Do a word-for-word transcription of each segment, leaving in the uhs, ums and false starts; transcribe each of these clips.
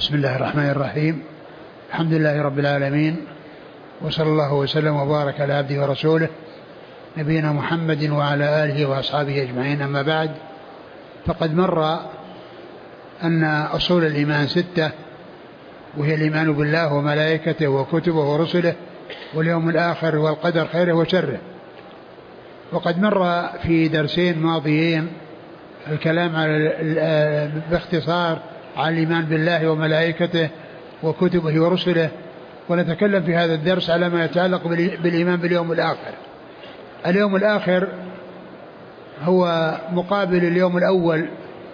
بسم الله الرحمن الرحيم. الحمد لله رب العالمين، وصلى الله وسلم وبارك على عبده ورسوله نبينا محمد وعلى آله وأصحابه أجمعين. أما بعد، فقد مر أن أصول الإيمان ستة، وهي الإيمان بالله وملائكته وكتبه ورسله واليوم الآخر والقدر خيره وشره. وقد مر في درسين ماضيين الكلام على باختصار على الإيمان بالله وملائكته وكتبه ورسله، ونتكلم في هذا الدرس على ما يتعلق بالإيمان باليوم الآخر. اليوم الآخر هو مقابل اليوم الأول،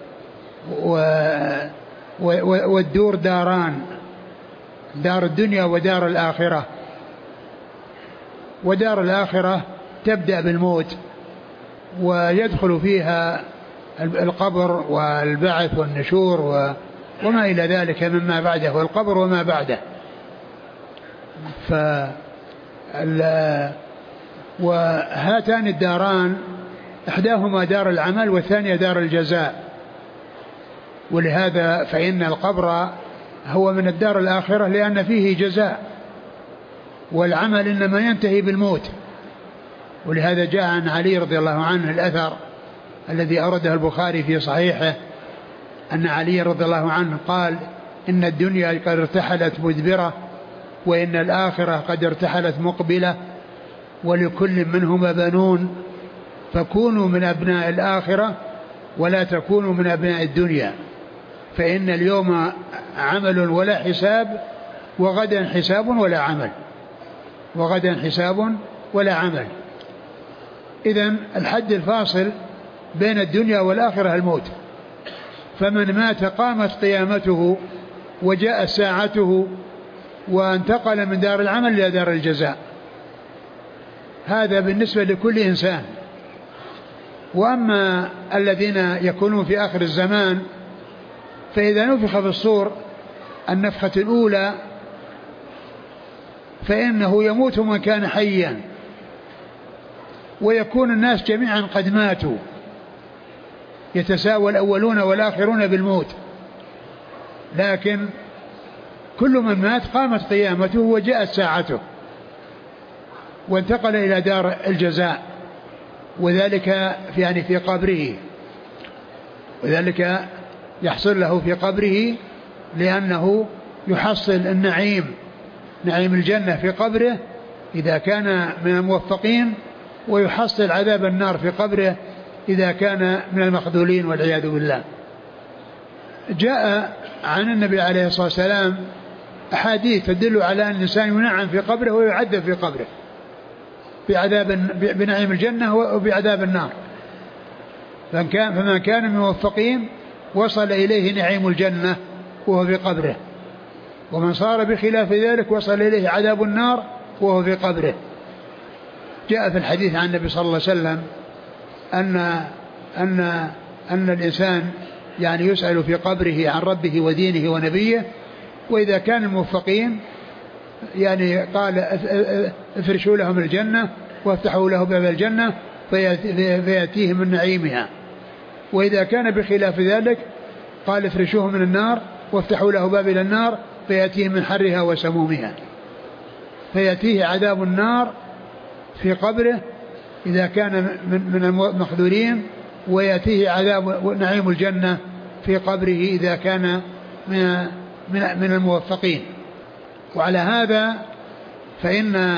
والدور داران، دار الدنيا ودار الآخرة. ودار الآخرة تبدأ بالموت، ويدخل فيها القبر والبعث والنشور وما إلى ذلك مما بعده، والقبر وما بعده. ف وهاتان الداران إحداهما دار العمل والثانية دار الجزاء، ولهذا فإن القبر هو من الدار الآخرة لأن فيه جزاء، والعمل إنما ينتهي بالموت. ولهذا جاء عن علي رضي الله عنه الأثر الذي أورده البخاري في صحيحه أن علي رضي الله عنه قال: إن الدنيا قد ارتحلت مدبرة، وإن الآخرة قد ارتحلت مقبلة، ولكل منهما بنون، فكونوا من أبناء الآخرة ولا تكونوا من أبناء الدنيا، فإن اليوم عمل ولا حساب، وغدا حساب ولا عمل، وغدا حساب ولا عمل. إذن الحد الفاصل بين الدنيا والآخرة الموت، فمن مات قامت قيامته وجاءت ساعته وانتقل من دار العمل إلى دار الجزاء. هذا بالنسبة لكل إنسان. وأما الذين يكونون في آخر الزمان، فإذا نفخ في الصور النفخة الأولى فإنه يموت من كان حيا، ويكون الناس جميعا قد ماتوا، يتساوى الأولون والآخرون بالموت، لكن كل من مات قامت قيامته وجاءت ساعته وانتقل إلى دار الجزاء، وذلك يعني في قبره، وذلك يحصل له في قبره لأنه يحصل النعيم، نعيم الجنة في قبره إذا كان من الموفقين، ويحصل عذاب النار في قبره إذا كان من المخذولين والعياذ بالله. جاء عن النبي عليه الصلاة والسلام أحاديث تدل على أن الإنسان ينعم في قبره ويعذب في قبره بعذاب بنعيم الجنة وبعذاب النار. فمن كان فمن كان من الموفقين وصل إليه نعيم الجنة وهو في قبره، ومن صار بخلاف ذلك وصل إليه عذاب النار وهو في قبره. جاء في الحديث عن النبي صلى الله عليه وسلم أن أن أن الإنسان يعني يسأل في قبره عن ربه ودينه ونبيه، وإذا كان الموفقين يعني قال: افرشوا لهم الجنة وافتحوا له باب الجنة فيأتيهم من نعيمها، وإذا كان بخلاف ذلك قال: افرشوه من النار وافتحوا له باب إلى النار فيأتيهم من حرها وسمومها. فيأتيه عذاب النار في قبره إذا كان من المخذولين، ويأتيه عذاب نعيم الجنة في قبره إذا كان من من الموفقين. وعلى هذا فإن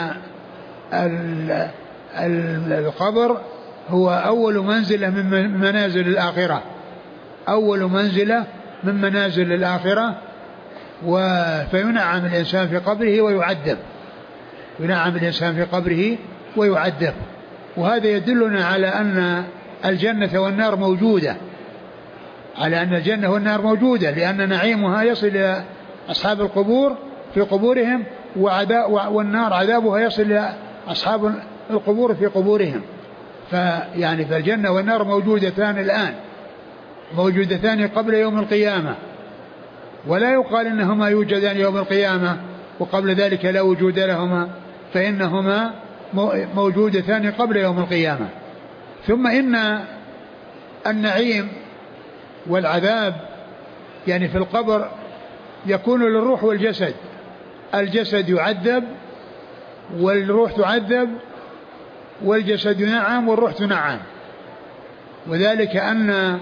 القبر هو أول منزلة من منازل الآخرة، أول منزلة من منازل الآخرة. فينعم الإنسان في قبره ويعذب، ينعم الإنسان في قبره ويعذب. وهذا يدلنا على أن الجنة والنار موجودة، على أن الجنة والنار موجودة، لأن نعيمها يصل إلى أصحاب القبور في قبورهم، والنار عذابها يصل إلى أصحاب القبور في قبورهم. فيعني فالجنة والنار موجودتان الآن، موجودتان قبل يوم القيامة، ولا يقال إنهما يوجدان يوم القيامة وقبل ذلك لا وجود لهما، فإنهما موجودتان قبل يوم القيامة. ثم إن النعيم والعذاب يعني في القبر يكون للروح والجسد، الجسد يعذب والروح تعذب، والجسد ينعم والروح تنعم. وذلك أن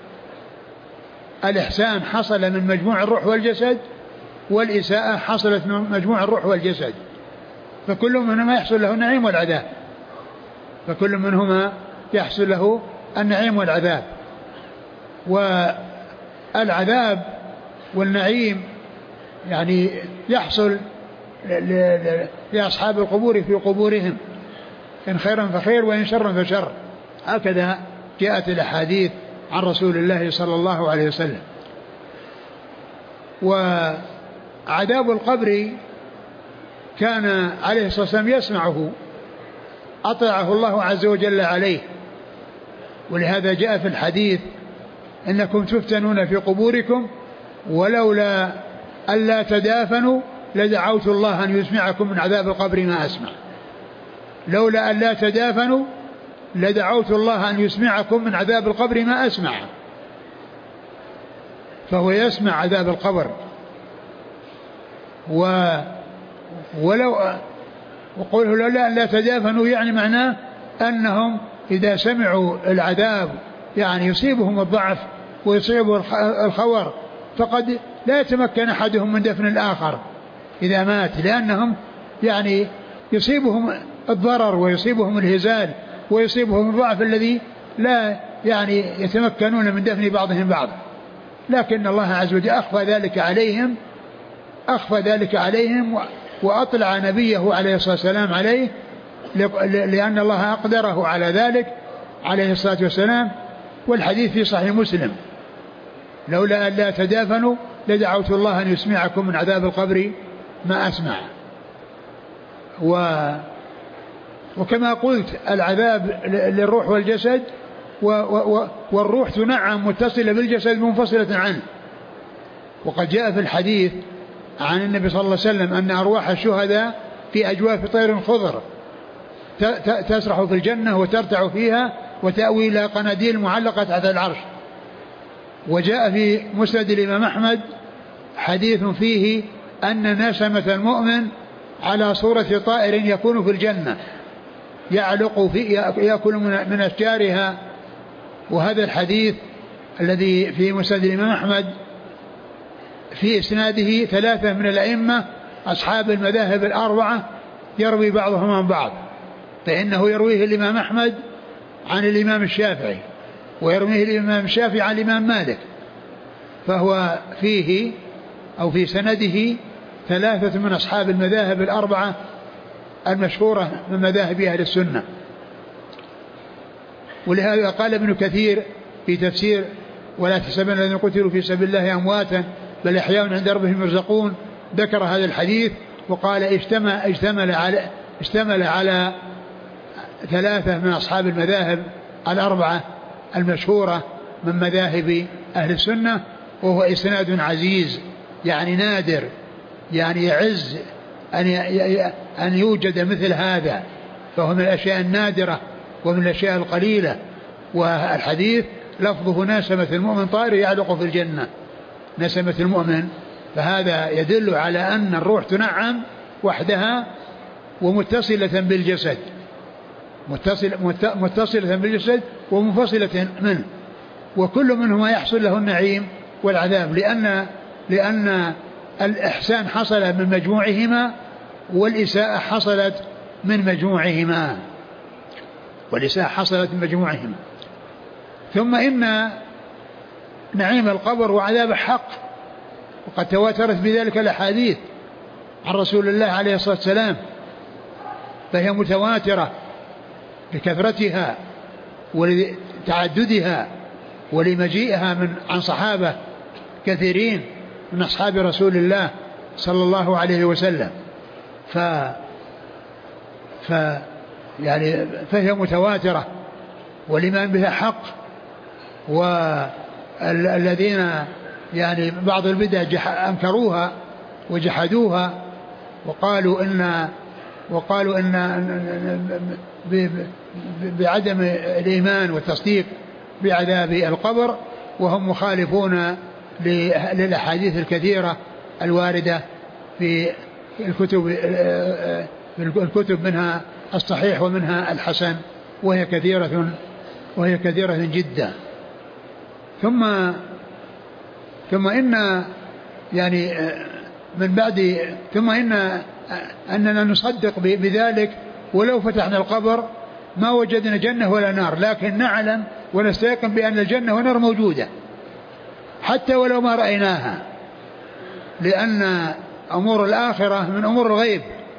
الإحسان حصل من مجموع الروح والجسد، والإساءة حصلت من مجموع الروح والجسد، فكل منهما يحصل له النعيم والعذاب، فكل منهما يحصل له النعيم والعذاب. والعذاب والنعيم يعني يحصل لأصحاب القبور في قبورهم، إن خيرا فخير وإن شرا فشر، هكذا جاءت الأحاديث عن رسول الله صلى الله عليه وسلم. وعذاب القبر كان عليه الصلاة والسلام يسمعه، أطلعه الله عز وجل عليه، ولهذا جاء في الحديث إنكم تفتنون في قبوركم ولولا ألا تدافنوا لدعوت الله أن يسمعكم من عذاب القبر ما أسمع. لولا ألا تدافنوا لدعوت الله أن يسمعكم من عذاب القبر ما أسمع. فهو يسمع عذاب القبر. و ولو وقوله لولا ألا تدافنوا يعني معناه أنهم إذا سمعوا العذاب يعني يصيبهم الضعف ويصيبهم الخور، فقد لا يتمكن أحدهم من دفن الآخر إذا مات، لأنهم يعني يصيبهم الضرر ويصيبهم الهزال ويصيبهم الضعف الذي لا يعني يتمكنون من دفن بعضهم بعض. لكن الله عز وجل أخفى ذلك عليهم أخفى ذلك عليهم وأطلع نبيه عليه الصلاة والسلام عليه، لأن الله أقدره على ذلك عليه الصلاة والسلام. والحديث في صحيح مسلم لولا أن لا تدافنوا لدعوت الله أن يسمعكم من عذاب القبر ما أسمع. و وكما قلت العذاب للروح والجسد، و و والروح تنعم متصلة بالجسد منفصلة عنه. وقد جاء في الحديث عن النبي صلى الله عليه وسلم أن أرواح الشهداء في أجواف طير خضر تسرح في الجنة وترتع فيها وتأوي إلى قناديل معلقة تحت العرش. وجاء في مسند الإمام أحمد حديث فيه أن نسمة المؤمن على صورة طائر يكون في الجنة يعلق في يأكل من أشجارها. وهذا الحديث الذي في مسند الإمام أحمد في إسناده ثلاثة من الأئمة أصحاب المذاهب الأربعة يروي بعضهم عن بعض، فإنه يرويه الإمام أحمد عن الإمام الشافعي، ويرويه الإمام الشافعي عن الإمام مالك، فهو فيه أو في سنده ثلاثة من أصحاب المذاهب الأربعة المشهورة من مذاهب أهل السنة. ولهذا قال ابن كثير في تفسير ولا تحسبن الذين قتلوا في سبيل الله أمواتا بل أحياء عند ربهم يرزقون، ذكر هذا الحديث وقال اجتمع اجتمل على اشتمل على ثلاثة من أصحاب المذاهب الأربعة المشهورة من مذاهب أهل السنة، وهو إسناد عزيز يعني نادر، يعني يعز أن أن يوجد مثل هذا، فهو من الأشياء النادرة ومن الأشياء القليلة. والحديث لفظه نسمة المؤمن طائر يعلق في الجنة، نسمة المؤمن، فهذا يدل على أن الروح تنعم وحدها ومتصلة بالجسد، متصل متصلة بالجسد ومنفصلة منه، وكل منهما يحصل له النعيم والعذاب، لأن لأن الإحسان حصل من مجموعهما والإساءة حصلت من مجموعهما والإساءة حصلت من مجموعهما. ثم إن نعيم القبر وعذاب حق، وقد تواترت بذلك الأحاديث عن رسول الله عليه الصلاة والسلام، فهي متواترة لكثرتها ولتعددها ولمجيئها من عن صحابة كثيرين من أصحاب رسول الله صلى الله عليه وسلم. ف ف يعني فهي متواترة والإيمان بها حق. والذين يعني بعض البدع أنكروها وجحدوها وقالوا إن وقالوا إن بعدم الإيمان والتصديق بعذاب القبر، وهم مخالفون للأحاديث الكثيرة الواردة في الكتب الكتب منها الصحيح ومنها الحسن، وهي كثيرة وهي كثيرة جدا. ثم ثم إن يعني من بعد ثم إن أننا نصدق بذلك، ولو فتحنا القبر ما وجدنا جنة ولا نار، لكن نعلم ونستيقن بأن الجنة والنار موجودة حتى ولو ما رأيناها، لأن أمور الآخرة من أمور الغيب،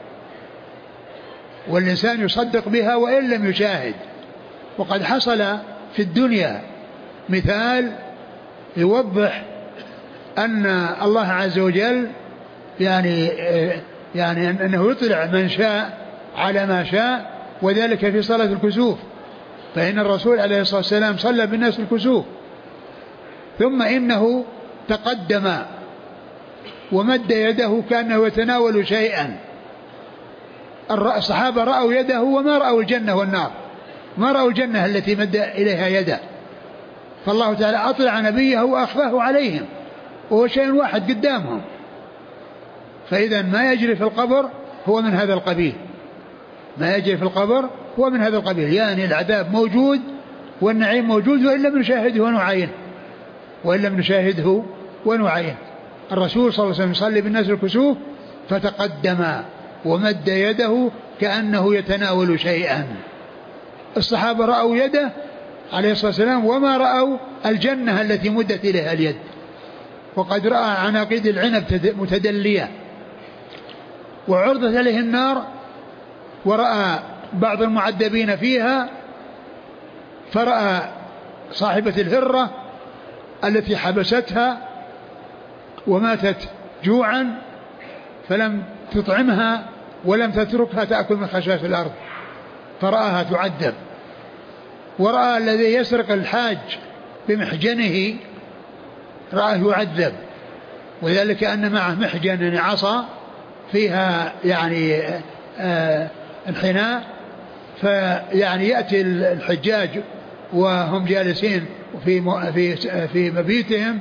والإنسان يصدق بها وإن لم يشاهد. وقد حصل في الدنيا مثال يوضح أن الله عز وجل يعني يعني أنه يطلع من شاء على ما شاء، وذلك في صلاة الكسوف، فإن الرسول عليه الصلاة والسلام صلى بالناس الكسوف، ثم إنه تقدم ومد يده كأنه يتناول شيئا. الصحابة رأوا يده وما رأوا الجنة والنار، ما رأوا الجنة التي مد إليها يده، فالله تعالى أطلع نبيه وأخفاه عليهم وهو شيء واحد قدامهم. فإذا ما يجري في القبر هو من هذا القبيل، ما يجري في القبر هو من هذا القبيل، يعني العذاب موجود والنعيم موجود وإن لم نشاهده ونعاينه وإن لم نشاهده ونعاينه. الرسول صلى الله عليه وسلم يصلي بالناس الكسوف فتقدم ومد يده كأنه يتناول شيئا. الصحابة رأوا يده عليه الصلاة والسلام وما رأوا الجنة التي مدت إليها اليد، وقد رأى عناقيد العنب متدلية وعرضت عليه النار، ورأى بعض المعذبين فيها، فرأى صاحبة الهرة التي حبستها وماتت جوعا فلم تطعمها ولم تتركها تأكل من خشاش الأرض، فرآها تعذب. ورأى الذي يسرق الحاج بمحجنه رآه يعذب، وذلك أن معه محجن يعني عصا فيها يعني آه انحناء، فيعني يأتي الحجاج وهم جالسين في في في مبيتهم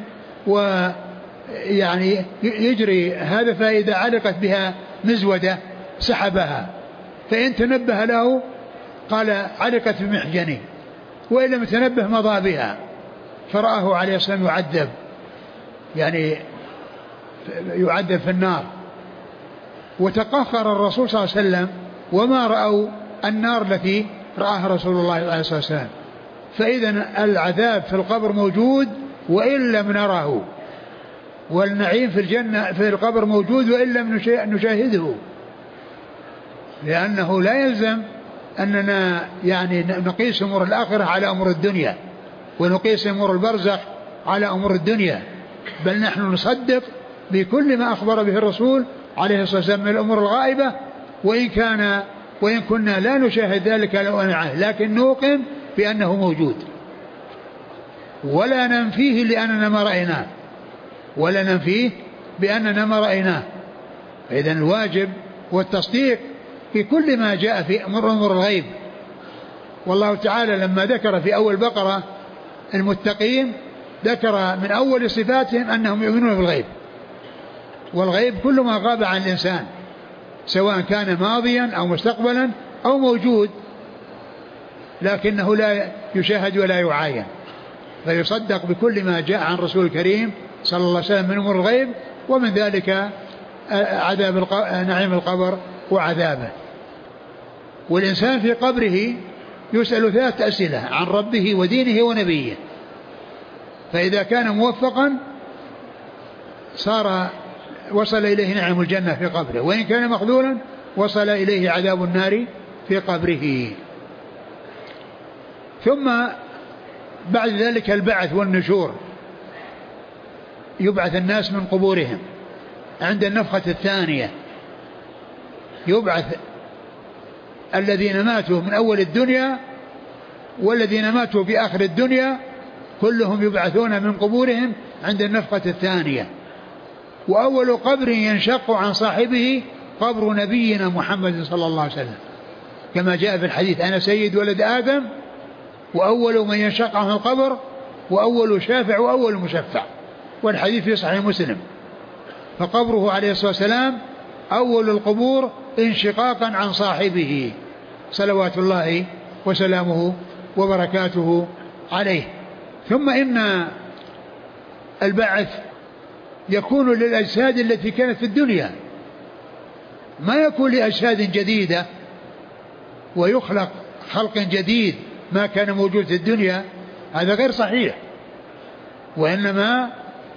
ويعني يجري هذا، فإذا علقت بها مزودة سحبها، فإن تنبه له قال علقت بمحجني، وإن لم يتنبه مضى بها، فرآه عليه الصلاة والسلام يعذب، يعني يعذب في النار. وتقهر الرسول صلى الله عليه وسلم وما رأوا النار التي رآها رسول الله عليه الصلاة والسلام. فإذا العذاب في القبر موجود وإن لم نره، والنعيم في الجنة في القبر موجود وإن لم نشاهده، لأنه لا يلزم أننا يعني نقيس أمور الآخرة على أمور الدنيا، ونقيس أمور البرزخ على أمور الدنيا، بل نحن نصدق بكل ما أخبر به الرسول عليه الصلاة والسلام من الأمور الغائبة، وإن كان وإن كنا لا نشاهد ذلك لكن نوقن بأنه موجود، ولا ننفيه لأننا ما رأيناه ولا ننفيه بأننا ما رأيناه. فإذا الواجب والتصديق في كل ما جاء في أمر أمور الغيب. والله تعالى لما ذكر في أول بقرة المتقين ذكر من أول صفاتهم أنهم يؤمنون بالغيب، والغيب كل ما غاب عن الإنسان سواء كان ماضيا أو مستقبلا أو موجود، لكنه لا يشاهد ولا يعاين، فيصدق بكل ما جاء عن رسول الكريم صلى الله عليه وسلم من أمور الغيب، ومن ذلك عذاب نعيم القبر وعذابه. والإنسان في قبره يسأل ثلاث أسئلة عن ربه ودينه ونبيه، فإذا كان موفقا صار وصل إليه نعيم الجنة في قبره، وإن كان مخذولا وصل إليه عذاب النار في قبره. ثم بعد ذلك البعث والنشور، يبعث الناس من قبورهم عند النفخة الثانية، يبعث الذين ماتوا من أول الدنيا والذين ماتوا في آخر الدنيا كلهم يبعثون من قبورهم عند النفخة الثانية. وأول قبر ينشق عن صاحبه قبر نبينا محمد صلى الله عليه وسلم، كما جاء في الحديث أنا سيد ولد آدم وأول من ينشق عنه القبر وأول شافع وأول مشفع، والحديث في صحيح مسلم. فقبره عليه الصلاة والسلام أول القبور انشقاقا عن صاحبه صلوات الله وسلامه وبركاته عليه. ثم إن البعث يكون للأجساد التي كانت في الدنيا، ما يكون لأجساد جديدة ويخلق خلق جديد ما كان موجود في الدنيا، هذا غير صحيح. وإنما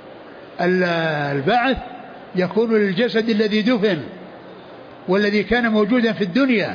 البعث يكون للجسد الذي دفن والذي كان موجودا في الدنيا.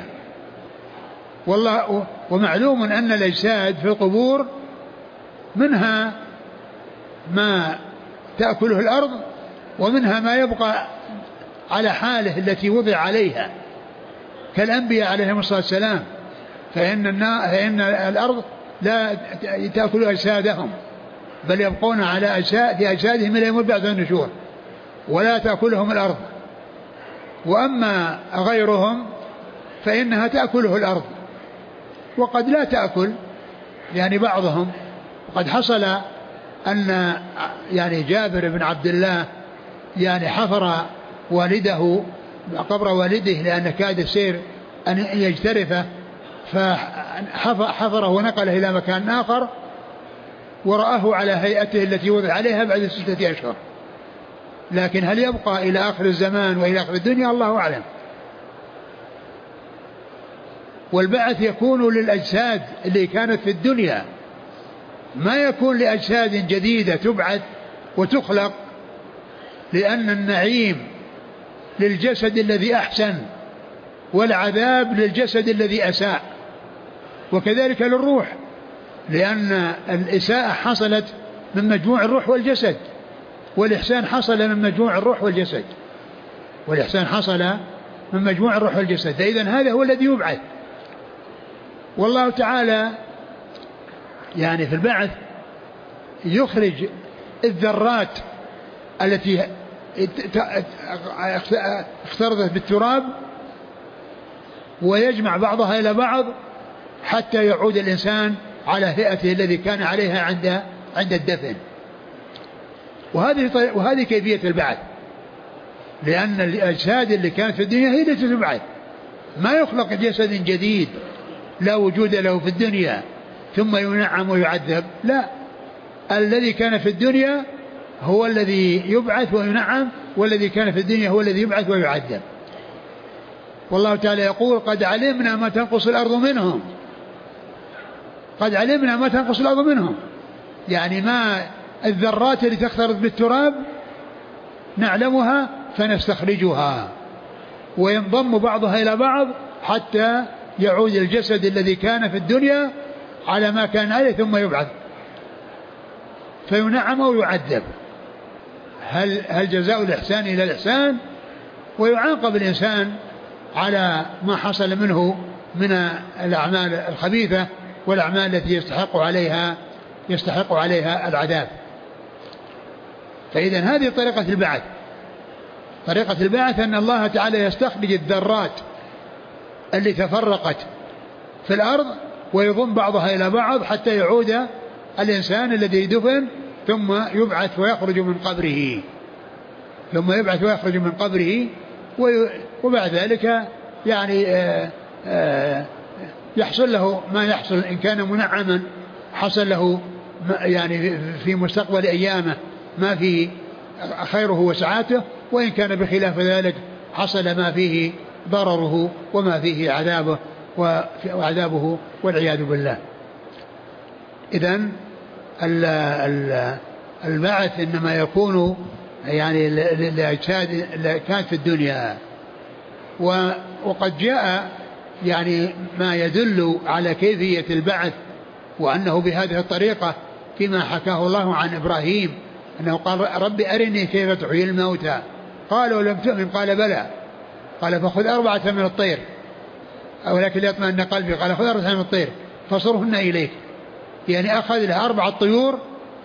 والله ومعلوم أن الأجساد في القبور منها ما تأكله الأرض ومنها ما يبقى على حاله التي وضع عليها كالأنبياء عليهم الصلاة والسلام، فإن, فإن الأرض لا تأكل أجسادهم بل يبقون على أجساد في أجسادهم إلى يوم البعث والنشور ولا تأكلهم الأرض. وأما غيرهم فإنها تأكله الأرض وقد لا تأكل يعني بعضهم. وقد حصل أن يعني جابر بن عبد الله يعني حفر والده قبر والده لأن كاد السير أن يجترفه، فحفره ونقله إلى مكان آخر ورآه على هيئته التي وضع عليها بعد ستة أشهر، لكن هل يبقى إلى آخر الزمان وإلى آخر الدنيا الله أعلم. والبعث يكون للأجساد اللي كانت في الدنيا، ما يكون لأجساد جديدة تبعث وتخلق، لأن النعيم للجسد الذي أحسن والعذاب للجسد الذي أساء، وكذلك للروح، لأن الإساءة حصلت من مجموع الروح والجسد، والإحسان حصل من مجموع الروح والجسد، والإحسان حصل من مجموع الروح والجسد. فإذن هذا هو الذي يبعث. والله تعالى يعني في البعث يخرج الذرات التي اختلطت بالتراب ويجمع بعضها إلى بعض حتى يعود الإنسان على هيئته الذي كان عليها عند عند الدفن. وهذه وهذه كيفية البعث، لأن الأجساد اللي كانت في الدنيا هي التي تبعث، ما يخلق جسد جديد لا وجود له في الدنيا ثم ينعم ويعذب، لا، الذي كان في الدنيا هو الذي يبعث وينعم، والذي كان في الدنيا هو الذي يبعث ويعذب. والله تعالى يقول قد علمنا ما تنقص الأرض منهم، قد علمنا ما تنقص الأرض منهم، يعني ما الذرات اللي تختلط بالتراب نعلمها فنستخرجها وينضم بعضها إلى بعض حتى يعود الجسد الذي كان في الدنيا على ما كان عليه ثم يبعث فينعم ويعذب. هل, هل جزاء الإحسان إلى الإحسان؟ ويعاقب الإنسان على ما حصل منه من الأعمال الخبيثة والأعمال التي يستحق عليها يستحق عليها العذاب. فإذا هذه طريقة البعث. طريقة البعث أن الله تعالى يستخرج الذرات اللي تفرقت في الأرض ويضم بعضها إلى بعض حتى يعود الإنسان الذي دفن ثم يبعث ويخرج من قبره ثم يبعث ويخرج من قبره وبعد ذلك يعني آآ آآ يحصل له ما يحصل. إن كان منعما حصل له يعني في مستقبل أيامه ما فيه خيره وسعاته، وإن كان بخلاف ذلك حصل ما فيه ضرره وما فيه عذابه وعذابه والعياذ بالله. إذن البعث إنما يكون يعني لأجساد كانت في الدنيا. وقد جاء يعني ما يدل على كيفية البعث وأنه بهذه الطريقة فيما حكاه الله عن إبراهيم أنه قال رب أرني كيف تحيي الموتى قالوا لم تؤمن قال بلى قال فخذ أربعة من الطير ولكن ليطمئن قلبي قال خذ أربعة من الطير فصرهن إليك، يعني أخذ له أربعة طيور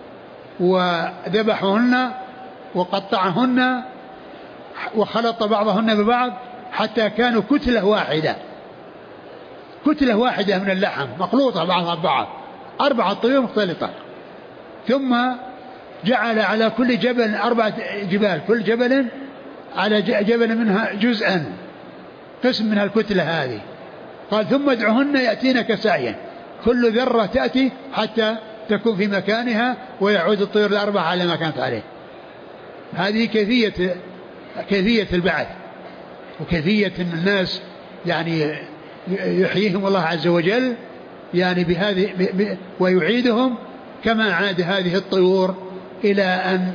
وذبحهن وقطعهن وخلط بعضهن ببعض حتى كانوا كتلة واحدة كتلة واحدة من اللحم مخلوطة بعضها ببعض، أربعة طيور مختلطة. ثم جعل على كل جبل أربعة جبال كل جبل على جبل منها جزءا، قسم من الكتلة هذه. قال ثم ادعهن يأتينك سعيا، كل ذرة تأتي حتى تكون في مكانها ويعود الطير الأربعة على ما كانت عليه. هذه كيفية كيفية البعث، وكيفية أن الناس يعني يحييهم الله عز وجل يعني بهذه ويعيدهم كما عاد هذه الطيور إلى أن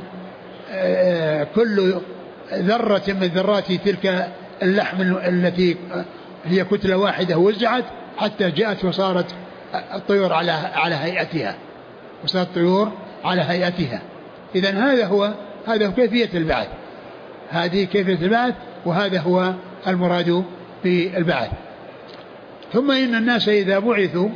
كل ذرة من ذرات تلك اللحم التي هي كتلة واحدة وزعت حتى جاءت وصارت الطيور على على هيئتها، وصارت الطيور على هيئتها. إذن هذا هو هذا هو كيفية البعث، هذه كيفية البعث، وهذا هو المراد بالبعث. ثم إن الناس إذا بعثوا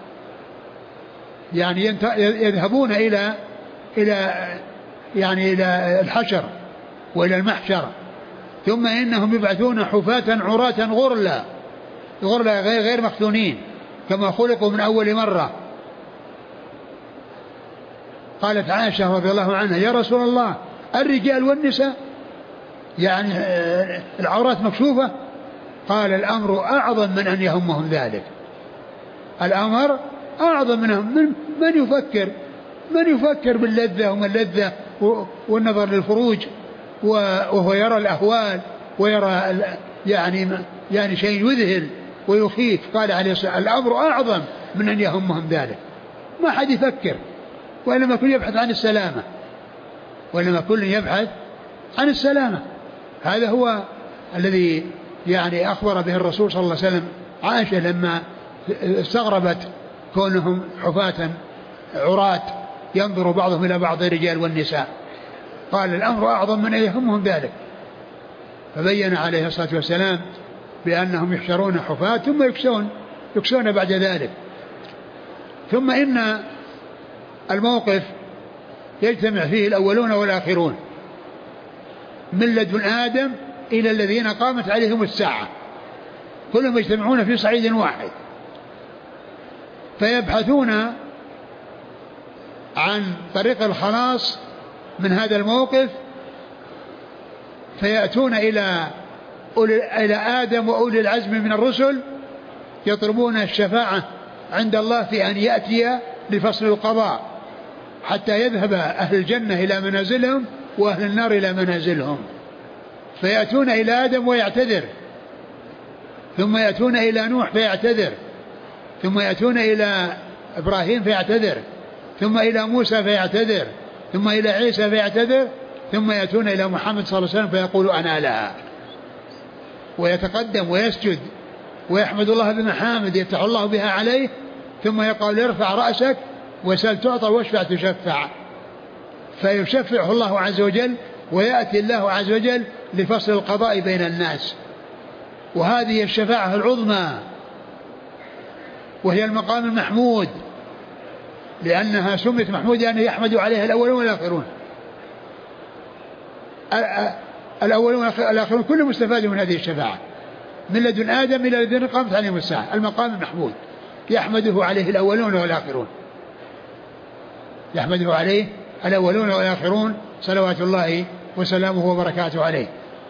يعني يذهبون إلى إلى يعني إلى الحشر وإلى المحشر، ثم إنهم يبعثون حفاة عراة غرلا غرلا غير, غير مختونين كما خلقوا من أول مرة. قالت عائشة رضي الله عنها يا رسول الله الرجال والنساء يعني العورات مكشوفة؟ قال الأمر أعظم من أن يهمهم ذلك، الأمر أعظم منهم. من, من يفكر من يفكر باللذة وما اللذة والنظر للفروج وهو يرى الأهوال ويرى يعني يعني شيء يذهل ويخيف. قال عليه الصلاة والسلام الأمر أعظم من أن يهمهم ذلك. ما حد يفكر، وإنما كل يبحث عن السلامة، وإنما كل يبحث عن السلامة. هذا هو الذي يعني أخبر به الرسول صلى الله عليه وسلم عائشة لما استغربت كونهم حفاة عراة ينظر بعضهم إلى بعض الرجال والنساء. قال الأمر أعظم من أن يهمهم ذلك، فبين عليه الصلاة والسلام بأنهم يحشرون حفاة ثم يكسون يكسون بعد ذلك. ثم إن الموقف يجتمع فيه الأولون والآخرون من لدن آدم إلى الذين قامت عليهم الساعة، كلهم يجتمعون في صعيد واحد فيبحثون عن طريق الخلاص من هذا الموقف، فيأتون إلى إلى آدم وأولي العزم من الرسل يطلبون الشفاعة عند الله في أن يأتي لفصل القضاء حتى يذهب أهل الجنة إلى منازلهم وأهل النار إلى منازلهم. فيأتون إلى آدم ويعتذر، ثم يأتون إلى نوح فيعتذر، ثم يأتون إلى إبراهيم فيعتذر، ثم إلى موسى فيعتذر، ثم إلى عيسى فيعتذر، ثم يأتون إلى محمد صلى الله عليه وسلم فيقول أنا لها، ويتقدم ويسجد ويحمد الله بمحامد يفتح الله بها عليه، ثم يقول ارفع رأسك وسل تعطى واشفع تشفع، فيشفعه الله عز وجل ويأتي الله عز وجل لفصل القضاء بين الناس. وهذه الشفاعة العظمى وهي المقام المحمود، لأنها سمت محمود لأنه يحمد عليها الأولون والآخرون. الأولون والآخرون كل مستفاد من هذه الشفاعة من لدن آدم إلى الذين قامت عليهم الساعة، المقام المحمود يحمده عليه الأولون والآخرون، يحمده عليه الأولون والآخرون صلوات الله وسلامه وبركاته عليه.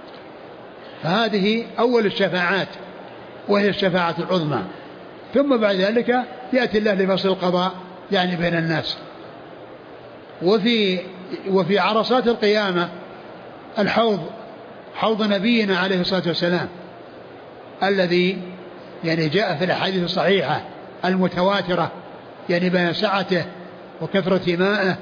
فهذه أول الشفاعات وهي الشفاعة العظمى. ثم بعد ذلك يأتي الله لفصل القضاء يعني بين الناس. وفي وفي عرصات القيامة الحوض، حوض نبينا عليه الصلاة والسلام الذي يعني جاء في الأحاديث الصحيحة المتواترة يعني بين سعته وكثرة مائه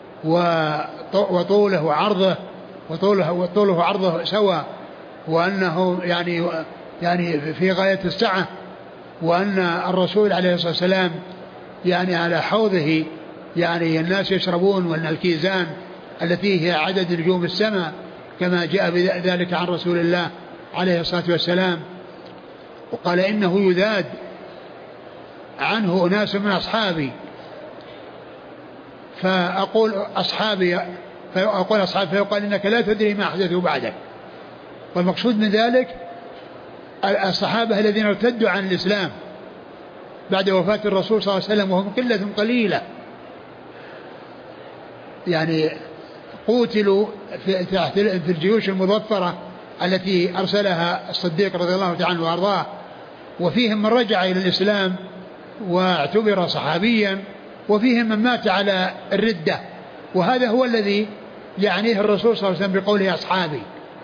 وطوله وعرضه وطوله وطوله وعرضه سوا، وأنه يعني يعني في غاية السعة، وأن الرسول عليه الصلاة والسلام يعني على حوضه يعني الناس يشربون، وأن الكيزان التي هي عدد نجوم السماء كما جاء بذلك عن رسول الله عليه الصلاة والسلام. وقال إنه يذاد عنه أناس من أصحابي، فأقول أصحابي فأقول أصحابي فيقال إنك لا تدري ما أحدثوا بعدك. والمقصود من ذلك الصحابة الذين ارتدوا عن الإسلام بعد وفاة الرسول صلى الله عليه وسلم وهم قلة قليلة، يعني قوتلوا في الجيوش المظفرة التي أرسلها الصديق رضي الله تعالى عنه وأرضاه، وفيهم من رجع إلى الإسلام واعتبر صحابيا، وفيهم من مات على الردة. وهذا هو الذي يعنيه الرسول صلى الله عليه وسلم بقوله أصحابي.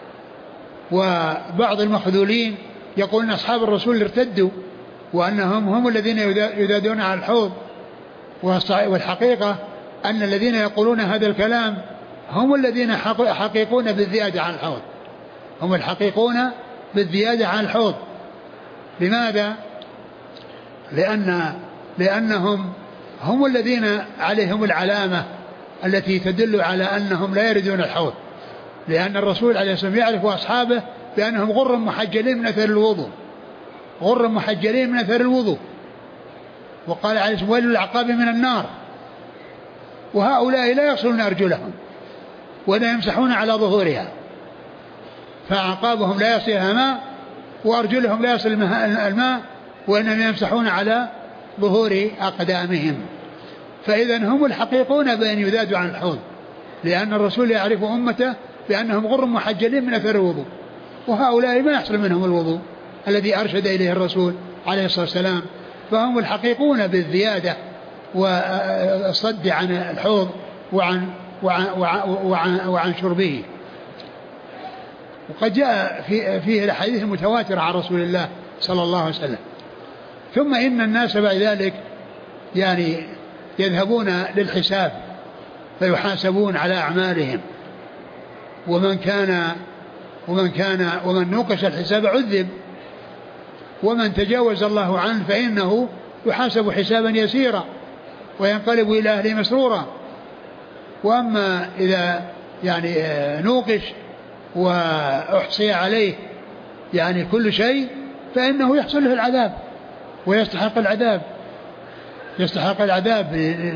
وبعض المخذولين يقولون أصحاب الرسول ارتدوا وأنهم هم الذين يذادون على الحوض، والحقيقة أن الذين يقولون هذا الكلام هم الذين حقيقون بالزيادة عن الحوض، هم الحقيقون بالزيادة عن الحوض. لماذا؟ لأن لأنهم هم الذين عليهم العلامة التي تدل على أنهم لا يردون الحوض، لأن الرسول عليه الصلاة والسلام يعرف أصحابه بأنهم غر محجلين من أثر الوضوء، غر محجلين من أثر الوضوء. وقال عليه الصلاة والسلام: ويل للعقاب من النار. وهؤلاء لا يغسلون أرجلهم ولا يمسحون على ظهورها، فأعقابهم لا يصلها ماء وأرجلهم لا يصل الماء، وإنما يمسحون على ظهور أقدامهم. فإذا هم الحقيقون بأن يذادوا عن الحوض، لأن الرسول يعرف أمته بأنهم غر محجلين من أثر الوضوء، وهؤلاء ما يحصل منهم الوضوء الذي أرشد إليه الرسول عليه الصلاة والسلام. فهم الحقيقون بالزيادة والصد عن الحوض وعن, وعن, وعن, وعن شربه. وقد جاء في فيه الأحاديث المتواترة عن رسول الله صلى الله عليه وسلم. ثم إن الناس بعد ذلك يعني يذهبون للحساب فيحاسبون على أعمالهم، ومن كان ومن كان ومن نوقش الحساب عذب، ومن تجاوز الله عنه فإنه يحاسب حسابا يسيرا وينقلب إلى أهله مسرورا. وأما إذا يعني نوقش وأحصي عليه يعني كل شيء فإنه يحصل له العذاب ويستحق العذاب، يستحق العذاب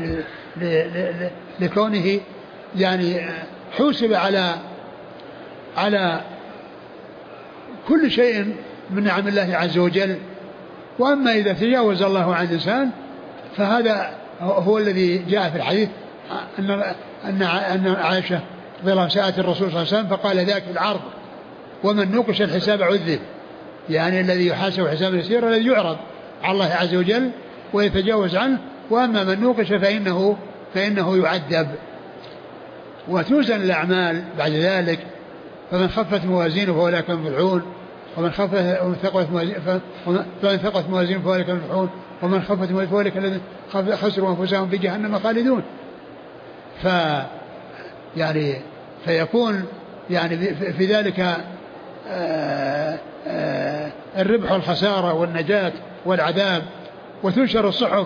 لكونه يعني حوسب على على كل شيء من نعم الله عز وجل. وأما إذا تجاوز الله عن الإنسان فهذا هو الذي جاء في الحديث أن أن أن عائشة رضي الله عنها سألت الرسول صلى الله عليه وسلم فقال: ذاك العرض، ومن نوقش الحساب عذب، يعني الذي يحاسب حساب يسير الذي يعرض على الله عز وجل ويتجاوز عنه. وأما من نوقش فإنه فإنه يعذب. وتوزن الأعمال بعد ذلك، فمن خفت موازينه فأولئك هم المفلحون، ومن خفت فمن ثقلت موازينه فأولئك هم المفلحون، ومن خفت موازينه فأولئك الذين خسروا أنفسهم في جهنم خالدون. ف يعني فيكون يعني في ذلك آآ آآ الربح والخسارة والنجاة والعذاب. وتنشر الصحف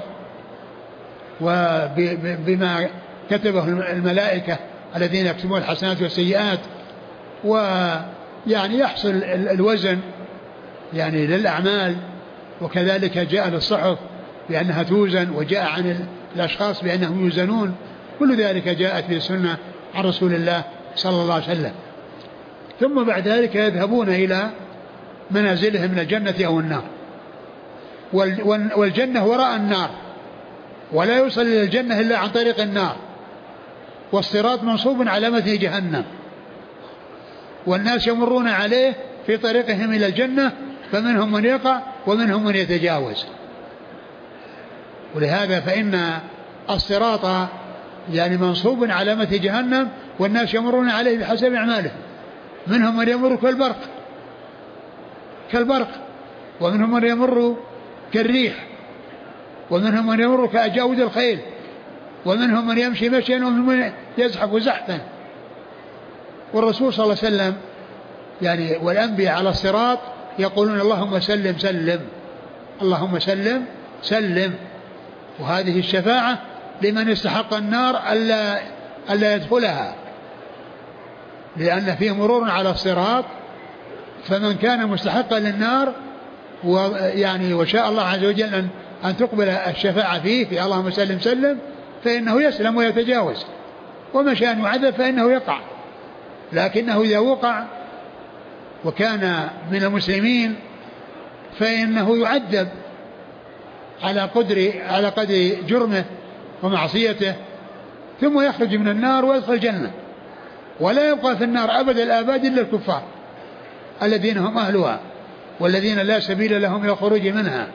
وبما كتبه الملائكة الذين يكتبون الحسنات والسيئات، ويعني يحصل الوزن يعني للأعمال. وكذلك جاء للصحف بأنها توزن، وجاء عن الأشخاص بأنهم يوزنون. كل ذلك جاءت في السنة عن رسول الله صلى الله عليه وسلم. ثم بعد ذلك يذهبون إلى منازلهم من الجنة أو النار، والجنة وراء النار، ولا يوصل إلى الجنة إلا عن طريق النار، والصراط منصوب على متن جهنم، والناس يمرون عليه في طريقهم إلى الجنة، فمنهم من يقع ومنهم من يتجاوز. ولهذا فإن الصراط يعني منصوب على متن جهنم، والناس يمرون عليه بحسب أعمالهم، منهم من يمر كالبرق كالبرق ومنهم من يمر كالريح، ومنهم من يمر كأجاود الخيل، ومنهم من يمشي مشيا، ومنهم من يزحف زحفا. والرسول صلى الله عليه وسلم يعني والأنبياء على الصراط يقولون: اللهم سلم سلم، اللهم سلم سلم. وهذه الشفاعة لمن استحق النار ألا, ألا يدخلها، لأن فيه مرور على الصراط، فمن كان مستحقا للنار ويعني وشاء الله عز وجل أن, أن تقبل الشفاعة فيه في اللهم سلم سلم فإنه يسلم ويتجاوز، ومن شاء أن يعذب فإنه يقع. لكنه إذا وقع وكان من المسلمين فإنه يعذب على قدر على قدر جرمه ومعصيته، ثم يخرج من النار ويدخل الجنة، ولا يبقى في النار أبد الآباد إلا الكفار. الذين هم أهلها والذين لا سبيل لهم إلى الخروج منها.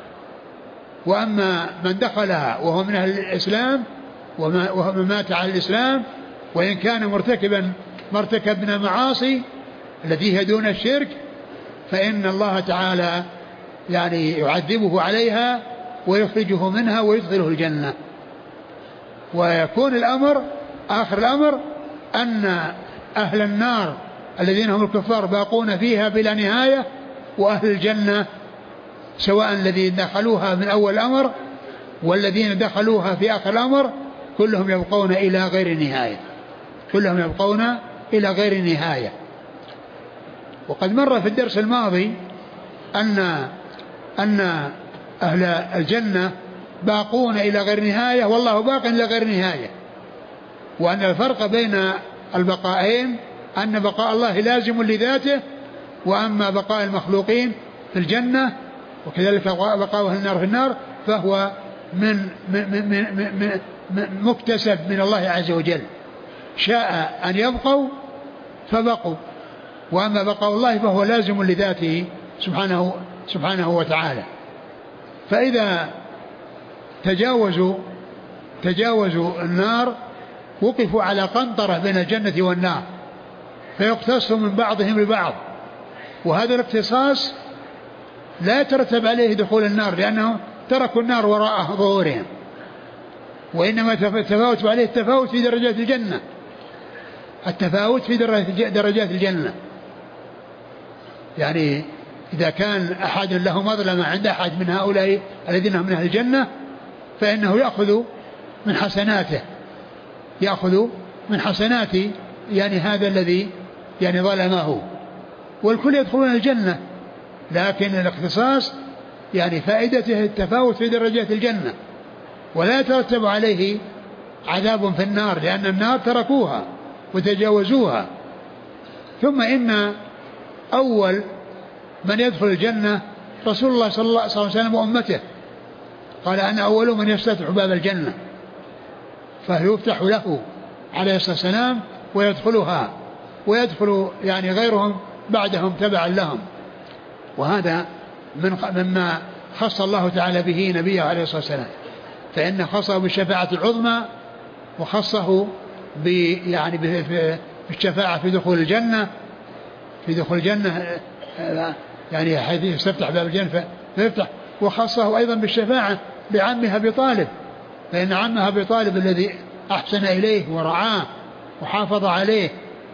وأما من دخلها وهو من أهل الإسلام ومن مات على الإسلام وإن كان مرتكبا مرتكب من المعاصي التي هي دون الشرك فإن الله تعالى يعني يعذبه عليها ويخرجه منها ويدخله الجنة. ويكون الأمر آخر الأمر أن أهل النار الذين هم الكفار باقون فيها بلا نهاية، وأهل الجنة سواء الذين دخلوها من أول الأمر والذين دخلوها في آخر الأمر كلهم يبقون إلى غير نهاية، كلهم يبقون إلى غير نهاية. وقد مر في الدرس الماضي أن أن أهل الجنة باقون إلى غير نهاية والله باق إلى غير نهاية، وأن الفرق بين البقائين أن بقاء الله لازم لذاته، وأما بقاء المخلوقين في الجنة وكذلك بقاء أهل النار في النار فهو من, من, من, من, من مكتسب من الله عز وجل، شاء أن يبقوا فبقوا، وأما بقاء الله فهو لازم لذاته سبحانه, سبحانه وتعالى. فإذا تجاوزوا تجاوزوا النار وقفوا على قنطرة بين الجنة والنار فيقتصوا من بعضهم ببعض، وهذا الاقتصاص لا يترتب عليه دخول النار لأنه تركوا النار وراء ظهورهم، وإنما التفاوت عليه التفاوت في درجات الجنة، التفاوت في درجات الجنة. يعني إذا كان أحد له مظلمة عند أحد من هؤلاء الذين هم من أهل الجنة فإنه يأخذ من حسناته، يأخذ من حسنات يعني هذا الذي يعني ظلمه، والكل يدخلون الجنة، لكن الاختصاص يعني فائدته التفاوت في درجات الجنة، ولا يترتب عليه عذاب في النار لأن النار تركوها وتجاوزوها. ثم إن أول من يدخل الجنة رسول الله صلى الله عليه وسلم وأمته، قال أنا أول من يفتتح باب الجنة، فيفتح له عليه الصلاة والسلام ويدخلها، ويدخل يعني غيرهم بعدهم تبعا لهم. وهذا من مما خص الله تعالى به نبيه عليه الصلاة والسلام، فإن خصه بالشفاعة العظمى وخصه يعني بالشفاعة في دخول الجنة في دخول الجنة يعني حيث يستفتح باب الجنة فيفتح، وخصه أيضا بالشفاعة بعمها أبي طالب، فإن عمها أبي طالب الذي أحسن إليه ورعاه وحافظ عليه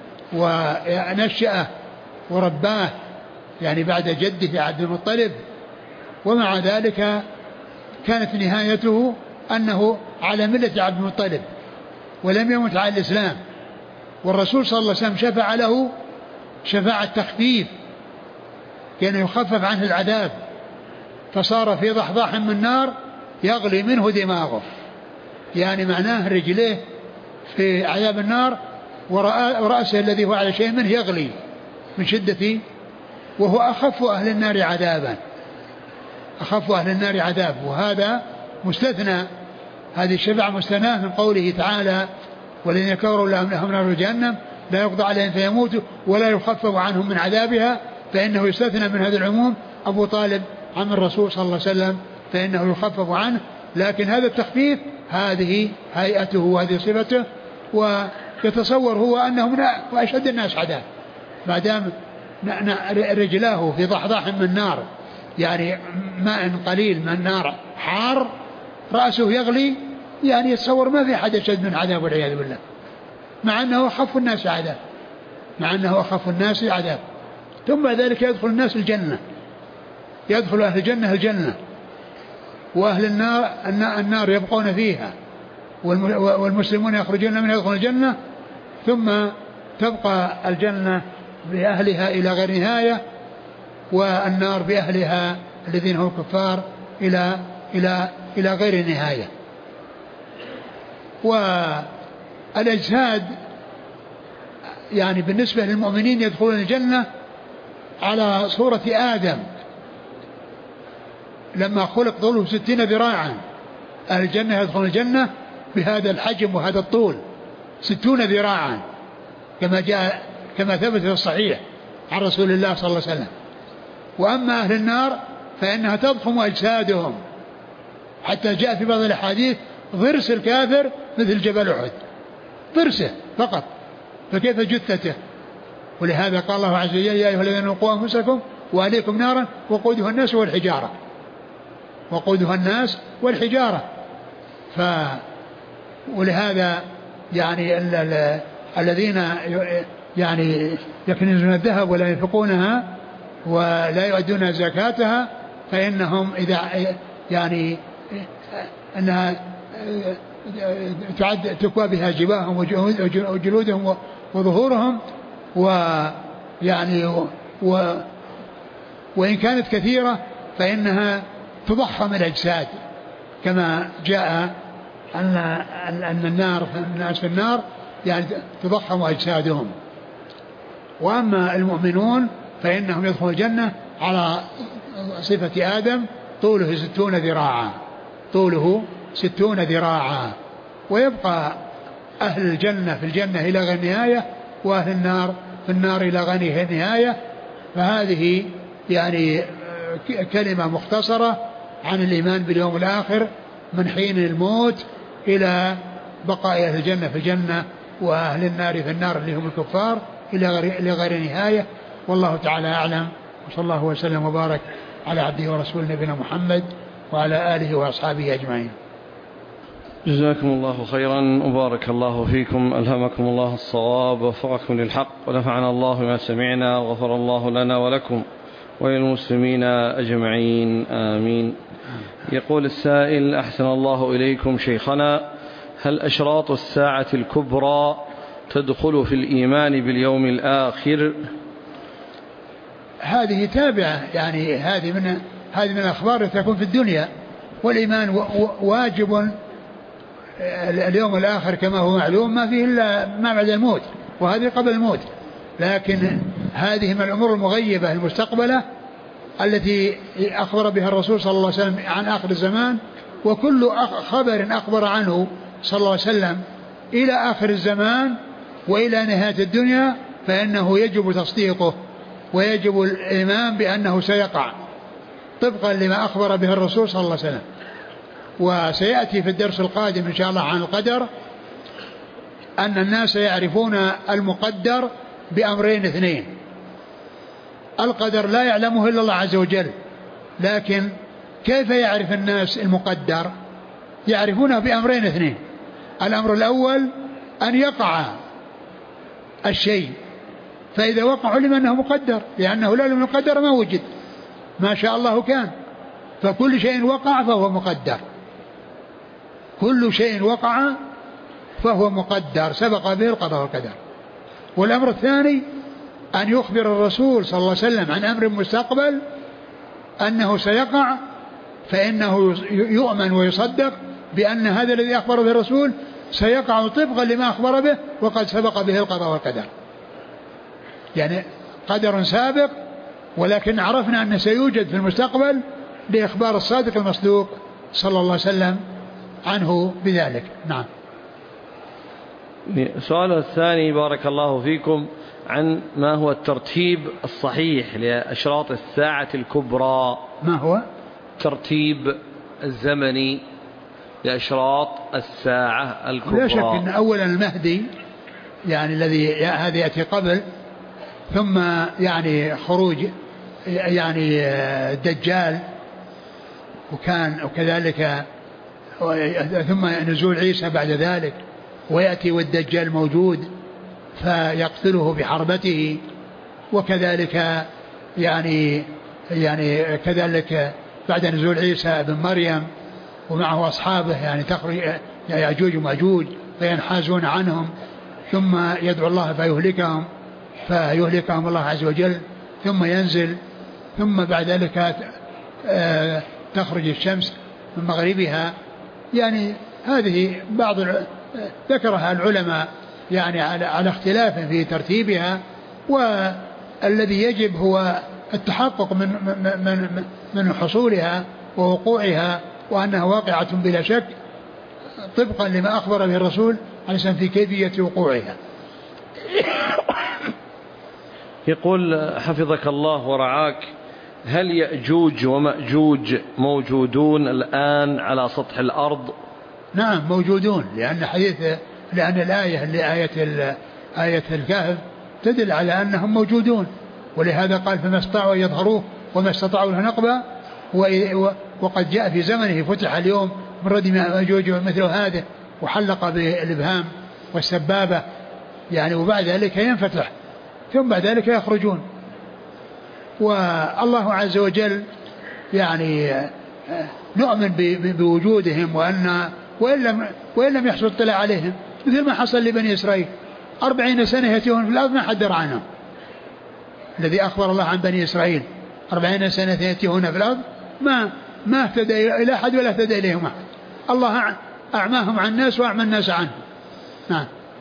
ونشأه ورباه يعني بعد جده عبد المطلب، ومع ذلك كانت نهايته أنه على ملة عبد المطلب ولم يمت على الإسلام، والرسول صلى الله عليه وسلم شفع له شفاعة تخفيف، كان يخفف عنه العذاب، فصار في ضحضاح من نار يغلي منه دماغه، يعني معناه رجليه في عذاب النار ورأسه الذي هو على شيء منه يغلي من شدة، وهو أخف أهل النار عذابا أخف أهل النار عذاب. وهذا مستثنى، هذه الشفاعة مستثناة من قوله تعالى والذين كفروا لهم نار جهنم لا يقضى عليهم فيموتوا ولا يخفف عنهم من عذابها، فإنه يستثنى من هذا العموم أبو طالب عم الرسول صلى الله عليه وسلم فإنه يخفف عنه، لكن هذا التخفيف هذه هيئته وهذه صفته، ويتصور هو أنه من أشد الناس عذاب ما دام رجلاه في ضحضاح من نار، يعني ماء قليل من نار حار رأسه يغلي، يعني يتصور ما في أحد أشد من عذاب والعياذ بالله، مع أنه أخف الناس عذاب مع أنه أخف الناس عذاب. ثم ذلك يدخل الناس الجنة، يدخل أهل الجنة الجنة، وأهل النار النار يبقون فيها، والمسلمون يخرجون من يدخل الجنة، ثم تبقى الجنة بأهلها إلى غير نهاية، والنار بأهلها الذين هم كفار إلى إلى إلى غير نهاية. والأجساد يعني بالنسبة للمؤمنين يدخلون الجنة على صورة آدم لما خلق طوله ستين ذراعا، أهل الجنة يدخلون الجنة بهذا الحجم وهذا الطول ستون ذراعا كما جاء كما ثبت في الصحيح عن رسول الله صلى الله عليه وسلم. وأما أهل النار فإنها تضخم أجسادهم، حتى جاء في بعض الأحاديث ضرس الكافر مثل جبل أحد، ضرسه فقط، فكيف جثته؟ ولهذا قال الله عز وجل: يا أيها الذين قوا أنفسكم وأهليكم نارا وقودها الناس والحجارة، وقودها الناس والحجارة. ف ولهذا يعني ال... ال... الذين يعني يكنزون الذهب ولا ينفقونها ولا يؤدون زكاتها فإنهم إذا يعني أنها تعد تكوى بها جباههم وجلودهم وظهورهم، ويعني و وإن كانت كثيرة فإنها تضخم الأجساد، كما جاء أن أن النار الناس في النار يعني تضخم أجسادهم. وأما المؤمنون فإنهم يدخلون الجنة على صفة آدم، طوله ستون ذراعا، طوله ستون ذراعا. ويبقى أهل الجنة في الجنة إلى غير النهاية، وأهل النار في النار إلى غير النهاية. فهذه يعني كلمة مختصرة عن الإيمان باليوم الآخر من حين الموت إلى بقاء أهل الجنة في الجنة وأهل النار في النار اللي هم الكفار إلى غير نهاية. والله تعالى أعلم، وصلى الله وسلم وبارك على عبده ورسوله نبينا محمد وعلى آله وأصحابه أجمعين. جزاكم الله خيرا وبارك الله فيكم، ألهمكم الله الصواب ووفقكم للحق، ونفعنا الله ما سمعنا وغفر الله لنا ولكم وللمسلمين أجمعين، آمين. يقول السائل: أحسن الله إليكم شيخنا، هل أشراط الساعة الكبرى تدخل في الإيمان باليوم الآخر؟ هذه تابعة، يعني هذه من هذه من الأخبار التي تكون في الدنيا، والإيمان واجب اليوم الآخر كما هو معلوم، ما فيه إلا ما بعد الموت، وهذه قبل الموت. لكن هذه من الأمور المغيبة المستقبلة التي أخبر بها الرسول صلى الله عليه وسلم عن آخر الزمان، وكل خبر أخبر عنه صلى الله عليه وسلم إلى آخر الزمان وإلى نهاية الدنيا فإنه يجب تصديقه ويجب الإيمان بأنه سيقع طبقا لما أخبر به الرسول صلى الله عليه وسلم. وسيأتي في الدرس القادم إن شاء الله عن القدر أن الناس يعرفون المقدر بأمرين اثنين: القدر لا يعلمه إلا الله عز وجل، لكن كيف يعرف الناس المقدر؟ يعرفونه بأمرين اثنين: الأمر الأول أن يقع الشيء، فإذا وقع علم أنه مقدر، لأنه لا علم المقدر ما وجد، ما شاء الله كان، فكل شيء وقع فهو مقدر، كل شيء وقع فهو مقدر سبق به القضاء والقدر. والأمر الثاني أن يخبر الرسول صلى الله عليه وسلم عن أمر مستقبل أنه سيقع، فإنه يؤمن ويصدق بأن هذا الذي أخبر به الرسول سيقع طبقا لما أخبر به وقد سبق به القضاء والقدر، يعني قدر سابق، ولكن عرفنا أنه سيوجد في المستقبل لإخبار الصادق المصدوق صلى الله عليه وسلم عنه بذلك. نعم. السؤال الثاني بارك الله فيكم عن ما هو الترتيب الصحيح لأشراط الساعة الكبرى. ما هو الترتيب الزمني لأشراط الساعة الكبرى؟ لا شك أن أولا المهدي يعني الذي هذا يأتي قبل، ثم يعني خروج يعني الدجال، وكان وكذلك ثم نزول عيسى بعد ذلك، ويأتي والدجال موجود فيقتله بحربته، وكذلك يعني يعني كذلك بعد نزول عيسى بن مريم ومعه أصحابه يعني تخرج يأجوج ومأجوج فينحازون عنهم، ثم يدعو الله فيهلكهم فيهلكهم الله عز وجل، ثم ينزل، ثم بعد ذلك تخرج الشمس من مغربها. يعني هذه بعض ذكرها العلماء يعني على, على اختلاف في ترتيبها، والذي يجب هو التحقق من, من, من, من حصولها ووقوعها، وأنها واقعة بلا شك طبقا لما أخبر به الرسول عليه السلام في كيفية وقوعها. يقول حفظك الله ورعاك: هل يأجوج ومأجوج موجودون الآن على سطح الأرض؟ نعم موجودون، لأن حديث لأن الآية اللي آية آية الكهف تدل على أنهم موجودون، ولهذا قال: فما استطاعوا أن يظهروه وما استطاعوا له نقبا. وقد جاء في زمنه فتح اليوم من ردم يأجوج مثل هذا، وحلق بالإبهام والسبابة يعني، وبعد ذلك ينفتح ثم بعد ذلك يخرجون. والله عز وجل يعني نؤمن بوجودهم، وأن وإن لم, وإن لم يحصل اطلاع عليهم، مثل ما حصل لبني إسرائيل أربعين سنة يأتيون في الأرض ما حد درى عنهم. الذي أخبر الله عن بني إسرائيل أربعين سنة يأتيون في الأرض ما ما اهتدى إلى أحد ولا اهتدى إليهم أحد. الله أعماهم عن الناس وأعمى الناس عنه. نعم.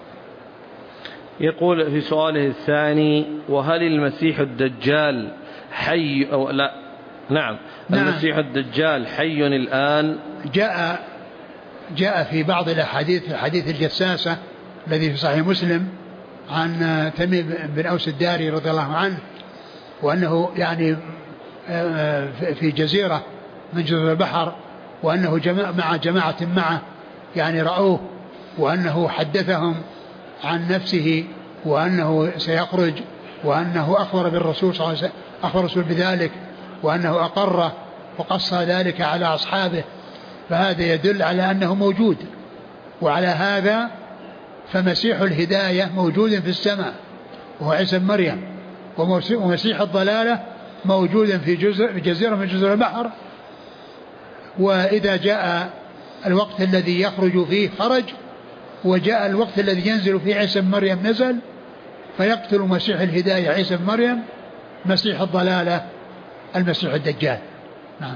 يقول في سؤاله الثاني: وهل المسيح الدجال حي أو لا؟ نعم, نعم. المسيح الدجال حي الآن؟ جاء جاء في بعض الأحاديث، حديث الجساسة الذي في صحيح مسلم عن تميم بن أوس الداري رضي الله عنه، وأنه يعني في جزيرة من جزر البحر، وأنه جماعة مع جماعة معه يعني رأوه، وأنه حدثهم عن نفسه وأنه سيخرج، وأنه أخبر بالرسول صلى الله عليه وسلم أخبر الرسول بذلك، وأنه أقره وقص ذلك على أصحابه. فهذا يدل على أنه موجود. وعلى هذا فمسيح الهداية موجود في السماء وهو عيسى بن مريم، ومسيح الضلالة موجود في جزيرة من جزر البحر. وإذا جاء الوقت الذي يخرج فيه خرج، وجاء الوقت الذي ينزل فيه عيسى بن مريم نزل، فيقتل مسيح الهداية عيسى بن مريم، مسيح الضلالة المسيح الدجال. نعم.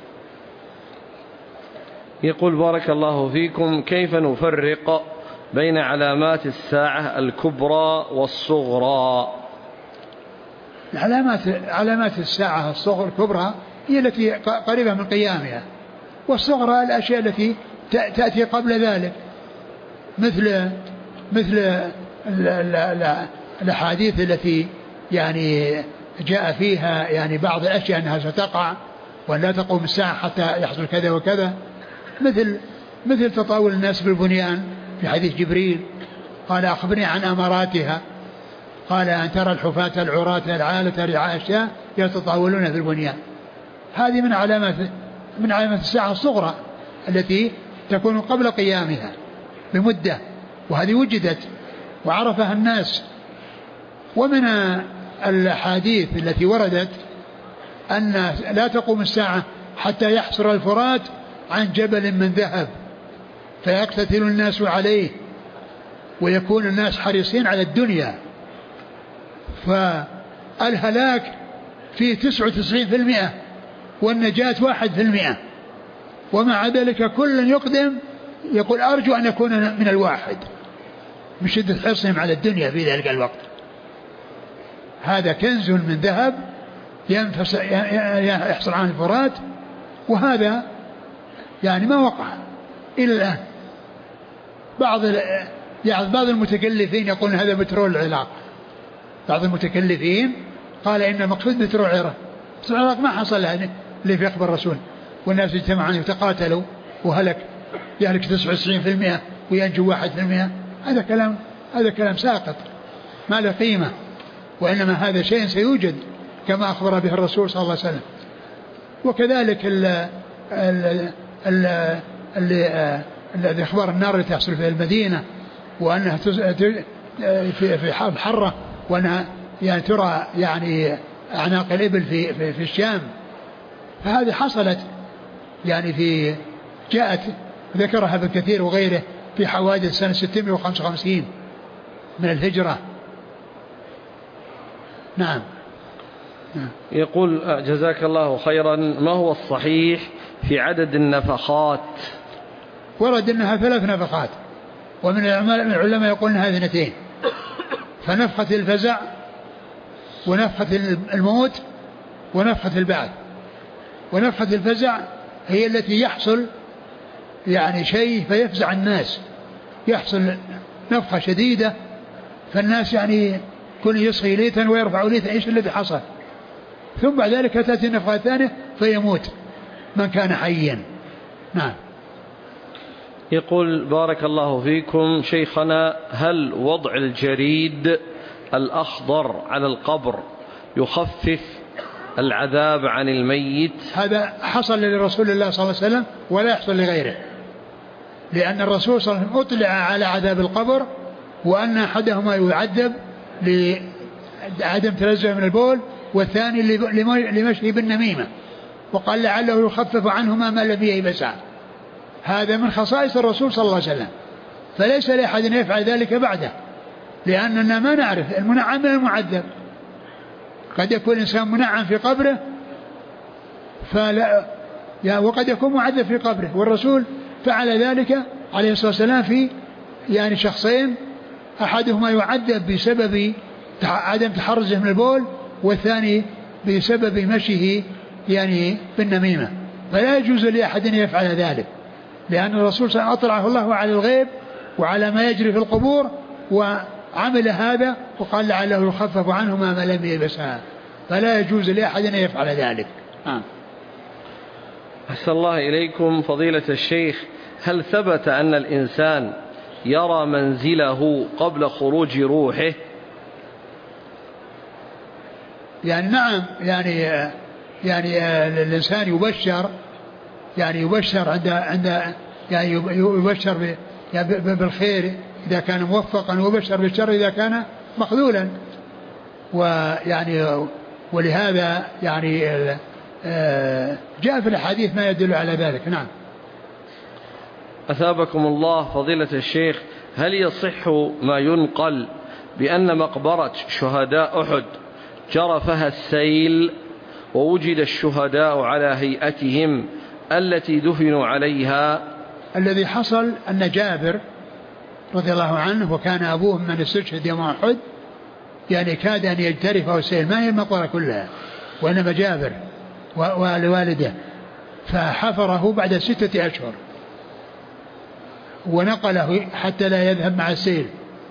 يقول: بارك الله فيكم، كيف نفرق بين علامات الساعة الكبرى والصغرى؟ علامات علامات الساعة الصغرى الكبرى هي التي قريبة من قيامها، والصغرى الأشياء التي تأتي قبل ذلك، مثل مثل الأحاديث التي يعني جاء فيها يعني بعض الأشياء أنها ستقع وأن لا تقوم الساعة حتى يحصل كذا وكذا، مثل مثل تطاول الناس بالبنيان في حديث جبريل قال: أخبرني عن أماراتها، قال: أن ترى الحفاة العراة العالة رعاء الشاة يتطاولون في البنيان. هذه من علامات من علامات الساعة الصغرى التي تكون قبل قيامها بمدة، وهذه وجدت وعرفها الناس. ومن الأحاديث التي وردت أن لا تقوم الساعة حتى يحصر الفرات عن جبل من ذهب فيقتتل الناس عليه، ويكون الناس حريصين على الدنيا، فالهلاك فيه تسعة وتسعين في المئة والنجاة واحد في المئة، ومع ذلك كل يقدم يقول: أرجو أن يكون من الواحد، من شدة حرصهم على الدنيا في ذلك الوقت. هذا كنز من ذهب يحصل عن الفرات، وهذا يعني ما وقع إلى الآن. بعض يعني بعض المتكلفين يقولون هذا بترول العراق، بعض المتكلفين قال إن المقصود بترول العراق، بس العراق ما حصل يعني اللي في أخبار الرسول، والناس اجتمعوا يتقاتلوا وهلك يهلك تسعة وتسعين في المئة وينجو واحد في المئة. هذا كلام هذا كلام ساقط ما له قيمة، وإنما هذا شيء سيوجد كما أخبر به الرسول صلى الله عليه وسلم. وكذلك الذي أخبار النار اللي تحصل في المدينة، وأنها في حرب حرة، وأنها يعني ترى يعني أعناق الإبل في, في, في الشام. فهذه حصلت يعني في جاءت ذكرها ابن كثير وغيره في حوادث سنة ستمائة وخمسة وخمسين من الهجرة. نعم. يقول: جزاك الله خيرا، ما هو الصحيح في عدد النفخات؟ ورد أنها ثلاث نفخات، ومن العلماء يقولون هذه اثنتين، فنفخة الفزع ونفخة الموت ونفخة البعث. ونفخة الفزع هي التي يحصل يعني شيء فيفزع الناس، يحصل نفخة شديدة فالناس يعني كل يصغي ليتا ويرفع ليتا، إيش الذي حصل؟ ثم بعد ذلك تأتي النفخة الثانية فيموت من كان حيا. نعم. يقول بارك الله فيكم شيخنا، هل وضع الجريد الأخضر على القبر يخفف العذاب عن الميت؟ هذا حصل لرسول الله صلى الله عليه وسلم ولا يحصل لغيره، لأن الرسول صلى الله عليه وسلم أطلع على عذاب القبر وأن أحدهما يعذب لعدم تلذذ من البول والثاني لمشي بالنميمة، وقال لعله يخفف عنهما ما لم ييبسا. هذا من خصائص الرسول صلى الله عليه وسلم، فليس لأحد أن يفعل ذلك بعده، لأننا ما نعرف المنعم من المعذب. قد يكون الإنسان منعم في قبره فلا يعني، وقد يكون معذب في قبره، والرسول فعل ذلك عليه الصلاة والسلام في يعني شخصين، أحدهما يعذب بسبب عدم تحرزه من البول والثاني بسبب مشيه يعني بالنميمة. فلا يجوز لأحد أن يفعل ذلك، لأن الرسول صلى الله عليه وسلم أطلعه الله على الغيب وعلى ما يجري في القبور وعمل هذا وقال لعله يخفف عنهما ما لم يلبسها، فلا يجوز لأحد أن يفعل ذلك. آه. أحسن الله إليكم فضيلة الشيخ، هل ثبت أن الإنسان يرى منزله قبل خروج روحه؟ يعني نعم، يعني يعني الإنسان يبشر يعني يبشر عند عند يعني يبشر بالخير إذا كان موفقا، ويبشر بالشر إذا كان مخذولا، ويعني ولهذا يعني جاء في الحديث ما يدل على ذلك. نعم. أثابكم الله فضيلة الشيخ، هل يصح ما ينقل بأن مقبرة شهداء أحد جرفها السيل ووجد الشهداء على هيئتهم التي دفنوا عليها؟ الذي حصل أن جابر رضي الله عنه وكان أبوه من استشهد يوم أحد يعني كاد أن يجترفه السيل، ما هي المقبرة كلها وإنما جابر والوالده، فحفره بعد ستة أشهر ونقله حتى لا يذهب مع السيل.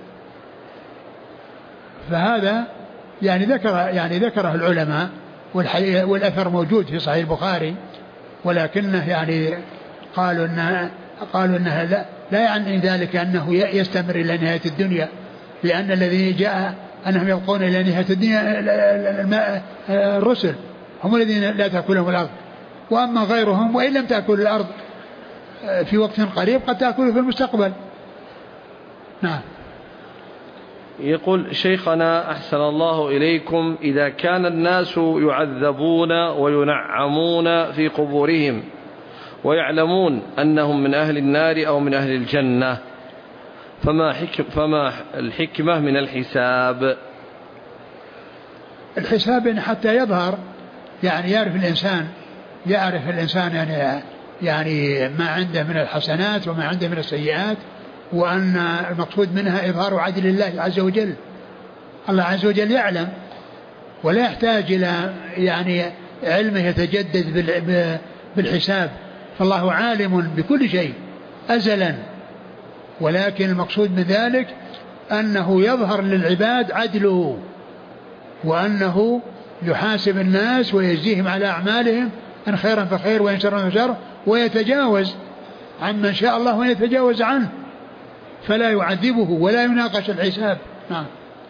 فهذا يعني ذكر يعني ذكره العلماء، والأثر موجود في صحيح البخاري، ولكنه يعني قالوا إنه قالوا إنها لا, لا يعني ذلك أنه يستمر إلى نهاية الدنيا، لأن الذي جاء أنهم يبقون إلى نهاية الدنيا الرسل هم الذين لا تأكلهم الأرض، وأما غيرهم وإن لم تأكل الأرض في وقت قريب قد تأكل في المستقبل. نعم. يقول شيخنا أحسن الله إليكم، إذا كان الناس يعذبون وينعمون في قبورهم ويعلمون أنهم من أهل النار أو من أهل الجنة، فما, حكم فما الحكمة من الحساب؟ الحساب حتى يظهر يعني يعرف الإنسان يعرف الإنسان يعني يعني ما عنده من الحسنات وما عنده من السيئات، وأن المقصود منها إظهار عدل الله عز وجل. الله عز وجل يعلم ولا يحتاج إلى يعني علمه يتجدد بالحساب، فالله عالم بكل شيء أزلا، ولكن المقصود من ذلك أنه يظهر للعباد عدله، وأنه يحاسب الناس ويجزيهم على أعمالهم إن خيرا فخير وإن شرا فشر، ويتجاوز عمن شاء الله وأن يتجاوز عنه، فلا يعذبه ولا يناقش الحساب. نعم.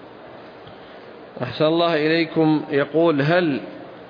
أحسن الله إليكم، يقول هل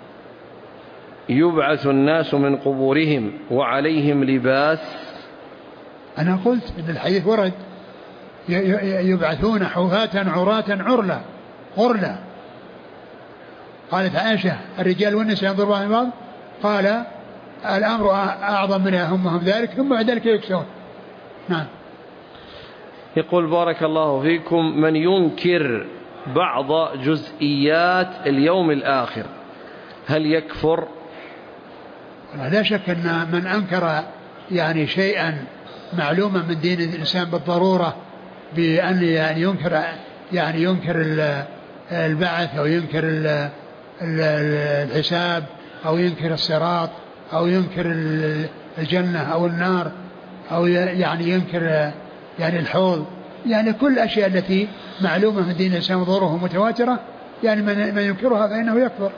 يبعث الناس من قبورهم وعليهم لباس؟ أنا قلت إن الحديث ورد يبعثون حفاة عراة عرلا غرلا. قالت عائشة الرجال والنساء ينظر بعضهم بعض، قال الأمر أعظم من همهم ذلك ثم بعد ذلك يكسون. نعم. يقول بارك الله فيكم، من ينكر بعض جزئيات اليوم الآخر هل يكفر؟ لا شك أن من أنكر يعني شيئا معلوما من دين الإنسان بالضرورة بأن يعني ينكر يعني ينكر البعث أو ينكر الحساب أو ينكر الصراط أو ينكر الجنة أو النار أو يعني ينكر يعني الحوض يعني كل الأشياء التي معلومة من دين الإسلام وظهورها متواترة يعني من, من ينكرها فإنه يكفر.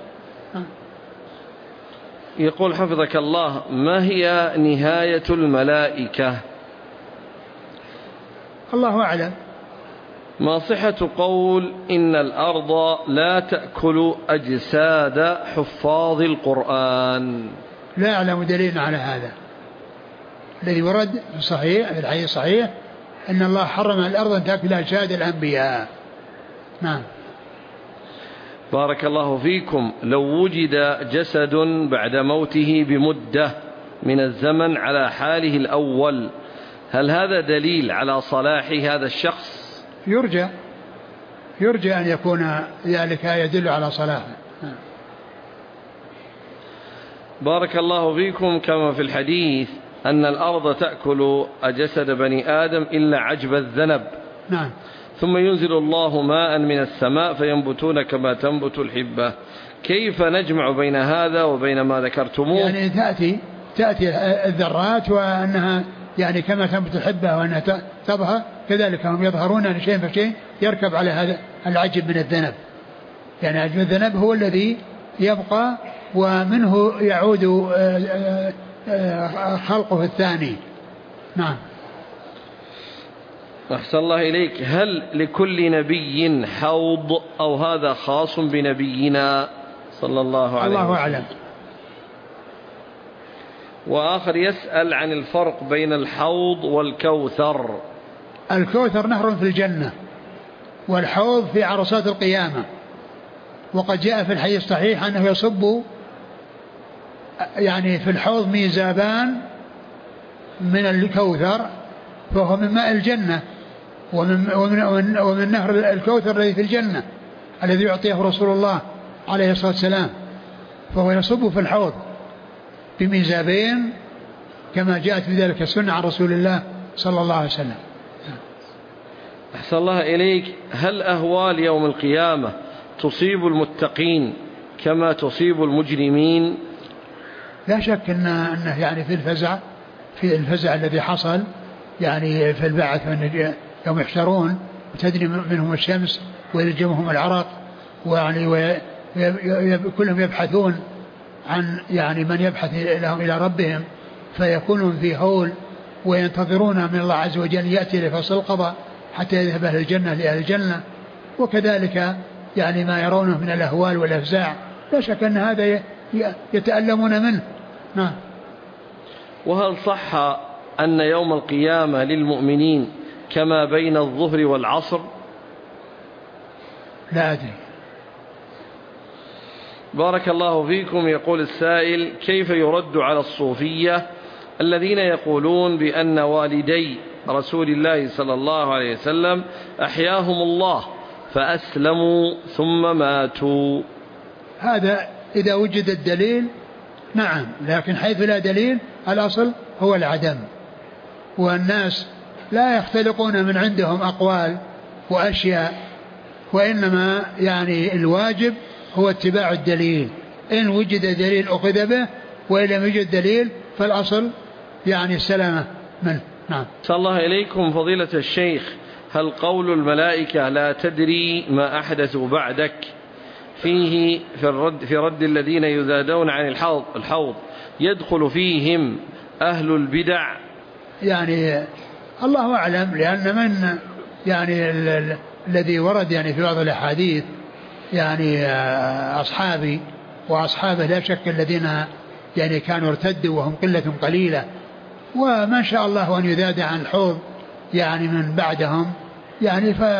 يقول حفظك الله: ما هي نهاية الملائكة؟ الله أعلم. ما صحة قول إن الأرض لا تأكل أجساد حفاظ القرآن؟ لا أعلم دليل على هذا. الذي ورد في الصحيح في الحديث الصحيح إن الله حرم الأرض أن تأكل أجساد الأنبياء. نعم. بارك الله فيكم. لو وجد جسد بعد موته بمدة من الزمن على حاله الأول، هل هذا دليل على صلاح هذا الشخص؟ يرجى يرجى أن يكون ذلك يدل على صلاحه. بارك الله فيكم. كما في الحديث أن الأرض تأكل جسد بني آدم إلا عجب الذنب. نعم. ثم ينزل الله ماء من السماء فينبتون كما تنبت الحبة. كيف نجمع بين هذا وبين ما ذكرتموه؟ يعني تأتي تأتي الذرات وأنها يعني كما تنبت الحبة وأنها تظهر كذلك هم يظهرون شيء فشيء يركب على هذا العجب من الذنب. يعني عجب الذنب هو الذي يبقى ومنه يعود خلقه الثاني. نعم. أحسن الله إليك. هل لكل نبي حوض أو هذا خاص بنبينا صلى الله عليه وسلم؟ الله أعلم. وآخر يسأل عن الفرق بين الحوض والكوثر. الكوثر نهر في الجنة، والحوض في عرصات القيامة. وقد جاء في الحديث الصحيح أنه يصب يعني في الحوض ميزابان من الكوثر فهو من ماء الجنة ومن, ومن, ومن نهر الكوثر الذي في الجنة الذي يعطيه رسول الله عليه الصلاة والسلام، فهو يصب في الحوض بميزابين كما جاءت بذلك السنة عن رسول الله صلى الله عليه وسلم. أحسن الله إليك. هل أهوال يوم القيامة تصيب المتقين كما تصيب المجرمين؟ لا شك إن أنه يعني في الفزع في الفزع الذي حصل يعني في البعث يوم يحشرون وتدني منهم الشمس ويلجمهم العرق ويعني وكلهم يبحثون عن يعني من يبحث لهم إلى ربهم فيكونون في هول وينتظرون من الله عز وجل يأتي لفصل القضاء حتى يذهب أهل الجنة لأهل الجنة، وكذلك يعني ما يرونه من الأهوال والأفزاع لا شك أن هذا يتألمون منه. نعم. وهل صح أن يوم القيامة للمؤمنين كما بين الظهر والعصر؟ لا أدري. بارك الله فيكم. يقول السائل: كيف يرد على الصوفية الذين يقولون بأن والدي رسول الله صلى الله عليه وسلم أحياهم الله فأسلموا ثم ماتوا؟ هذا إذا وجد الدليل نعم، لكن حيث لا دليل الأصل هو العدم، والناس لا يختلقون من عندهم أقوال وأشياء، وإنما يعني الواجب هو اتباع الدليل. إن وجد دليل أخذ به وإن لم يوجد دليل فالأصل يعني السلامة منه. نعم. صلى الله إليكم فضيلة الشيخ، هل قول الملائكة لا تدري ما أحدثوا بعدك فيه في الرد, في رد الذين يزادون عن الحوض, الحوض يدخل فيهم أهل البدع؟ يعني الله أعلم، لأن من يعني ال ال الذي ورد يعني في بعض الأحاديث يعني أصحابي وأصحابه لا شك الذين يعني كانوا ارتدوا وهم قلة قليلة، وما شاء الله أن يزاد عن الحوض يعني من بعدهم يعني ف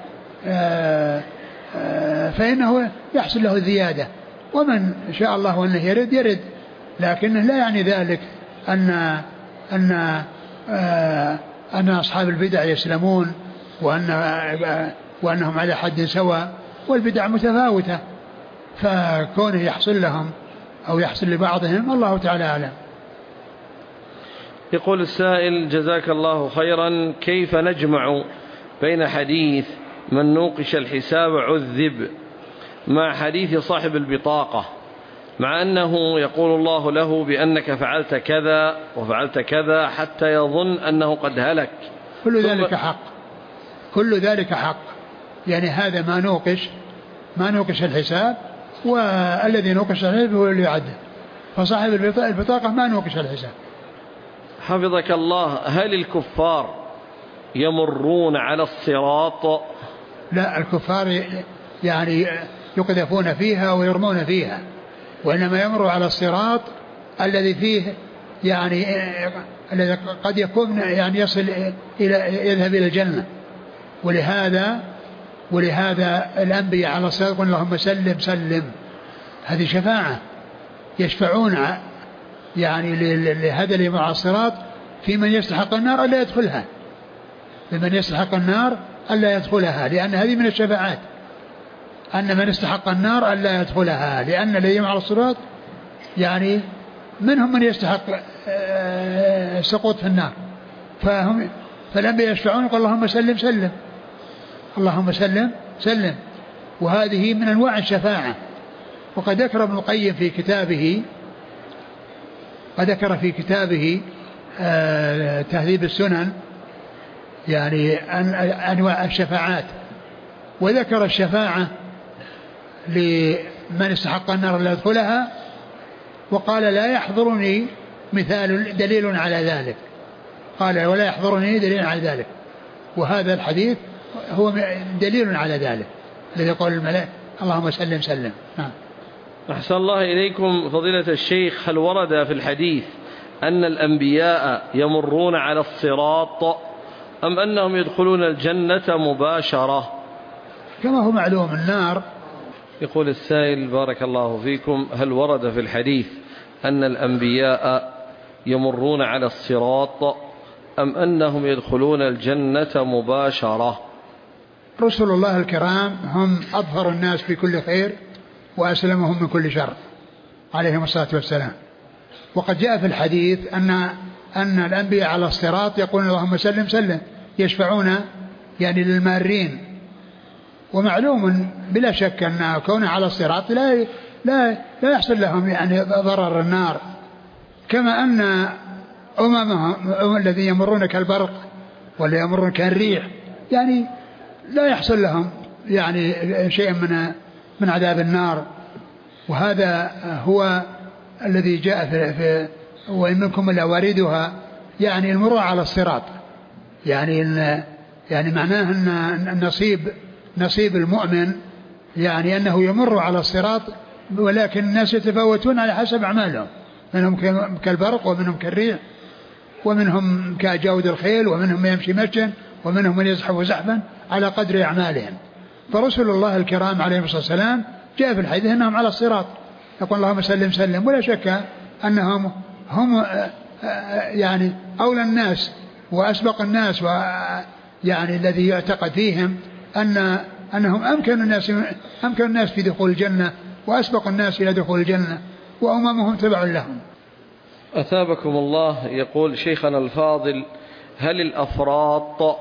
فإنه يحصل له الزيادة، ومن شاء الله أنه يرد يرد، لكنه لا يعني ذلك أن أن أن أصحاب البدع يسلمون وأن وأنهم على حد سواء، والبدع متفاوتة، فكونه يحصل لهم أو يحصل لبعضهم الله تعالى أعلم. يقول السائل: جزاك الله خيرا، كيف نجمع بين حديث من نوقش الحساب عذب مع حديث صاحب البطاقة، مع أنه يقول الله له بأنك فعلت كذا وفعلت كذا حتى يظن أنه قد هلك؟ كل ذلك حق، كل ذلك حق، يعني هذا ما نوقش ما نوقش الحساب، والذي نوقش الحساب هو اللي يعدل، فصاحب البطاقة ما نوقش الحساب. حفظك الله، هل الكفار يمرون على الصراط؟ لا، الكفار يعني يقذفون فيها ويرمون فيها، وإنما يمر على الصراط الذي فيه يعني الذي قد يكون يعني يصل إلى يذهب إلى الجنة. ولهذا ولهذا الأنبياء على الصراط يقول اللهم سلم سلم، هذه شفاعة، يشفعون يعني لهذا اللي مع الصراط في من يستحق النار ألا يدخلها، لمن يستحق النار ألا يدخلها، لأن هذه من الشفاعات، أن من استحق النار ألا يدخلها، لأن الذي مع الصراط يعني منهم من يستحق السقوط في النار، فهم فالأنبياء يشفعون يقول اللهم سلم سلم، اللهم سلم سلم. وهذه من أنواع الشفاعة. وقد ذكر ابن القيم في كتابه قد ذكر في كتابه آه تهذيب السنن يعني أنواع الشفاعات، وذكر الشفاعة لمن استحق النار لا يدخلها، وقال لا يحضرني مثال دليل على ذلك، قال ولا يحضرني دليل على ذلك، وهذا الحديث هو دليل على ذلك الذي يقول الملائكة اللهم سلم سلم. نعم. أحسن الله إليكم فضيلة الشيخ، هل ورد في الحديث أن الأنبياء يمرون على الصراط أم أنهم يدخلون الجنة مباشرة؟ كما هو معلوم النار. يقول السائل بارك الله فيكم، هل ورد في الحديث أن الأنبياء يمرون على الصراط أم أنهم يدخلون الجنة مباشرة؟ رسل الله الكرام هم أظهر الناس في كل خير وأسلمهم من كل شر عليهم الصلاة والسلام. وقد جاء في الحديث أن أن الأنبياء على الصراط يقولون اللهم سلم سلم، يشفعون يعني للمارين. ومعلوم بلا شك أن كون على الصراط لا لا لا يحصل لهم يعني ضرر النار، كما أن أممهم الذين يمرون كالبرق ولا يمرون كالريح يعني لا يحصل لهم يعني شيء من من عذاب النار. وهذا هو الذي جاء في, في وإن منكم إلا واردها، يعني المرور على الصراط، يعني إن يعني معناه أن النصيب نصيب المؤمن يعني أنه يمر على الصراط، ولكن الناس يتفاوتون على حسب أعمالهم، منهم كالبرق ومنهم كالريح ومنهم كجود الخيل ومنهم من يمشي مشيا ومنهم من يزحف زحفا على قدر أعمالهم. فرسل الله الكرام عليهم الصلاة والسلام جاء في الحديث أنهم على الصراط يقول اللهم سلم سلم، ولا شك أنهم هم يعني أولى الناس وأسبق الناس، ويعني الذي يعتقد فيهم أن أنهم أمكن الناس أمكن الناس في دخول الجنة وأسبق الناس إلى دخول الجنة، وأممهم تبع لهم. أثابكم الله. يقول شيخنا الفاضل، هل الأفراط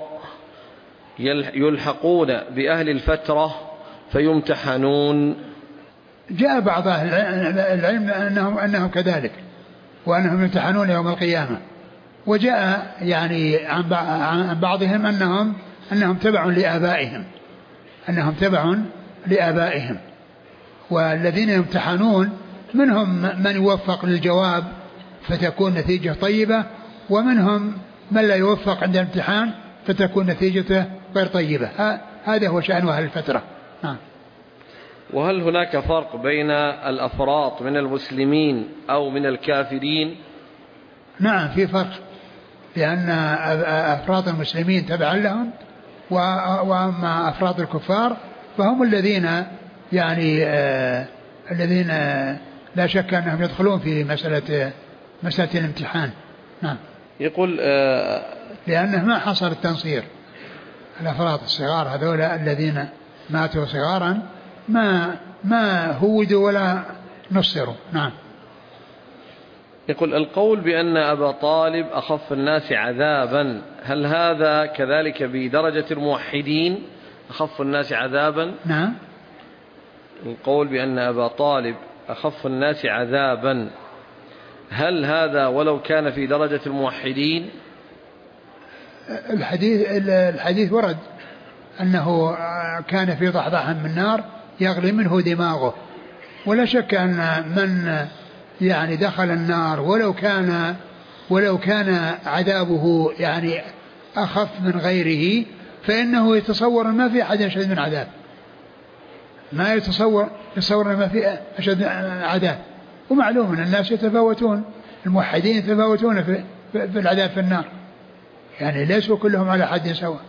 يلحقون بأهل الفترة فيمتحنون؟ جاء بعض أهل العلم أنهم, أنهم كذلك، وأنهم يمتحنون يوم القيامة. وجاء يعني عن بعضهم أنهم أنهم تبع لآبائهم أنهم تبع لآبائهم والذين يمتحنون منهم من يوفق للجواب فتكون نتيجة طيبة، ومنهم من لا يوفق عند الامتحان فتكون نتيجته غير طيبة. هذا هو شأن أهل الفترة. نعم. وهل هناك فرق بين الأفراط من المسلمين أو من الكافرين؟ نعم في فرق، لأن أفراط المسلمين تبعا لهم، وأما أفراط الكفار فهم الذين يعني آه الذين آه لا شك أنهم يدخلون في مسألة مسألة الامتحان. نعم. يقول آه لأنه ما حصل التنصير. الأفراط الصغار هذول الذين ماتوا صغارا ما ما هودوا ولا نصروا. نعم. يقول القول بأن أبا طالب أخف الناس عذابا، هل هذا كذلك بدرجة الموحدين أخف الناس عذابا؟ نعم. القول بأن أبا طالب أخف الناس عذابا، هل هذا ولو كان في درجة الموحدين؟ الحديث الحديث ورد أنه كان في ضحضاح من نار يغلي منه دماغه. ولا شك أن من يعني دخل النار ولو كان ولو كان عذابه يعني أخف من غيره فإنه يتصور ما في أحد أشد من عذاب، ما يتصور يتصور ما في أشد عذاب. ومعلوم أن الناس يتفاوتون، الموحدين يتفاوتون في, في العذاب في النار، يعني ليسوا كلهم على حد سواء.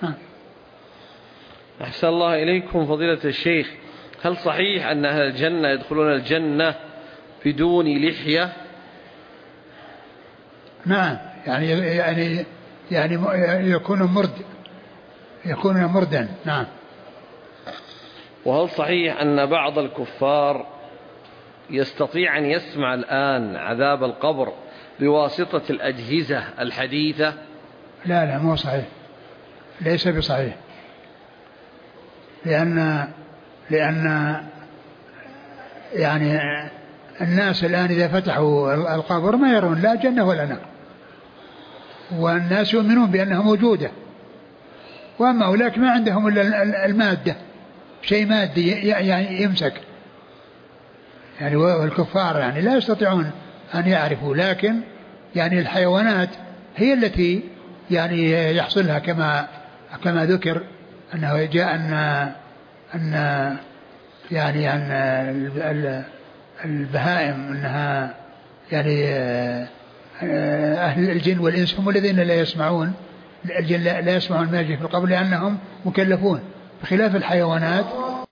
أحسن الله إليكم فضيلة الشيخ، هل صحيح أن أهل الجنة يدخلون الجنة بدون لحية؟ نعم، يعني يعني يعني يكون مرد يكون مردا. نعم. وهل صحيح أن بعض الكفار يستطيع أن يسمع الآن عذاب القبر بواسطة الأجهزة الحديثة؟ لا لا مو صحيح، ليس بصحيح، لأن لأن يعني الناس الآن إذا فتحوا القبر ما يرون لا جنة ولا نار، والناس يؤمنون بأنها موجودة، وأما أولاك ما عندهم إلا المادة، شيء مادي يعني يمسك، يعني والكفار يعني لا يستطيعون أن يعرفوا، لكن يعني الحيوانات هي التي يعني يحصلها كما كما ذكر أنه جاء أن أن يعني أن البهائم أنها يعني أهل الجن والإنس هم الذين لا يسمعون، الجن لا يسمعون ما يجري في القبر لأنهم مكلفون، بخلاف الحيوانات.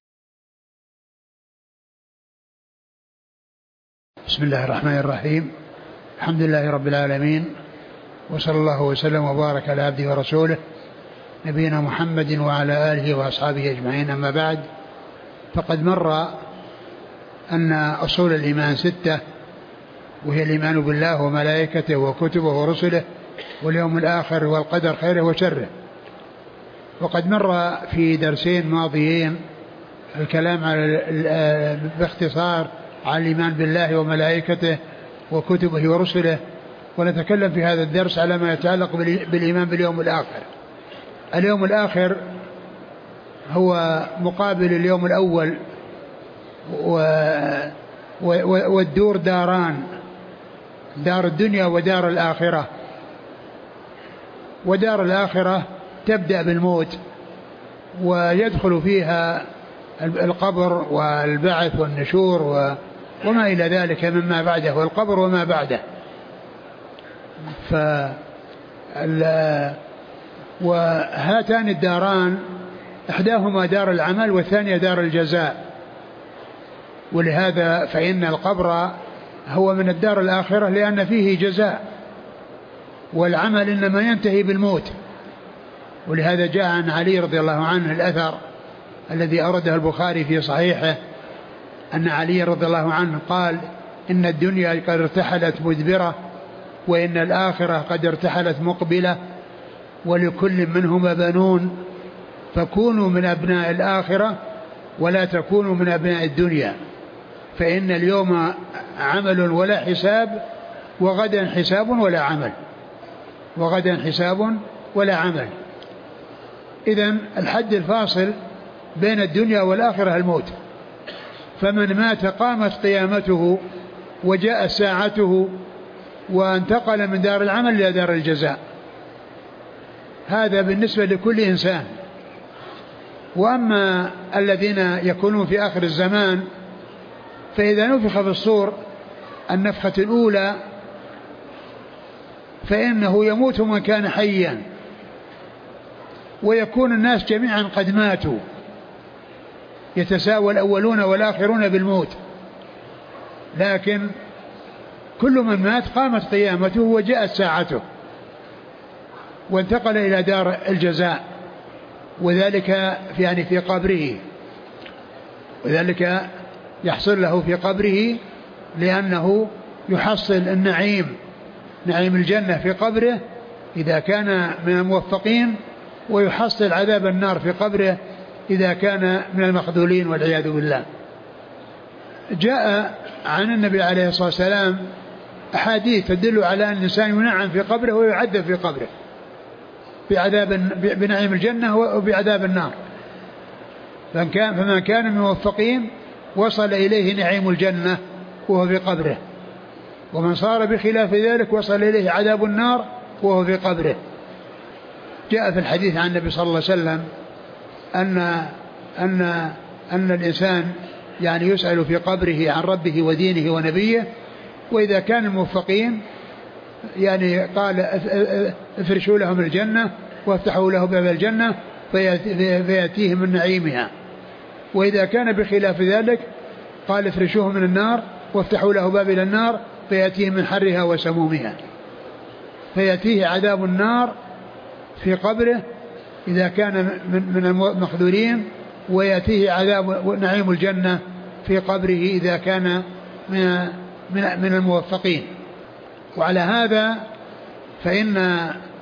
بسم الله الرحمن الرحيم، الحمد لله رب العالمين، وصلى الله وسلم وبارك على عبده ورسوله نبينا محمد وعلى آله وأصحابه أجمعين. أما بعد، فقد مر أن أصول الإيمان ستة، وهي الإيمان بالله وملائكته وكتبه ورسله واليوم الآخر والقدر خيره وشره. وقد مر في درسين ماضيين الكلام على باختصار على الإيمان بالله وملائكته وكتبه ورسله، ونتكلم في هذا الدرس على ما يتعلق بالإيمان باليوم الآخر. اليوم الآخر هو مقابل اليوم الأول، والدور داران، دار الدنيا ودار الآخرة. ودار الآخرة تبدأ بالموت ويدخل فيها القبر والبعث والنشور وما إلى ذلك مما بعده، والقبر وما بعده. ف وهاتان الداران إحداهما دار العمل والثانية دار الجزاء، ولهذا فإن القبر هو من الدار الآخرة لأن فيه جزاء، والعمل إنما ينتهي بالموت. ولهذا جاء عن علي رضي الله عنه الأثر الذي أورده البخاري في صحيحه أن علي رضي الله عنه قال: إن الدنيا قد ارتحلت مدبرة، وإن الآخرة قد ارتحلت مقبلة، ولكل منهما بنون، فكونوا من أبناء الآخرة ولا تكونوا من أبناء الدنيا، فإن اليوم عمل ولا حساب، وغدا حساب ولا عمل، وغدا حساب ولا عمل. إذن الحد الفاصل بين الدنيا والآخرة الموت، فمن مات قامت قيامته وجاء ساعته وانتقل من دار العمل إلى دار الجزاء. هذا بالنسبة لكل إنسان. وأما الذين يكونون في آخر الزمان فإذا نفخ في الصور النفخة الأولى فإنه يموت من كان حيا، ويكون الناس جميعا قد ماتوا، يتساوى الأولون والآخرون بالموت، لكن كل من مات قامت قيامته وجاءت ساعته وانتقل إلى دار الجزاء، وذلك يعني في قبره، وذلك يحصل له في قبره لأنه يحصل النعيم، نعيم الجنة في قبره إذا كان من الموفقين، ويحصل عذاب النار في قبره إذا كان من المخذولين والعياذ بالله. جاء عن النبي عليه الصلاة والسلام أحاديث تدل على أن الإنسان ينعم في قبره ويعذب في قبره، بعذاب بنعيم الجنة وبعذاب النار. فمن كان فمن كان من الموفقين وصل إليه نعيم الجنة وهو في قبره، ومن صار بخلاف ذلك وصل إليه عذاب النار وهو في قبره. جاء في الحديث عن النبي صلى الله عليه وسلم أن أن أن الإنسان يعني يسأل في قبره عن ربه ودينه ونبيه، وإذا كان الموفقين يعني قال افرشوا لهم الجنة وافتحوا له باب الجنة فيأتيهم من نعيمها، وإذا كان بخلاف ذلك قال افرشوه من النار وافتحوا له باب إلى النار فيأتيهم من حرها وسمومها. فيأتيه عذاب النار في قبره إذا كان من المخذولين، ويأتيه عذاب نعيم الجنة في قبره إذا كان من من الموفقين. وعلى هذا فإن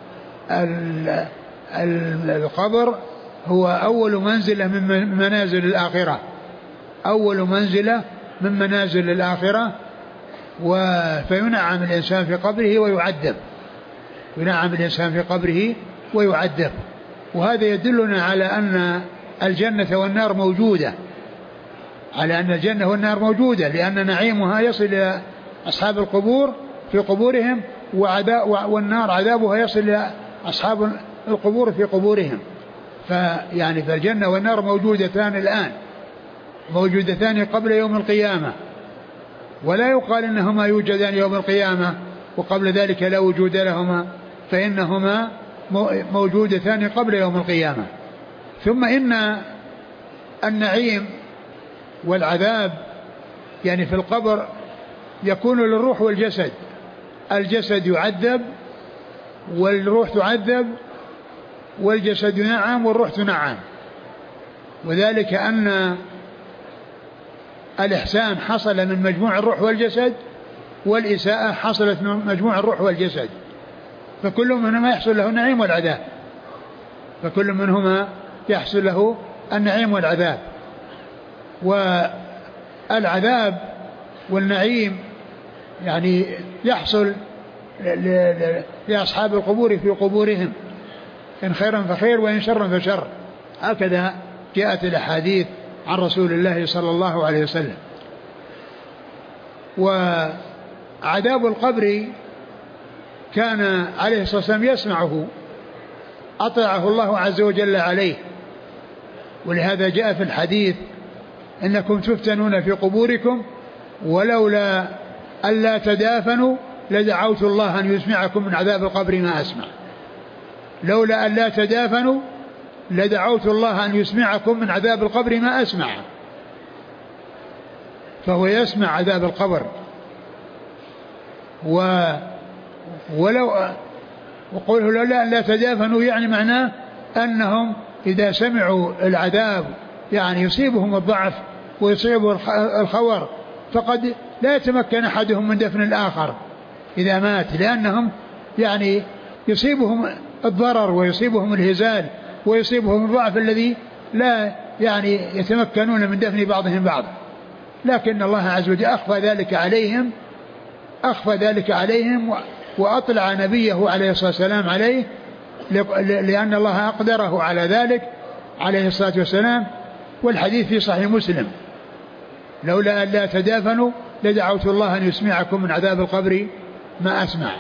القبر هو أول منزلة من منازل الآخرة، أول منزلة من منازل الآخرة. فينعم الإنسان في قبره ويعذب، ينعم الإنسان في قبره ويعذب. وهذا يدلنا على أن الجنة والنار موجودة، على أن الجنة والنار موجودة، لأن نعيمها يصل إلى أصحاب القبور في قبورهم، والنار عذابها يصل إلى أصحاب القبور في قبورهم. فيعني فالجنة والنار موجودتان الآن، موجودتان قبل يوم القيامة، ولا يقال إنهما يوجدان يوم القيامة وقبل ذلك لا وجود لهما، فإنهما موجودتان قبل يوم القيامة. ثم إن النعيم والعذاب يعني في القبر يكون للروح والجسد، الجسد يعذب والروح تعذب، والجسد ينعم والروح تنعم. وذلك أن الإحسان حصل من مجموع الروح والجسد، والإساءة حصلت من مجموع الروح والجسد، فكل منهما يحصل له النعيم والعذاب، فكل منهما يحصل له النعيم والعذاب. والعذاب والنعيم يعني يحصل لأصحاب القبور في قبورهم، إن خيرا فخير وإن شرا فشر. هكذا جاءت الأحاديث عن رسول الله صلى الله عليه وسلم. وعذاب القبر كان عليه الصلاة والسلام يسمعه، أطلعه الله عز وجل عليه، ولهذا جاء في الحديث إنكم تفتنون في قبوركم ولولا ألا تدافنوا لدعوت الله أن يسمعكم من عذاب القبر ما أسمع. لولا ألا تدافنوا لدعوت الله أن يسمعكم من عذاب القبر ما أسمع. فهو يسمع عذاب القبر. و ولو وقوله لولا ألا تدافنوا يعني معناه أنهم إذا سمعوا العذاب يعني يصيبهم الضعف ويصيبهم الخور، فقد لا يتمكن أحدهم من دفن الآخر إذا مات، لأنهم يعني يصيبهم الضرر ويصيبهم الهزال ويصيبهم الضعف الذي لا يعني يتمكنون من دفن بعضهم بعض. لكن الله عز وجل أخفى ذلك عليهم، أخفى ذلك عليهم وأطلع نبيه عليه الصلاة والسلام عليه، لأن الله أقدره على ذلك عليه الصلاة والسلام. والحديث في صحيح مسلم لولا أن لا تدافنوا لدعوت الله أن يسمعكم من عذاب القبر ما أسمع.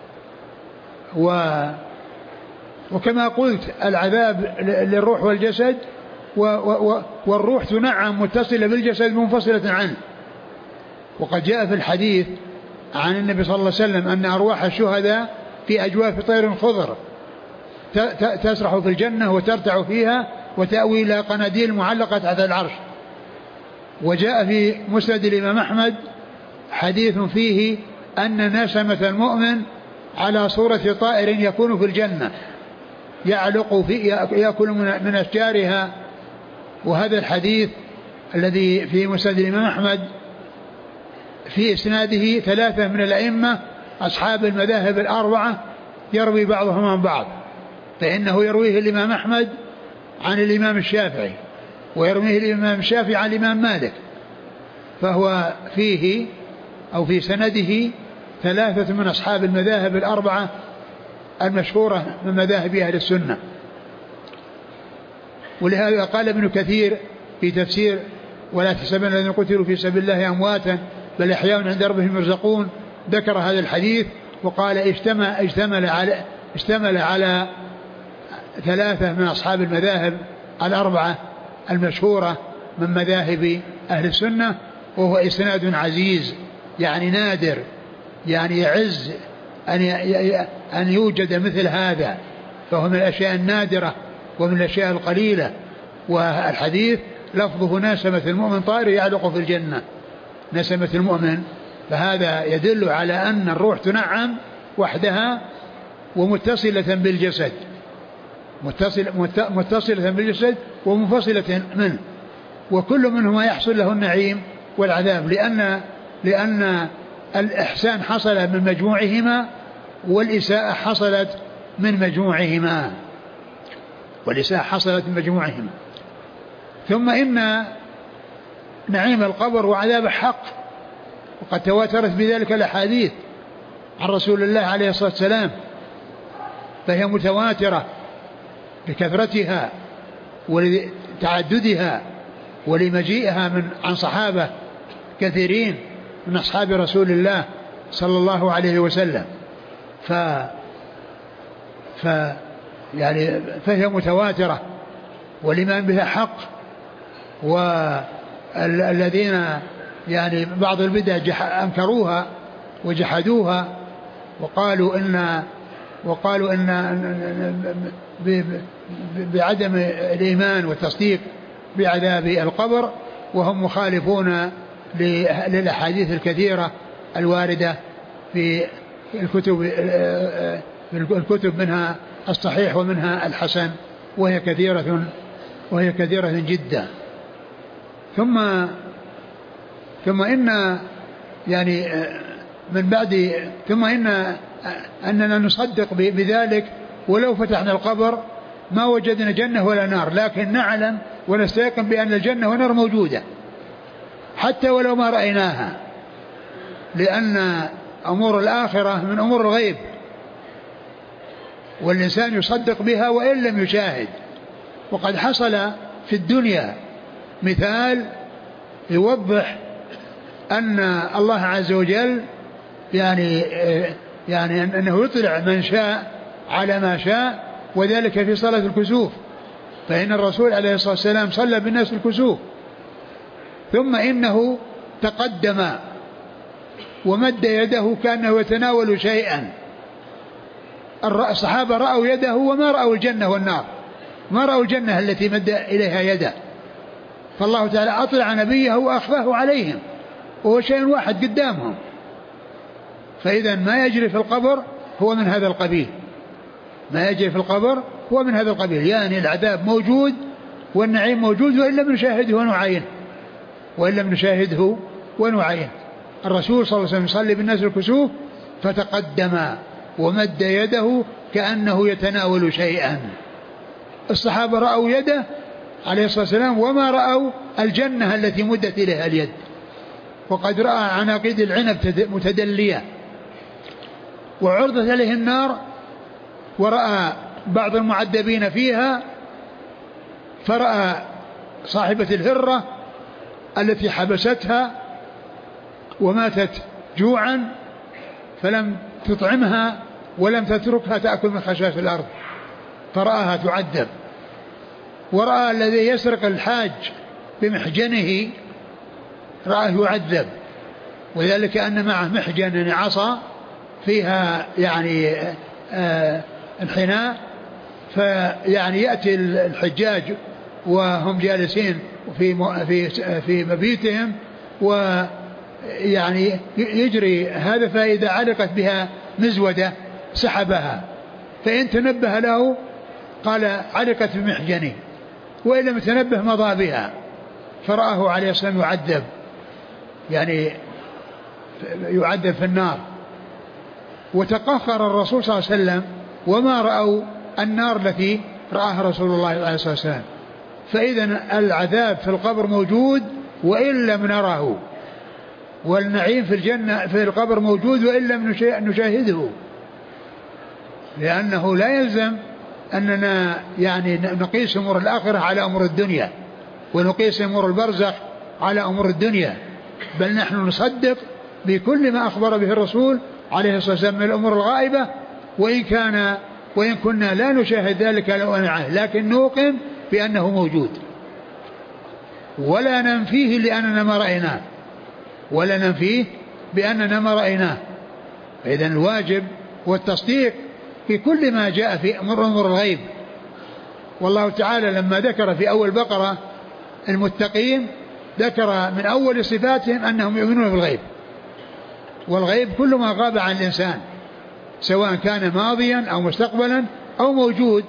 و وكما قلت العذاب للروح والجسد، و و والروح تنعم متصلة بالجسد منفصلة عنه. وقد جاء في الحديث عن النبي صلى الله عليه وسلم أن أرواح الشهداء في أجواف طير خضر تسرح في الجنة وترتع فيها وتأوي إلى قناديل معلقة تحت العرش. وجاء في مسند الإمام أحمد حديث فيه أن نسمة المؤمن على صورة طائر يكون في الجنة يعلق في يأكل من أشجارها. وهذا الحديث الذي في مسند الإمام أحمد في إسناده ثلاثة من الأئمة أصحاب المذاهب الأربعة يروي بعضهم عن بعض، فإنه يرويه الإمام أحمد عن الإمام الشافعي، ويرويه الإمام الشافعي عن الإمام مالك، فهو فيه أو في سنده ثلاثة من أصحاب المذاهب الأربعة المشهورة من مذاهب أهل السنة. ولهذا قال ابن كثير في تفسير ولا تحسبن الذين قتلوا في سبيل الله أمواتا بل أحياء عند ربهم يرزقون، ذكر هذا الحديث وقال اجتمع اشتمل على اشتمل على ثلاثة من أصحاب المذاهب الأربعة المشهورة من مذاهب أهل السنة، وهو إسناد عزيز يعني نادر، يعني يعز أن أن يوجد مثل هذا، فهو من الأشياء النادرة ومن الأشياء القليلة. والحديث لفظه نسمة المؤمن طائر يعلق في الجنة، نسمة المؤمن، فهذا يدل على أن الروح تنعم وحدها ومتصلة بالجسد، متصل متصلة بالجسد ومنفصلة منه، وكل منهما يحصل له النعيم والعذاب، لأن لأن الإحسان حصل من مجموعهما والإساءة حصلت من مجموعهما والإساءة حصلت من مجموعهما. ثم إن نعيم القبر وعذاب حق، وقد تواترت بذلك الأحاديث عن رسول الله عليه الصلاة والسلام، فهي متواترة لكثرتها ولتعددها ولمجيئها من عن صحابة كثيرين من أصحاب رسول الله صلى الله عليه وسلم. ف ف يعني فهي متواترة والإيمان بها حق. والذين يعني بعض البدع أنكروها وجحدوها وقالوا إن وقالوا إن بعدم الإيمان والتصديق بعذاب القبر، وهم مخالفون للأحاديث الكثيرة الواردة في الكتب الكتب منها الصحيح ومنها الحسن، وهي كثيرة وهي كثيرة جدا. ثم ثم إن يعني من بعد ثم إن أننا نصدق بذلك ولو فتحنا القبر ما وجدنا جنة ولا نار، لكن نعلم ونستيقن بأن الجنة والنار موجودة حتى ولو ما رأيناها، لأن أمور الآخرة من أمور الغيب، والإنسان يصدق بها وإن لم يشاهد. وقد حصل في الدنيا مثال يوضح أن الله عز وجل يعني يعني أنه يطلع من شاء على ما شاء، وذلك في صلاة الكسوف، فإن الرسول عليه الصلاة والسلام صلى بالناس الكسوف، ثم إنه تقدم ومد يده كأنه يتناول شيئا. الصحابة رأوا يده وما رأوا الجنة والنار، ما رأوا الجنة التي مد إليها يده، فالله تعالى أطلع نبيه وأخفاه عليهم وهو شيء واحد قدامهم. فإذا ما يجري في القبر هو من هذا القبيل، ما يجري في القبر هو من هذا القبيل، يعني العذاب موجود والنعيم موجود وإن لم نشاهده ونعاينه وإن لم نشاهده ونعاينه. الرسول صلى الله عليه وسلم يصلي بالناس الكسوف فتقدم ومد يده كأنه يتناول شيئا. الصحابة رأوا يده عليه الصلاة والسلام وما رأوا الجنة التي مدت إليها اليد، وقد رأى عناقيد العنب متدلية وعرضت عليه النار، ورأى بعض المعذبين فيها، فرأى صاحبة الهرة التي حبستها وماتت جوعا فلم تطعمها ولم تتركها تأكل من خشاش الأرض فرآها تعذب، ورأى الذي يسرق الحاج بمحجنه رآه يعذب، وذلك أن معه محجن يعني عصا فيها يعني آه انحناء، فيعني يأتي الحجاج وهم جالسين في في في مبيتهم ويعني يجري هذا، فإذا علقت بها مزودة سحبها، فإن تنبه له قال علقت بمحجني، وإن لم يتنبه مضى بها، فرآه عليه الصلاة والسلام يعذب، يعني يعذب في النار. وتقهر الرسول صلى الله عليه وسلم وما رأوا النار التي رآها رسول الله عليه الصلاة والسلام. فإذا العذاب في القبر موجود وإن لم نره، والنعيم في الجنة في القبر موجود وإن لم نشاهده. لأنه لا يلزم أننا يعني نقيس أمور الآخرة على أمور الدنيا ونقيس أمور البرزخ على أمور الدنيا، بل نحن نصدق بكل ما أخبر به الرسول عليه الصلاة والسلام من الأمور الغائبة، وإن كان وإن كنا لا نشاهد ذلك لكن نوقن بأنه موجود ولا ننفيه لأننا ما رأيناه ولا ننفيه بأننا ما رأيناه. فإذا الواجب والتصديق في كل ما جاء في أمور أمور الغيب. والله تعالى لما ذكر في أول بقرة المتقين ذكر من أول صفاتهم أنهم يؤمنون بالغيب، والغيب كل ما غاب عن الإنسان سواء كان ماضيا أو مستقبلا أو موجود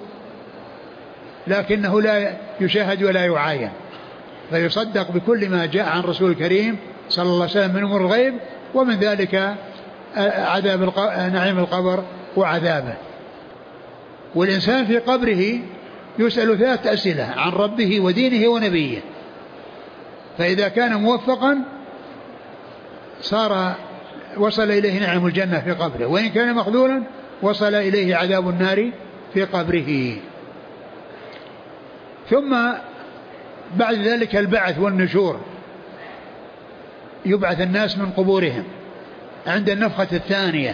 لكنه لا يشاهد ولا يعاين، فيصدق بكل ما جاء عن رسول الكريم صلى الله عليه وسلم من أمور الغيب، ومن ذلك عذاب نعيم القبر وعذابه. والإنسان في قبره يسأل ثلاث أسئلة عن ربه ودينه ونبيه، فإذا كان موفقا صار وصل إليه نعيم الجنة في قبره، وإن كان مخذولا وصل إليه عذاب النار في قبره. ثم بعد ذلك البعث والنشور، يبعث الناس من قبورهم عند النفخة الثانية،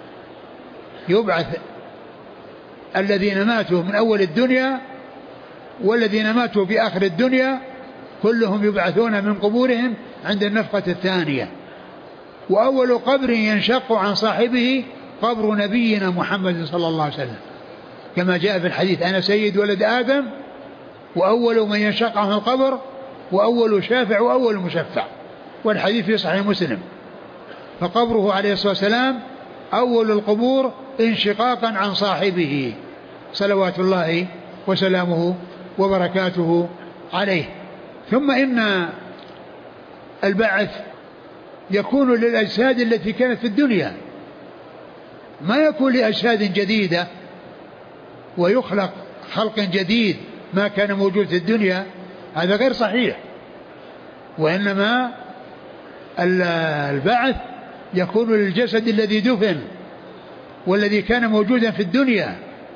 يبعث الذين ماتوا من أول الدنيا والذين ماتوا في آخر الدنيا كلهم يبعثون من قبورهم عند النفخة الثانية. وأول قبر ينشق عن صاحبه قبر نبينا محمد صلى الله عليه وسلم، كما جاء في الحديث: أنا سيد ولد آدم وأول من ينشق عنه القبر وأول شافع وأول مشفع، والحديث في صحيح مسلم. فقبره عليه الصلاة والسلام أول القبور انشقاقا عن صاحبه صلوات الله وسلامه وبركاته عليه. ثم إن البعث يكون للأجساد التي كانت في الدنيا، ما يكون لأجساد جديدة ويخلق خلق جديد ما كان موجود في الدنيا، هذا غير صحيح. وإنما البعث يكون للجسد الذي دفن والذي كان موجودا في الدنيا.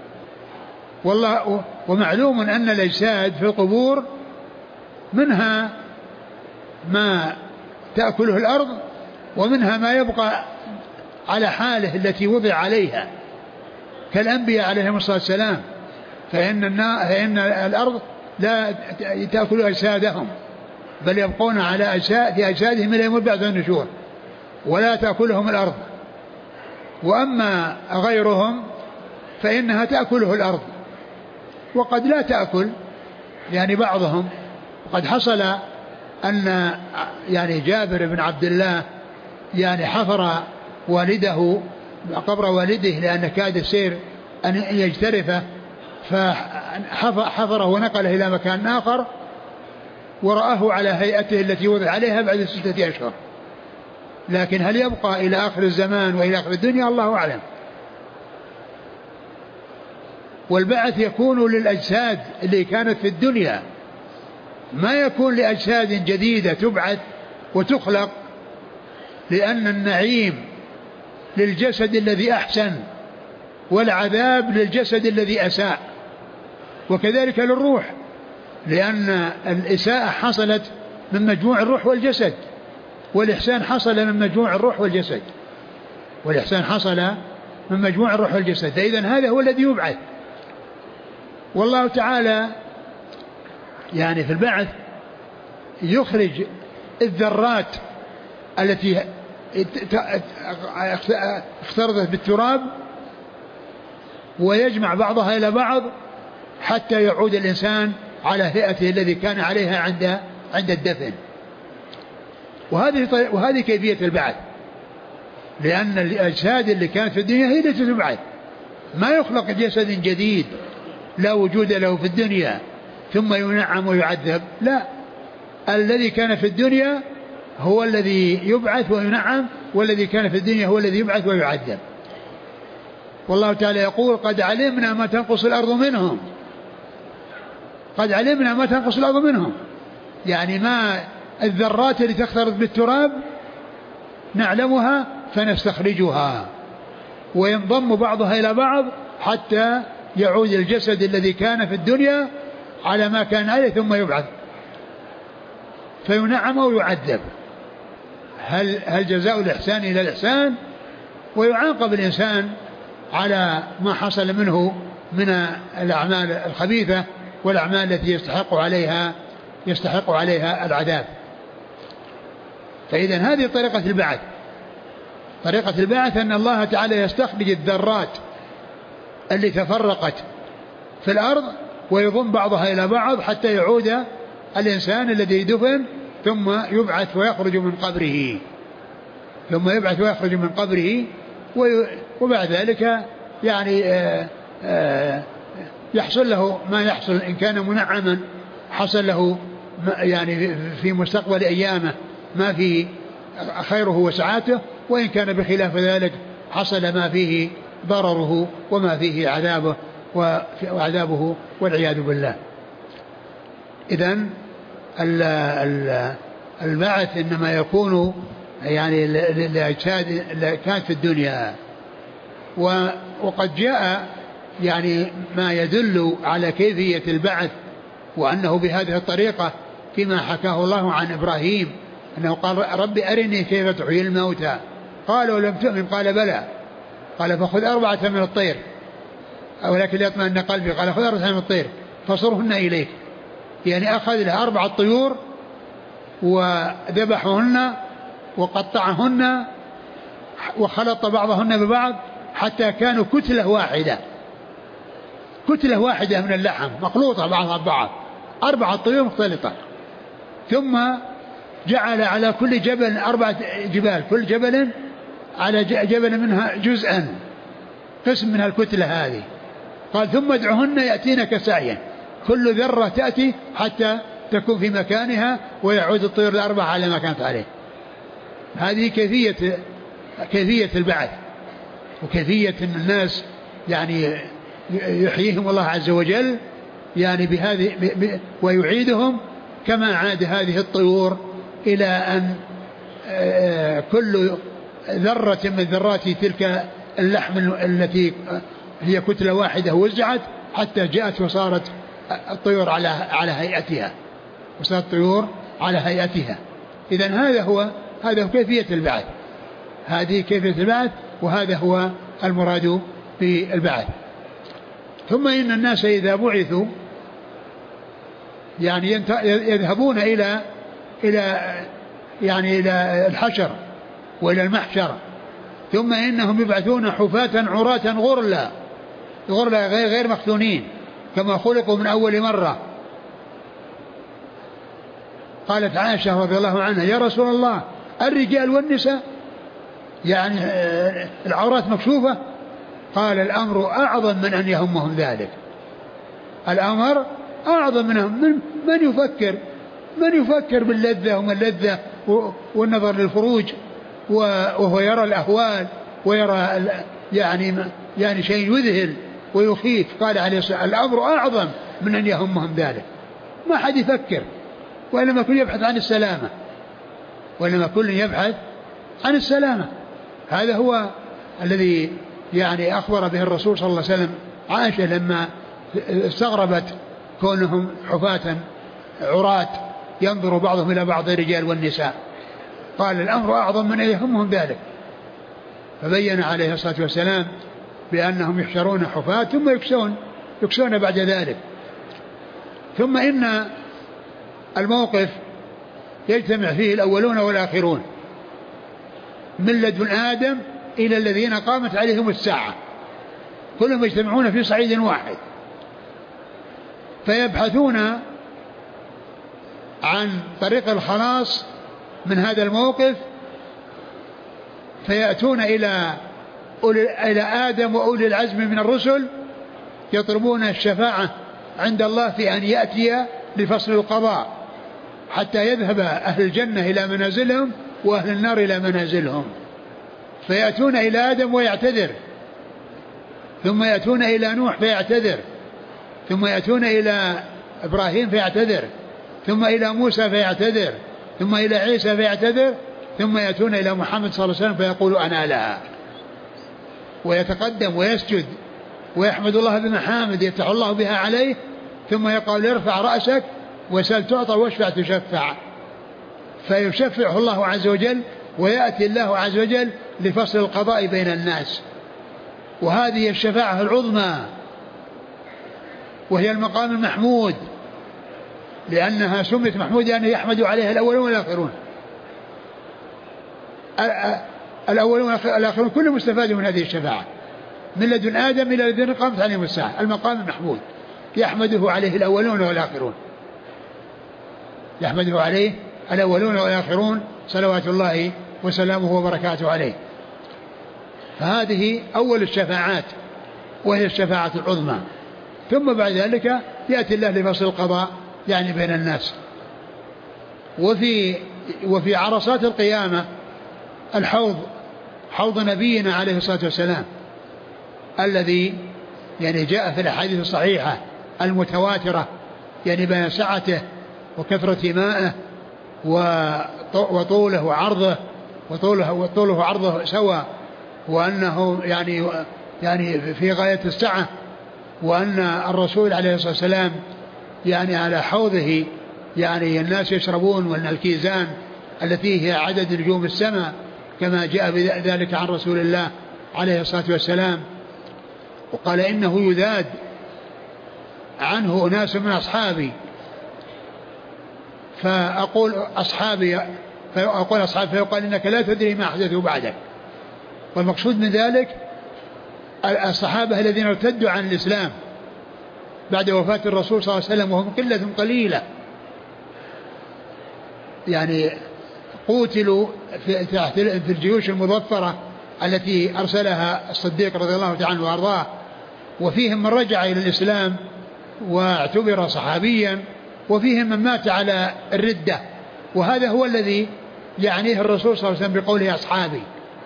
والله ومعلوم أن الأجساد في القبور منها ما تأكله الأرض ومنها ما يبقى على حاله التي وضع عليها، كالأنبياء عليهم الصلاة والسلام، فإن, فإن الأرض لا تأكل أجسادهم بل يبقون على أجساد في أجسادهم إلى يوم البعث والنشور ولا تأكلهم الأرض. وأما غيرهم فإنها تأكله الأرض وقد لا تأكل، يعني بعضهم. وقد حصل أن يعني جابر بن عبد الله يعني حفر والده قبر والده لأن كاد السير أن يجترفه، فحفره ونقله إلى مكان آخر ورآه على هيئته التي وضع عليها بعد ستة أشهر، لكن هل يبقى إلى آخر الزمان وإلى آخر الدنيا الله أعلم. والبعث يكون للأجساد اللي كانت في الدنيا، ما يكون لأجساد جديدة تبعث وتخلق، لأن النعيم للجسد الذي أحسن والعذاب للجسد الذي أساء، وكذلك للروح، لأن الإساءة حصلت من مجموع الروح والجسد، والإحسان حصل من مجموع الروح والجسد والإحسان حصل من مجموع الروح والجسد. فإذن هذا هو الذي يبعث. والله تعالى يعني في البعث يخرج الذرات التي اختلطت بالتراب ويجمع بعضها إلى بعض حتى يعود الإنسان على هيئته الذي كان عليها عند عند الدفن. وهذه وهذه كيفية البعث، لأن الأجساد اللي كانت في الدنيا هي التي تبعث، ما يخلق جسد جديد لا وجود له في الدنيا ثم ينعم ويعذب، لا، الذي كان في الدنيا هو الذي يبعث وينعم، والذي كان في الدنيا هو الذي يبعث ويعذب. والله تعالى يقول: قد علمنا ما تنقص الأرض منهم. قد علمنا ما تنقص الأرض منهم، يعني ما الذرات التي تختلط بالتراب نعلمها فنستخرجها، وينضم بعضها إلى بعض حتى يعود الجسد الذي كان في الدنيا على ما كان عليه ثم يبعث فينعم أو يعذب. هل, هل جزاء الإحسان إلى الإحسان؟ ويعاقب الإنسان على ما حصل منه من الأعمال الخبيثة والأعمال التي يستحق عليها يستحق عليها العذاب. فإذا هذه طريقة البعث. طريقة البعث أن الله تعالى يستخرج الذرات اللي تفرقت في الأرض ويضم بعضها إلى بعض حتى يعود الإنسان الذي دفن ثم يبعث ويخرج من قبره ثم يبعث ويخرج من قبره وبعد ذلك يعني آآ آآ يحصل له ما يحصل. إن كان منعما حصل له يعني في مستقبل أيامه ما فيه خيره وسعاته، وإن كان بخلاف ذلك حصل ما فيه ضرره وما فيه عذابه وعذابه والعياذ بالله. إذن البعث إنما يكون يعني للأجساد اللي كانت في الدنيا. وقد جاء يعني ما يدل على كيفية البعث وأنه بهذه الطريقة فيما حكاه الله عن إبراهيم أنه قال رب أرني كيف تحيي الموتى قالوا لم تؤمن قال بلى قال فخذ أربعة من الطير ولكن ليطمئن قلبي قال خذ أربعة من الطير فصرهن إليك. يعني أخذ له أربعة طيور وذبحهن وقطعهن وخلط بعضهن ببعض حتى كانوا كتلة واحدة كتلة واحدة من اللحم مخلوطة بعضها ببعض أربعة طيور مختلطة. ثم جعل على كل جبل أربعة جبال كل جبل على جبل منها جزءا قسم من الكتلة هذه. قال ثم ادعهن يأتينك سعيا كل ذرة تأتي حتى تكون في مكانها ويعود الطيور الأربعة على ما كانت عليه. هذه كيفية كيفية البعث وكيفية أن الناس يعني يحييهم الله عز وجل يعني بهذه ويعيدهم كما عاد هذه الطيور إلى أن كل ذرة من ذرات تلك اللحم التي هي كتلة واحدة وزعت حتى جاءت وصارت الطيور على على هيئتها وصارت الطيور على هيئتها. إذن هذا هو هذا هو كيفية البعث. هذه كيفية البعث وهذا هو المراد بالبعث. ثم إن الناس إذا بعثوا يعني يذهبون إلى إلى يعني إلى الحشر وإلى المحشر ثم إنهم يبعثون حفاة عراة غرلا غرلا غير, غير مختونين كما خلقوا من أول مرة. قالت عائشة رضي الله عنها يا رسول الله الرجال والنساء يعني العورات مكشوفة؟ قال الأمر أعظم من أن يهمهم ذلك. الأمر أعظم منهم من, من يفكر من يفكر باللذة وما اللذة والنظر للفروج وهو يرى الأهوال ويرى يعني يعني شيء يذهل ويخيف. قال عليه الصلاة والسلام الأمر أعظم من أن يهمهم ذلك. ما حد يفكر وإنما كل يبحث عن السلامة وإنما كل يبحث عن السلامة. هذا هو الذي يعني أخبر به الرسول صلى الله عليه وسلم عائشة لما استغربت كونهم حفاة عراة ينظر بعضهم إلى بعض الرجال والنساء. قال الأمر أعظم من أن يهمهم ذلك. فبين عليه الصلاة والسلام بأنهم يحشرون حفاة ثم يكسون يكسون بعد ذلك. ثم إن الموقف يجتمع فيه الأولون والآخرون من لدن آدم إلى الذين قامت عليهم الساعة كلهم يجتمعون في صعيد واحد فيبحثون عن طريق الخلاص من هذا الموقف فيأتون إلى إلى آدم وأولي العزم من الرسل يطلبون الشفاعة عند الله في أن يأتي لفصل القضاء حتى يذهب أهل الجنة إلى منازلهم وأهل النار إلى منازلهم. فيأتون إلى آدم ويعتذر ثم يأتون إلى نوح فيعتذر ثم يأتون إلى إبراهيم فيعتذر ثم إلى موسى فيعتذر ثم إلى عيسى فيعتذر ثم يأتون إلى محمد صلى الله عليه وسلم فيقول أنا لها ويتقدم ويسجد ويحمد الله بمحامد يفتح الله بها عليه، ثم يقول ارفع رأسك وسل تعطى واشفع تشفع، فيشفعه الله عز وجل، ويأتي الله عز وجل لفصل القضاء بين الناس. وهذه الشفاعة العظمى، وهي المقام المحمود، لأنها سمت محمود لأنه يحمد عليها الأولون والآخرون. الأولون والآخرون كل مستفاد من هذه الشفاعة، من لدن آدم إلى لدن قامت عليهم الساعة. المقام المحمود يحمده عليه الأولون والآخرون، يحمده عليه الأولون والآخرون صلوات الله وسلامه وبركاته عليه. فهذه أول الشفاعات، وهي الشفاعة العظمى. ثم بعد ذلك يأتي الله لفصل القضاء يعني بين الناس. وفي وفي عرصات القيامة الحوض، حوض نبينا عليه الصلاة والسلام، الذي يعني جاء في الأحاديث الصحيحة المتواترة، يعني بين سعته وكثرة مائه وطوله وعرضه، وطوله وطوله وعرضه سوا، وأنه يعني يعني في غاية السعة، وأن الرسول عليه الصلاة والسلام يعني على حوضه يعني الناس يشربون، وأن الكيزان التي هي عدد نجوم السماء كما جاء بذلك عن رسول الله عليه الصلاة والسلام. وقال إنه يذاد عنه أناس من أصحابي، فأقول أصحابي فأقول أصحابي فيقال إنك لا تدري ما أحدثوا بعدك. والمقصود من ذلك الصحابة الذين ارتدوا عن الإسلام بعد وفاة الرسول صلى الله عليه وسلم، وهم قلة قليلة، يعني قوتلوا في الجيوش المظفرة التي أرسلها الصديق رضي الله تعالى عنه وأرضاه، وفيهم من رجع إلى الإسلام واعتبر صحابيا، وفيهم من مات على الردة. وهذا هو الذي يعنيه الرسول صلى الله عليه وسلم بقوله أصحابي.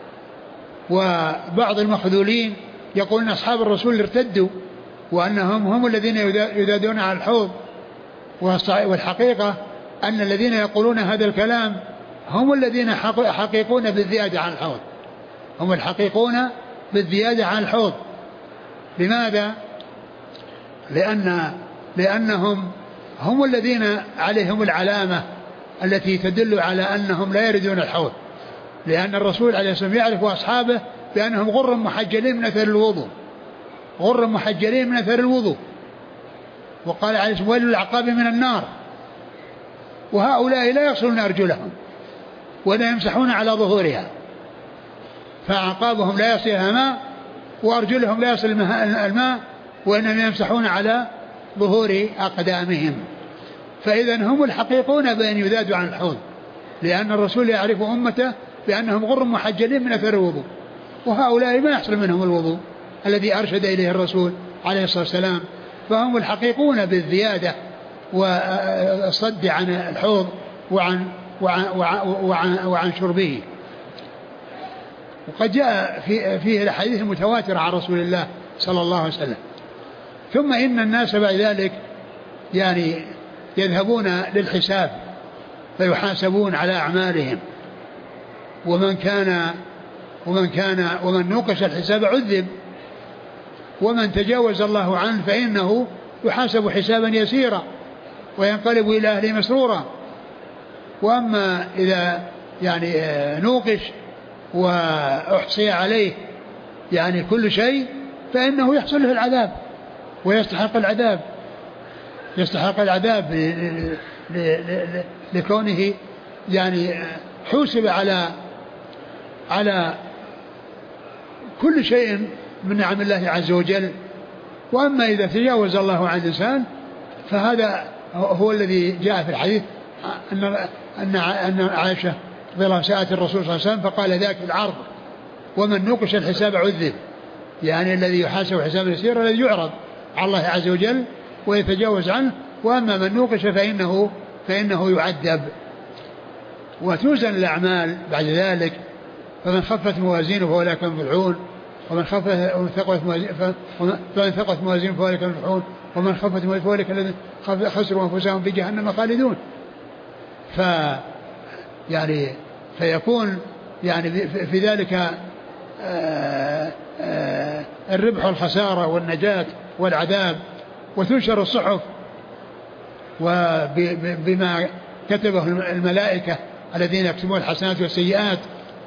وبعض المخذولين يقولون أصحاب الرسول ارتدوا، وأنهم هم الذين يذادون على الحوض. والحقيقة أن الذين يقولون هذا الكلام هم الذين حقيقون بالزيادة عن الحوض، هم الحقيقون بالزيادة عن الحوض. لماذا؟ لأن لأنهم هم الذين عليهم العلامة التي تدل على أنهم لا يردون الحوض، لأن الرسول عليه الصلاة والسلام يعرف أصحابه بأنهم غر محجلين من أثر الوضوء، غر محجلين من أثر الوضوء. وقال عليه الصلاة والسلام ويل للعقاب من النار، وهؤلاء لا يغسلون أرجلهم ولا يمسحون على ظهورها، فأعقابهم لا يصلها ماء وأرجلهم لا يصل الماء، وإنما يمسحون على ظهور أقدامهم. فإذا هم الحقيقون بأن يذادوا عن الحوض، لأن الرسول يعرف أمته بأنهم غر محجلين من أثر الوضوء، وهؤلاء ما يحصل منهم الوضوء الذي أرشد إليه الرسول عليه الصلاة والسلام. فهم الحقيقون بالزيادة والصد عن الحوض وعن, وعن, وعن, وعن شربه. وقد جاء في فيه الحديث المتواتر عن رسول الله صلى الله عليه وسلم. ثم إن الناس بعد ذلك يعني يذهبون للحساب فيحاسبون على أعمالهم، ومن كان ومن كان ومن نوقش الحساب عذب، ومن تجاوز الله عنه فإنه يحاسب حسابا يسيرا وينقلب إلى أهله مسرورا. وأما إذا يعني نوقش وأحصي عليه يعني كل شيء فإنه يحصل له العذاب ويستحق العذاب، يستحق العذاب لكونه يعني حوسب على على كل شيء من نعم الله عز وجل. وأما إذا تجاوز الله عن الإنسان فهذا هو الذي جاء في الحديث أن أن أن عائشة رضي الله عنها سألت الرسول صلى الله عليه وسلم فقال ذاك العرض ومن نوقش الحساب عذب، يعني الذي يحاسب حساب يسير الذي يعرض على الله عز وجل ويتجاوز عنه، وأما من نوقش فإنه فإنه يعذب. وتوزن الأعمال بعد ذلك، فمن خفت موازينه فأولئك هم المفلحون، ومن خفت فمن ثقلت موازينه فأولئك هم المفلحون، ومن خفت موازينه فأولئك الذين خسروا أنفسهم في جهنم خالدون. ف يعني فيكون يعني في ذلك الربح والخسارة والنجاة والعذاب، وتنشر الصحف وبما كتبه الملائكة الذين يكتبون الحسنات والسيئات،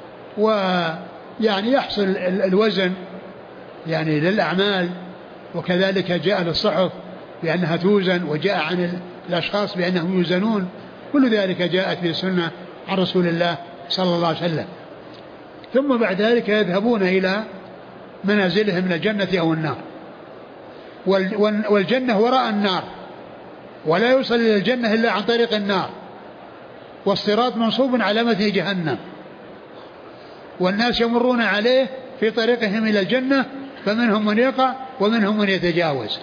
ويعني يحصل الوزن يعني للأعمال، وكذلك جاء للصحف بأنها توزن، وجاء عن الأشخاص بأنهم يوزنون. كل ذلك جاءت في السنة عن رسول الله صلى الله عليه وسلم. ثم بعد ذلك يذهبون إلى منازلهم من الجنة أو النار، والجنة وراء النار، ولا يوصل إلى الجنة إلا عن طريق النار، والصراط منصوب على متن جهنم، والناس يمرون عليه في طريقهم إلى الجنة، فمنهم من يقع ومنهم من يتجاوز.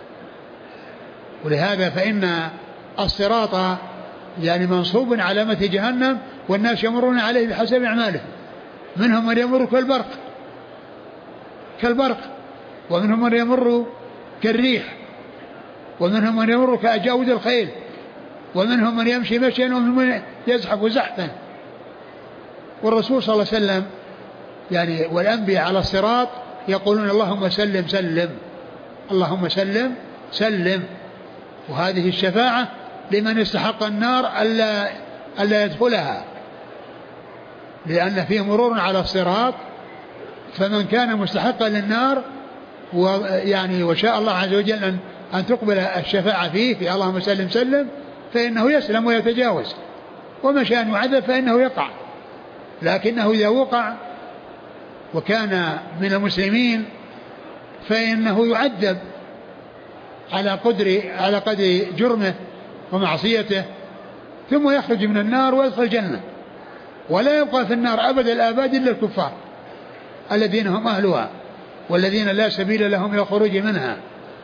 ولهذا فإن الصراط يعني منصوب على متن جهنم، والناس يمرون عليه بحسب أعمالهم، منهم من يمر كالبرق كالبرق ومنهم من يمر كالريح، ومنهم من يمر كأجاود الخيل، ومنهم من يمشي مشيا، ومنهم من يزحف زحفا. والرسول صلى الله عليه وسلم يعني والأنبياء على الصراط يقولون اللهم سلم سلم، اللهم سلم سلم. وهذه الشفاعة لمن استحق النار ألا, ألا يدخلها، لأن فيه مرور على الصراط، فمن كان مستحقا للنار ويعني وشاء الله عز وجل أن, أن تقبل الشفاعة فيه في اللهم سلم سلم، فإنه يسلم ويتجاوز، ومن شاء أن يعذب فإنه يقع. لكنه إذا وقع وكان من المسلمين فإنه يعذب على قدر على قدر جرمه ومعصيته، ثم يخرج من النار ويدخل الجنة، ولا يبقى في النار أبد الآباد إلا الكفار الذين هم أهلها، والذين لا سبيل لهم إلى الخروج منها.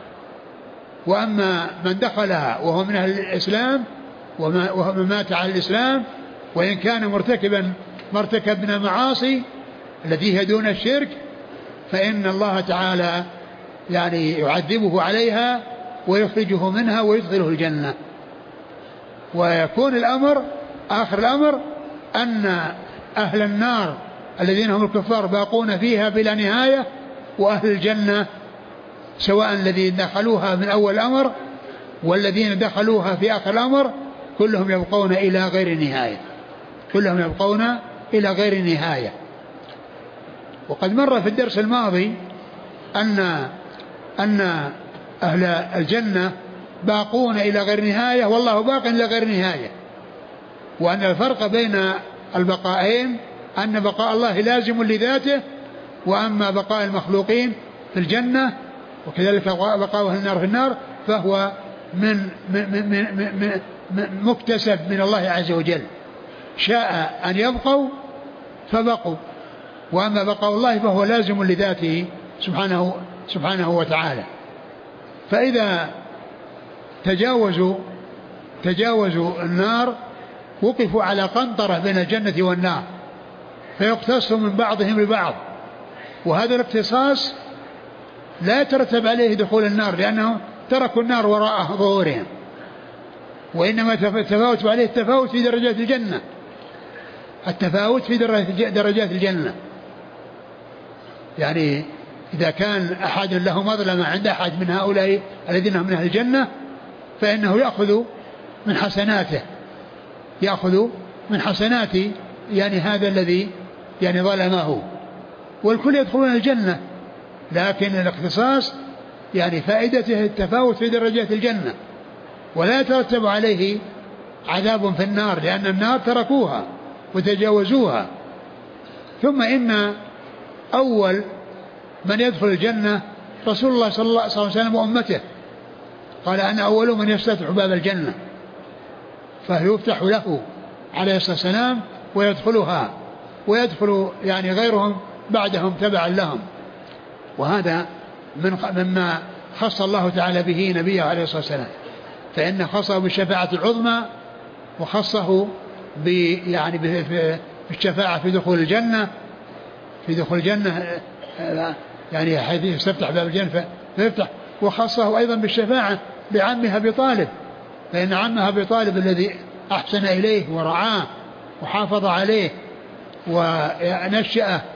وأما من دخلها وهو من أهل الإسلام ومن مات على الإسلام، وإن كان مرتكبا مرتكب من المعاصي التي هي دون الشرك، فإن الله تعالى يعني يعذبه عليها ويخرجه منها ويدخله الجنة. ويكون الأمر آخر الأمر أن أهل النار الذين هم الكفار باقون فيها بلا نهاية، وأهل الجنة سواء الذين دخلوها من أول الأمر والذين دخلوها في آخر الأمر كلهم يبقون إلى غير نهاية، كلهم يبقون إلى غير نهاية. وقد مر في الدرس الماضي أن أن أهل الجنة باقون إلى غير نهاية، والله باق إلى غير نهاية، وأن الفرق بين البقائين أن بقاء الله لازم لذاته، وأما بقاء المخلوقين في الجنة وكذلك بقاء أهل النار في النار فهو من, من, من, من, من مكتسب من الله عز وجل، شاء أن يبقوا فبقوا، وأما بقاء الله فهو لازم لذاته سبحانه, سبحانه وتعالى. فإذا تجاوزوا تجاوزوا النار وقفوا على قنطرة بين الجنة والنار، فيقتصوا من بعضهم ببعض، وهذا الاقتصاص لا يترتب عليه دخول النار لأنهم تركوا النار وراء ظهورهم، وإنما التفاوت عليه التفاوت في درجات الجنة، التفاوت في درجات الجنة. يعني إذا كان أحد له مظلمة عند أحد من هؤلاء الذين هم من أهل الجنة فإنه يأخذ من حسناته، يأخذ من حسنات يعني هذا الذي يعني ظلمه، والكل يدخلون الجنة، لكن الاختصاص يعني فائدته التفاوت في درجات الجنة، ولا يترتب عليه عذاب في النار لأن النار تركوها وتجاوزوها. ثم إن أول من يدخل الجنة رسول الله صلى الله عليه وسلم وأمته، قال أنا أول من يفتتح باب الجنة، فيفتح له عليه الصلاة والسلام ويدخلها، ويدخل يعني غيرهم بعدهم تبعا لهم. وهذا من مما خص الله تعالى به نبيه عليه الصلاة والسلام، فإن خصه بالشفاعة العظمى، وخصه يعني بالشفاعة في دخول الجنة في دخول الجنة يعني حيث يستفتح باب الجنة فيفتح، وخصه أيضا بالشفاعة لعمها أبي طالب، فإن عمها أبي طالب الذي أحسن إليه ورعاه وحافظ عليه ونشأه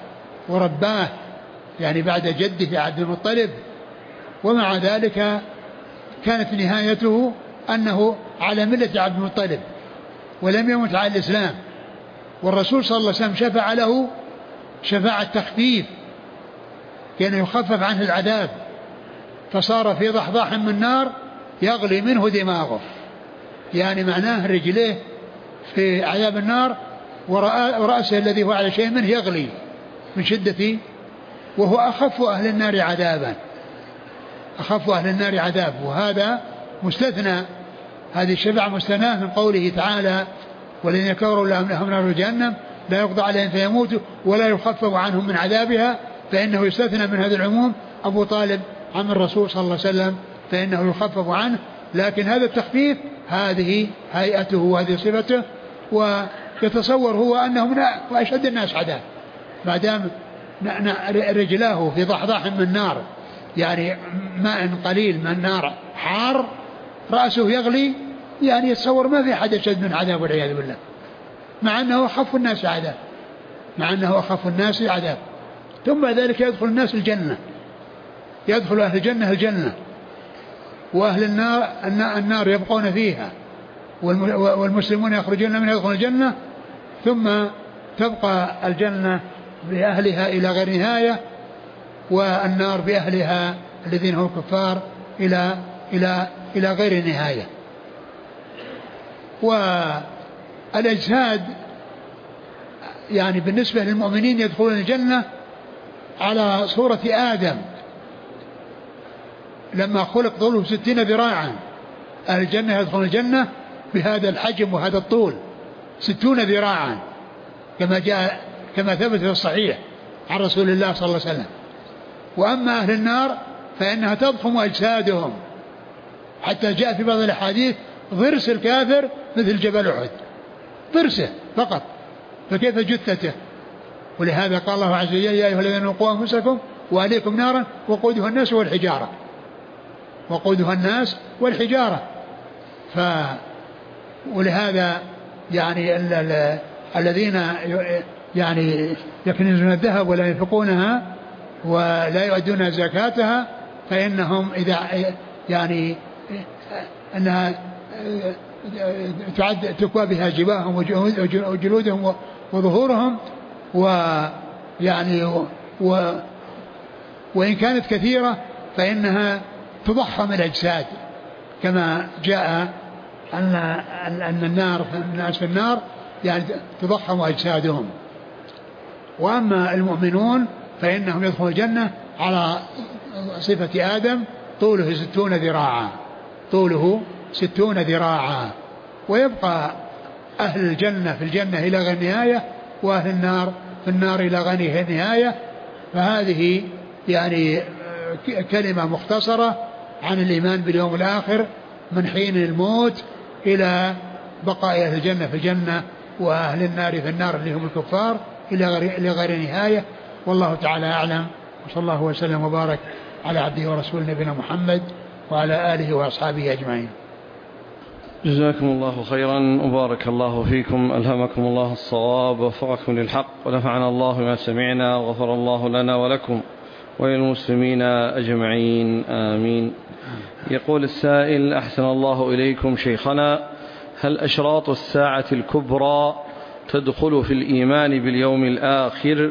ورباه يعني بعد جده عبد المطلب، ومع ذلك كانت نهايته أنه على ملة عبد المطلب ولم يمت على الإسلام. والرسول صلى الله عليه وسلم شفع له شفاعة تخفيف، كان يخفف عنه العذاب، فصار في ضحضاح من نار يغلي منه دماغه، يعني معناه رجليه في عذاب النار ورأسه الذي هو على شيء منه يغلي من شدة، وهو أخف أهل النار عذابا، أخف أهل النار عذاب. وهذا مستثنى، هذه الشفاعة مستثناة من قوله تعالى والذين كفروا لهم نار جهنم لا يقضى عليهم فيموتوا ولا يخفف عنهم من عذابها، فإنه يستثنى من هذا العموم أبو طالب عم الرسول صلى الله عليه وسلم فإنه يخفف عنه، لكن هذا التخفيف هذه هيئته وهذه صفته، ويتصور هو أنه من أشد الناس عذاب ما دام رجلاه في ضحضاح من نار، يعني ماء قليل من نار حار، رأسه يغلي، يعني يتصور ما في أحد أشد من عذاب والعياذ بالله، مع أنه أخف الناس عذاب، مع أنه أخف الناس عذاب. ثم بعد ذلك يدخل الناس الجنة، يدخل أهل الجنة الجنة، وأهل النار النار يبقون فيها، والمسلمون يخرجون من يدخل الجنة، ثم تبقى الجنة بأهلها إلى غير نهاية، والنار بأهلها الذين هم كفار إلى إلى إلى غير نهاية. والأجساد يعني بالنسبة للمؤمنين يدخلون الجنة على صورة آدم لما خلق طوله ستين ذراعا، أهل الجنة يدخلون الجنة بهذا الحجم وهذا الطول ستون ذراعا كما جاء كما ثبت في الصحيح عن رسول الله صلى الله عليه وسلم. وأما أهل النار فإنها تضخم أجسادهم حتى جاء في بعض الأحاديث ضرس الكافر مثل جبل أحد، ضرسه فقط، فكيف جثته؟ ولهذا قال الله عز وجل يا أيها الذين قوا أنفسكم وأهليكم نارا وقودها الناس والحجارة، وقودها الناس والحجارة. ف ولهذا يعني ال... ال... الذين يعني يكنزون الذهب ولا ينفقونها ولا يؤدون زكاتها فإنهم إذا يعني أنها تعد تكوى بها جباههم وجلودهم وظهورهم، ويعني و وإن كانت كثيرة فإنها تضخم الأجساد كما جاء أن أن النار الناس في النار يعني تضخم أجسادهم. وأما المؤمنون فإنهم يدخلون الجنة على صفة آدم طوله ستون ذراعا، طوله ستون ذراعا، ويبقى أهل الجنة في الجنة إلى غير نهاية، وأهل النار في النار إلى غير نهاية. فهذه يعني كلمة مختصرة عن الإيمان باليوم الآخر من حين الموت إلى بقاء أهل الجنة في الجنة وأهل النار في النار اللي هم الكفار إلى غير نهاية. والله تعالى أعلم، وصلى الله وسلم وبارك على عبده ورسوله نبينا محمد وعلى آله وأصحابه أجمعين. جزاكم الله خيرا وبارك الله فيكم، ألهمكم الله الصواب ووفقكم للحق، ونفعنا الله ما سمعنا وغفر الله لنا ولكم وللمسلمين أجمعين آمين. يقول السائل أحسن الله إليكم شيخنا، هل أشراط الساعة الكبرى تدخل في الإيمان باليوم الآخر؟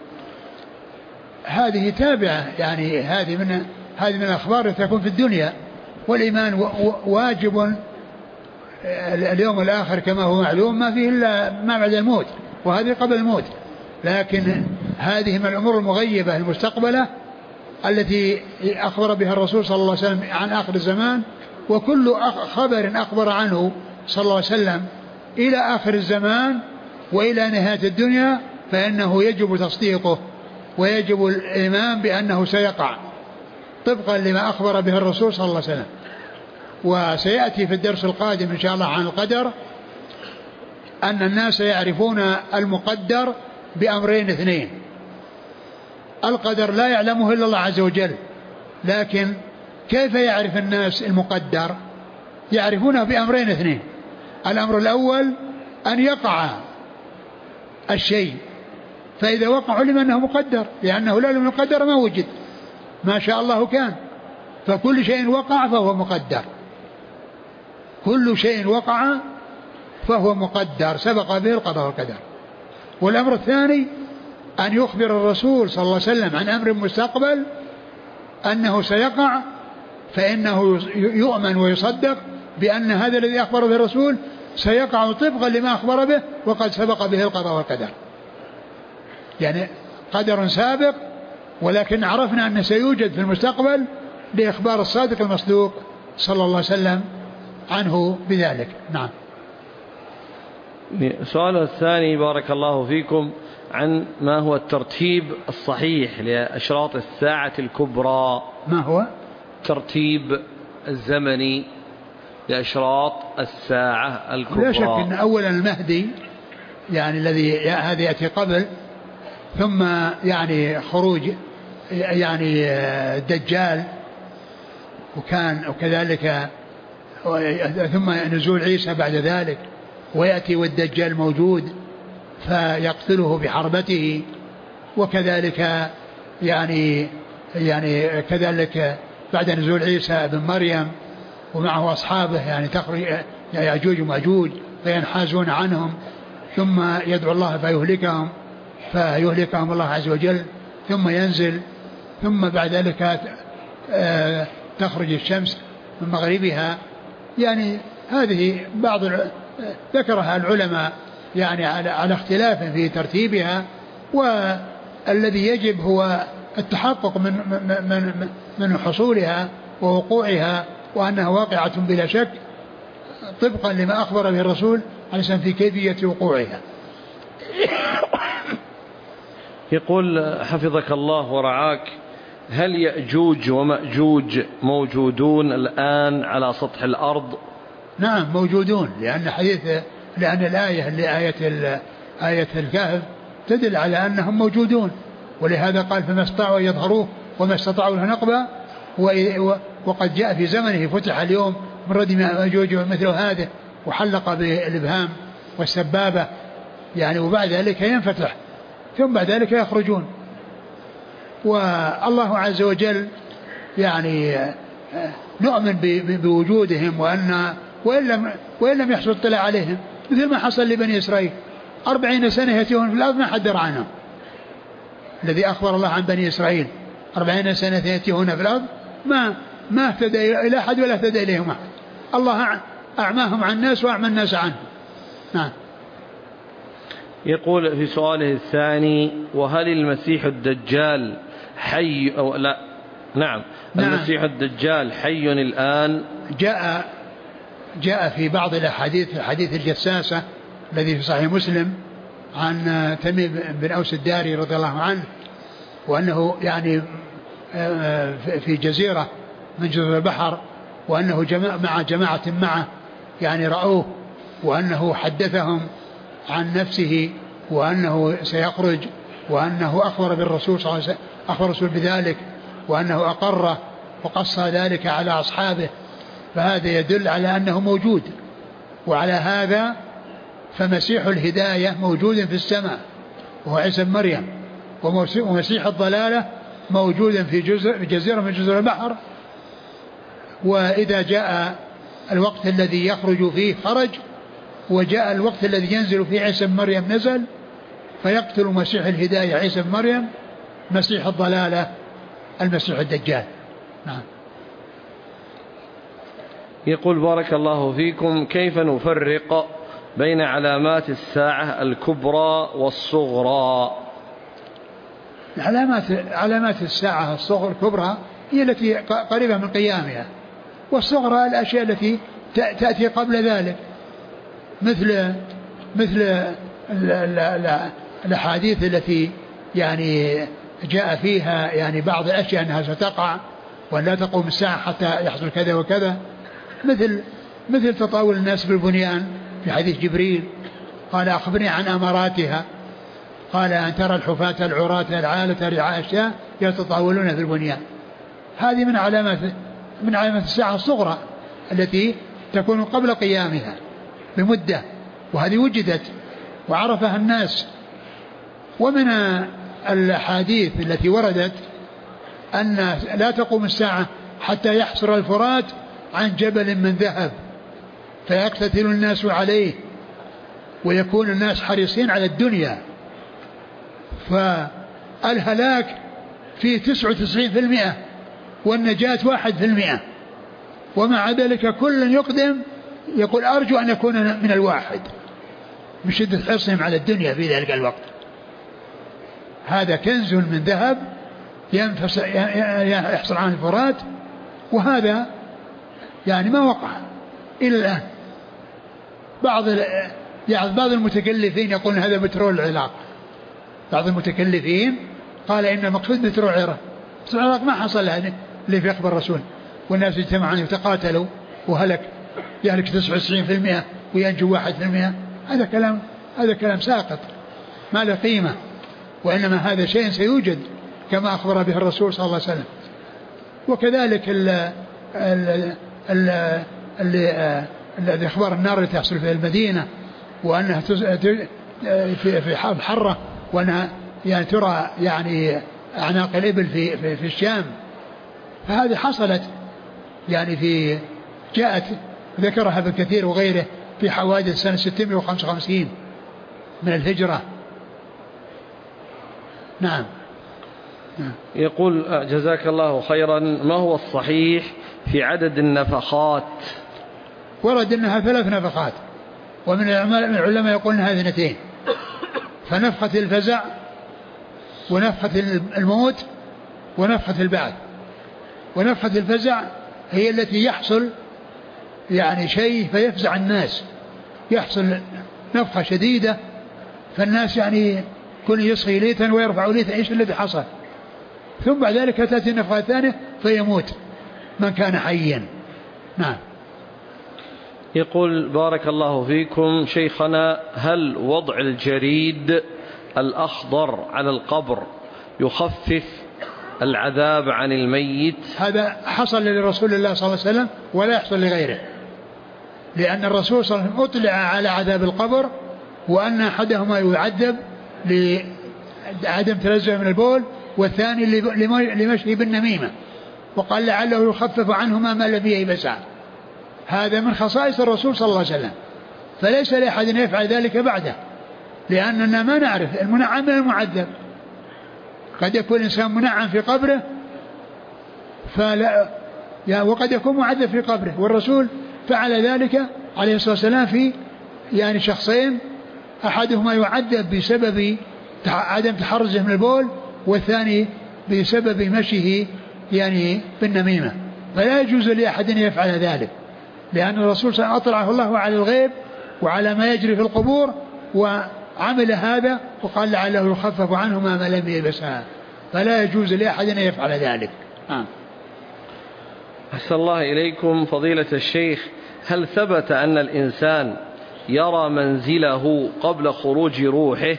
هذه تابعة، يعني هذه من هذه من الأخبار التي تكون في الدنيا، والإيمان واجب اليوم الآخر كما هو معلوم، ما فيه إلا ما بعد الموت، وهذه قبل الموت. لكن هذه من الأمور المغيبة المستقبلة التي أخبر بها الرسول صلى الله عليه وسلم عن آخر الزمان، وكل خبر أخبر عنه صلى الله عليه وسلم إلى آخر الزمان وإلى نهاية الدنيا فإنه يجب تصديقه ويجب الإيمان بأنه سيقع طبقا لما أخبر به الرسول صلى الله عليه وسلم. وسيأتي في الدرس القادم إن شاء الله عن القدر أن الناس يعرفون المقدر بأمرين اثنين. القدر لا يعلمه إلا الله عز وجل، لكن كيف يعرف الناس المقدر؟ يعرفونه بأمرين اثنين. الأمر الأول أن يقع الشيء فإذا وقع علم أنه مقدر، لأنه لا لم يقدر ما وجد، ما شاء الله كان. فكل شيء وقع فهو مقدر، كل شيء وقع فهو مقدر سبق به القضاء والقدر. والأمر الثاني أن يخبر الرسول صلى الله عليه وسلم عن أمر مستقبل أنه سيقع، فإنه يؤمن ويصدق بأن هذا الذي أخبر به الرسول سيقع طبقا لما أخبر به وقد سبق به القضاء والقدر، يعني قدر سابق، ولكن عرفنا أنه سيوجد في المستقبل لإخبار الصادق المصدوق صلى الله عليه وسلم عنه بذلك. نعم. السؤال الثاني بارك الله فيكم عن ما هو الترتيب الصحيح لأشراط الساعة الكبرى. ما هو الترتيب الزمني لأشراط الساعة الكبرى؟ لا شك أن أولا المهدي يعني الذي هذا يأتي قبل، ثم يعني خروج يعني الدجال، وكان وكذلك ثم نزول عيسى بعد ذلك، ويأتي والدجال موجود فيقتله بحربته، وكذلك يعني يعني كذلك بعد نزول عيسى بن مريم ومعه أصحابه يعني تخرج يأجوج ومأجوج فينحازون عنهم، ثم يدعو الله فيهلكهم فيهلكهم الله عز وجل، ثم ينزل، ثم بعد ذلك تخرج الشمس من مغربها. يعني هذه بعض ذكرها العلماء يعني على, على اختلاف في ترتيبها، والذي يجب هو التحقق من, من, من, من حصولها ووقوعها، وأنها واقعة بلا شك طبقا لما أخبر به الرسول عليه السلام في كيفية وقوعها. يقول حفظك الله ورعاك: هل يأجوج ومأجوج موجودون الآن على سطح الأرض؟ نعم موجودون، لأن حديث لأن الآية اللي آية آية الكهف تدل على أنهم موجودون، ولهذا قال فما استطاعوا أن يظهروه وما استطاعوا له نقبا، وقد جاء في زمنه فتح اليوم من ردم يأجوج مثل هذا وحلق بالإبهام والسبابة يعني، وبعد ذلك ينفتح ثم بعد ذلك يخرجون. والله عز وجل يعني نؤمن بوجودهم، وأن وإن لم, وإن لم يحصل اطلاع عليهم، مثل ما حصل لبني إسرائيل أربعين سنة يأتيون في الأرض ما حد درى عنهم، الذي أخبر الله عن بني إسرائيل أربعين سنة يأتيون في الأرض ما ما اهتدى إلى أحد ولا اهتدى إليهم أحد، الله أعماهم عن الناس وأعمى الناس عنه. نعم. يقول في سؤاله الثاني: وهل المسيح الدجال حي أو لا؟ نعم, نعم. المسيح الدجال حي الآن؟ جاء جاء في بعض الأحاديث حديث الجساسة الذي في صحيح مسلم عن تميم بن أوس الداري رضي الله عنه، وأنه يعني في جزيرة من جزر البحر، وأنه جماعة مع جماعة معه يعني رأوه، وأنه حدثهم عن نفسه وأنه سيخرج، وأنه أخبر بالرسول صلى الله عليه وسلم أخبر الرسول بذلك، وأنه أقره وقص ذلك على أصحابه، فهذا يدل على أنه موجود. وعلى هذا فمسيح الهداية موجود في السماء وهو عيسى بن مريم، ومسيح الضلالة موجود في جزيرة من جزر البحر، وإذا جاء الوقت الذي يخرج فيه خرج، وجاء الوقت الذي ينزل فيه عيسى بن مريم نزل، فيقتل مسيح الهداية عيسى بن مريم، مسيح الضلالة المسيح الدجال. نعم. يقول بارك الله فيكم: كيف نفرق بين علامات الساعة الكبرى والصغرى؟ علامات علامات الساعة الصغرى الكبرى هي التي قريبة من قيامها، والصغرى الأشياء التي تأتي قبل ذلك، مثل مثل الأحاديث التي يعني جاء فيها يعني بعض الأشياء أنها ستقع وأن لا تقوم الساعة حتى يحصل كذا وكذا، مثل مثل تطاول الناس بالبنيان في حديث جبريل قال أخبرني عن أماراتها، قال أن ترى الحفاة العراة العالة رعاء الشاة يتطاولون في البنيان. هذه من علامات من علامات الساعة الصغرى التي تكون قبل قيامها بمدة، وهذه وجدت وعرفها الناس ومن الأحاديث التي وردت أن لا تقوم الساعة حتى يحصر الفرات عن جبل من ذهب فيقتتل الناس عليه ويكون الناس حريصين على الدنيا، فالهلاك فيه تسعة وتسعين في المئة والنجاة واحد في المئة، ومع ذلك كل يقدم يقول أرجو أن يكون من الواحد من شدة حرصهم على الدنيا في ذلك الوقت. هذا كنز من ذهب يحصل عن الفرات، وهذا يعني ما وقع إلى الآن. بعض يعني بعض المتكلفين يقولون هذا بترول العراق، بعض المتكلفين قال إن المقصود بترول العراق، بس العراق ما حصل هذا اللي في أخبار الرسول، والناس اجتمعوا يتقاتلوا وهلك يهلك تسعة وتسعين في المئة وينجو واحد في المئة. هذا كلام هذا كلام ساقط ما له قيمة، وإنما هذا شيء سيوجد كما أخبر به الرسول صلى الله عليه وسلم. وكذلك الذي أخبار النار التي تحصل في المدينة وأنها في حال حرة وأنها يعني ترى يعني أعناق الإبل في, في, في الشام، فهذه حصلت يعني في جاءت ذكرها ابن كثير وغيره في حوادث سنة ستمائة وخمسة وخمسين من الهجرة. نعم. يقول جزاك الله خيرا، ما هو الصحيح في عدد النفخات؟ ورد أنها ثلاث نفخات، ومن العلماء يقولون هذه اثنتين، فنفخة الفزع ونفخة الموت ونفخة البعث. ونفخة الفزع هي التي يحصل يعني شيء فيفزع الناس، يحصل نفخة شديدة فالناس يعني كل يصغي ليتا ويرفع ليتا ايش الذي حصل، ثم بعد ذلك تأتي النفخة الثانية فيموت من كان حيا. نعم. يقول بارك الله فيكم شيخنا، هل وضع الجريد الأخضر على القبر يخفف العذاب عن الميت؟ هذا حصل لرسول الله صلى الله عليه وسلم ولا يحصل لغيره، لأن الرسول صلى الله عليه وسلم أطلع على عذاب القبر وأن أحدهما يعذب لعدم تلذذ من البول والثاني لمشي بالنميمة، وقال لعله يخفف عنهما ما لم ييبسا. هذا من خصائص الرسول صلى الله عليه وسلم، فليس لأحد يفعل ذلك بعده، لأننا ما نعرف المنعم من المعذب. قد يكون الإنسان منعم في قبره فلا يعني وقد يكون معذب في قبره، والرسول فعل ذلك عليه الصلاة والسلام في يعني شخصين، أحدهما يعذب بسبب عدم تحرزه من البول والثاني بسبب مشيه يعني بالنميمة، فلا يجوز لأحد أن يفعل ذلك، لأن الرسول صلى الله عليه وسلم أطلعه الله على الغيب وعلى ما يجري في القبور وعمل هذا وقال لعله يخفف عنهما ما لم يلبسها، فلا يجوز لأحد أن يفعل ذلك. آه. أحسن الله إليكم فضيلة الشيخ، هل ثبت أن الإنسان يرى منزله قبل خروج روحه؟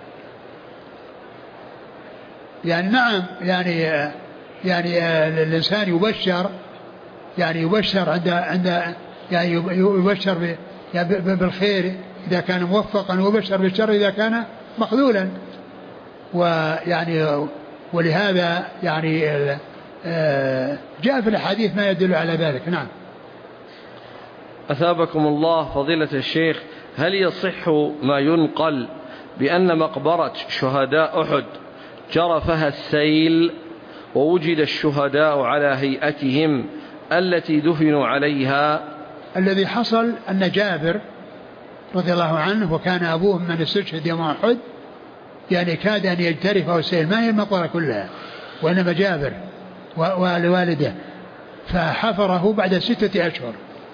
يعني نعم، يعني يعني الإنسان يبشر يعني يبشر عند عند يعني يبشر بالخير إذا كان موفقا، ويبشر بالشر إذا كان مخذولا، ويعني ولهذا يعني جاء في الحديث ما يدل على ذلك. نعم. أثابكم الله فضيلة الشيخ، هل يصح ما ينقل بأن مقبرة شهداء أحد جرفها السيل ووجد الشهداء على هيئتهم التي دفنوا عليها؟ الذي حصل أن جابر رضي الله عنه وكان أبوه من استشهد يوم أحد يعني كاد أن يجترفه السيل، ما هي المقبرة كلها وإنما جابر والوالده، فحفره بعد ستة أشهر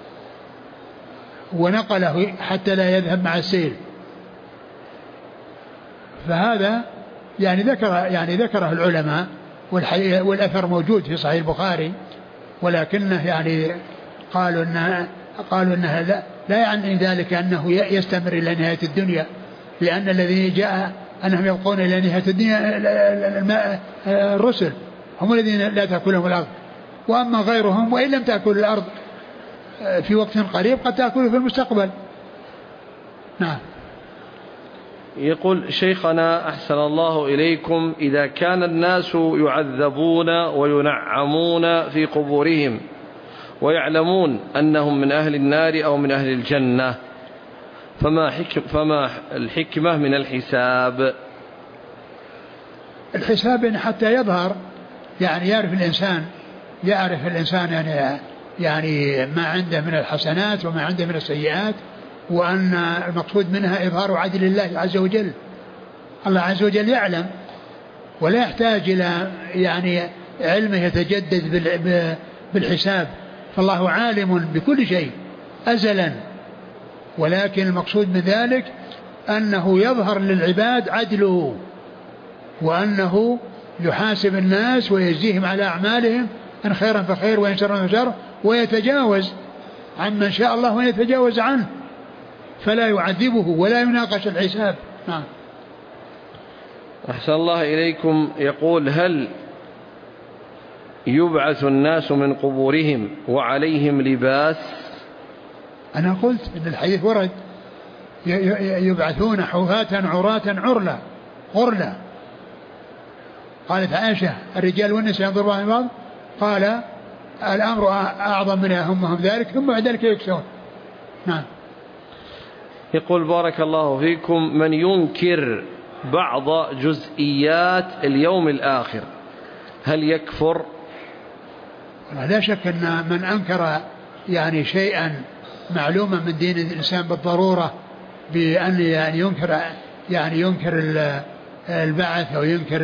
ونقله حتى لا يذهب مع السيل. فهذا يعني ذكر يعني ذكره العلماء، والأثر موجود في صحيح البخاري، ولكنه يعني قالوا إنه قالوا إنها لا, لا يعني ذلك أنه يستمر إلى نهاية الدنيا، لأن الذي جاء أنهم يبقون إلى نهاية الدنيا الرسل هم الذين لا تأكلهم الأرض، وأما غيرهم وإن لم تأكل الأرض في وقت قريب قد تأكله في المستقبل. نعم. يقول شيخنا أحسن الله إليكم، إذا كان الناس يعذبون وينعمون في قبورهم ويعلمون أنهم من أهل النار أو من أهل الجنة، فما, حكم فما الحكمة من الحساب؟ الحساب حتى يظهر، يعني يعرف الإنسان يعرف الإنسان يعني يعني ما عنده من الحسنات وما عنده من السيئات، وأن المقصود منها إظهار عدل الله عز وجل. الله عز وجل يعلم ولا يحتاج إلى يعني علمه يتجدد بالحساب، فالله عالم بكل شيء أزلا، ولكن المقصود من ذلك أنه يظهر للعباد عدله، وأنه يحاسب الناس ويجزيهم على أعمالهم، إن خيرا فخير وإن شرا فشر، ويتجاوز عن من شاء الله ويتجاوز عنه، فلا يعذبه ولا يناقش الحساب. نعم. أحسن الله إليكم. يقول هل يبعث الناس من قبورهم وعليهم لباس؟ أنا قلت إن الحديث ورد يبعثون حفاة عراة عرلا غرلا. قالت عائشة الرجال والنساء ينظر بعضهم بعض، قال الأمر أعظم من همهم ذلك ثم بعد ذلك يكسون. نعم. يقول بارك الله فيكم، من ينكر بعض جزئيات اليوم الآخر هل يكفر؟ لا شك أن من أنكر يعني شيئا معلوما من دين الإنسان بالضرورة بأن يعني ينكر يعني ينكر البعث أو ينكر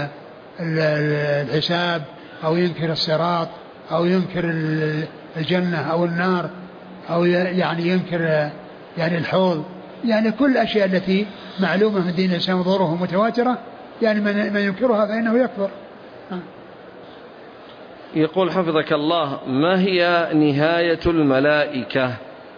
الحساب أو ينكر الصراط أو ينكر الجنة أو النار أو يعني ينكر يعني الحوض، يعني كل الأشياء التي معلومة من دين الإسلام وضروره متواترة، يعني من ينكرها فإنه يكفر. يقول حفظك الله، ما هي نهاية الملائكة؟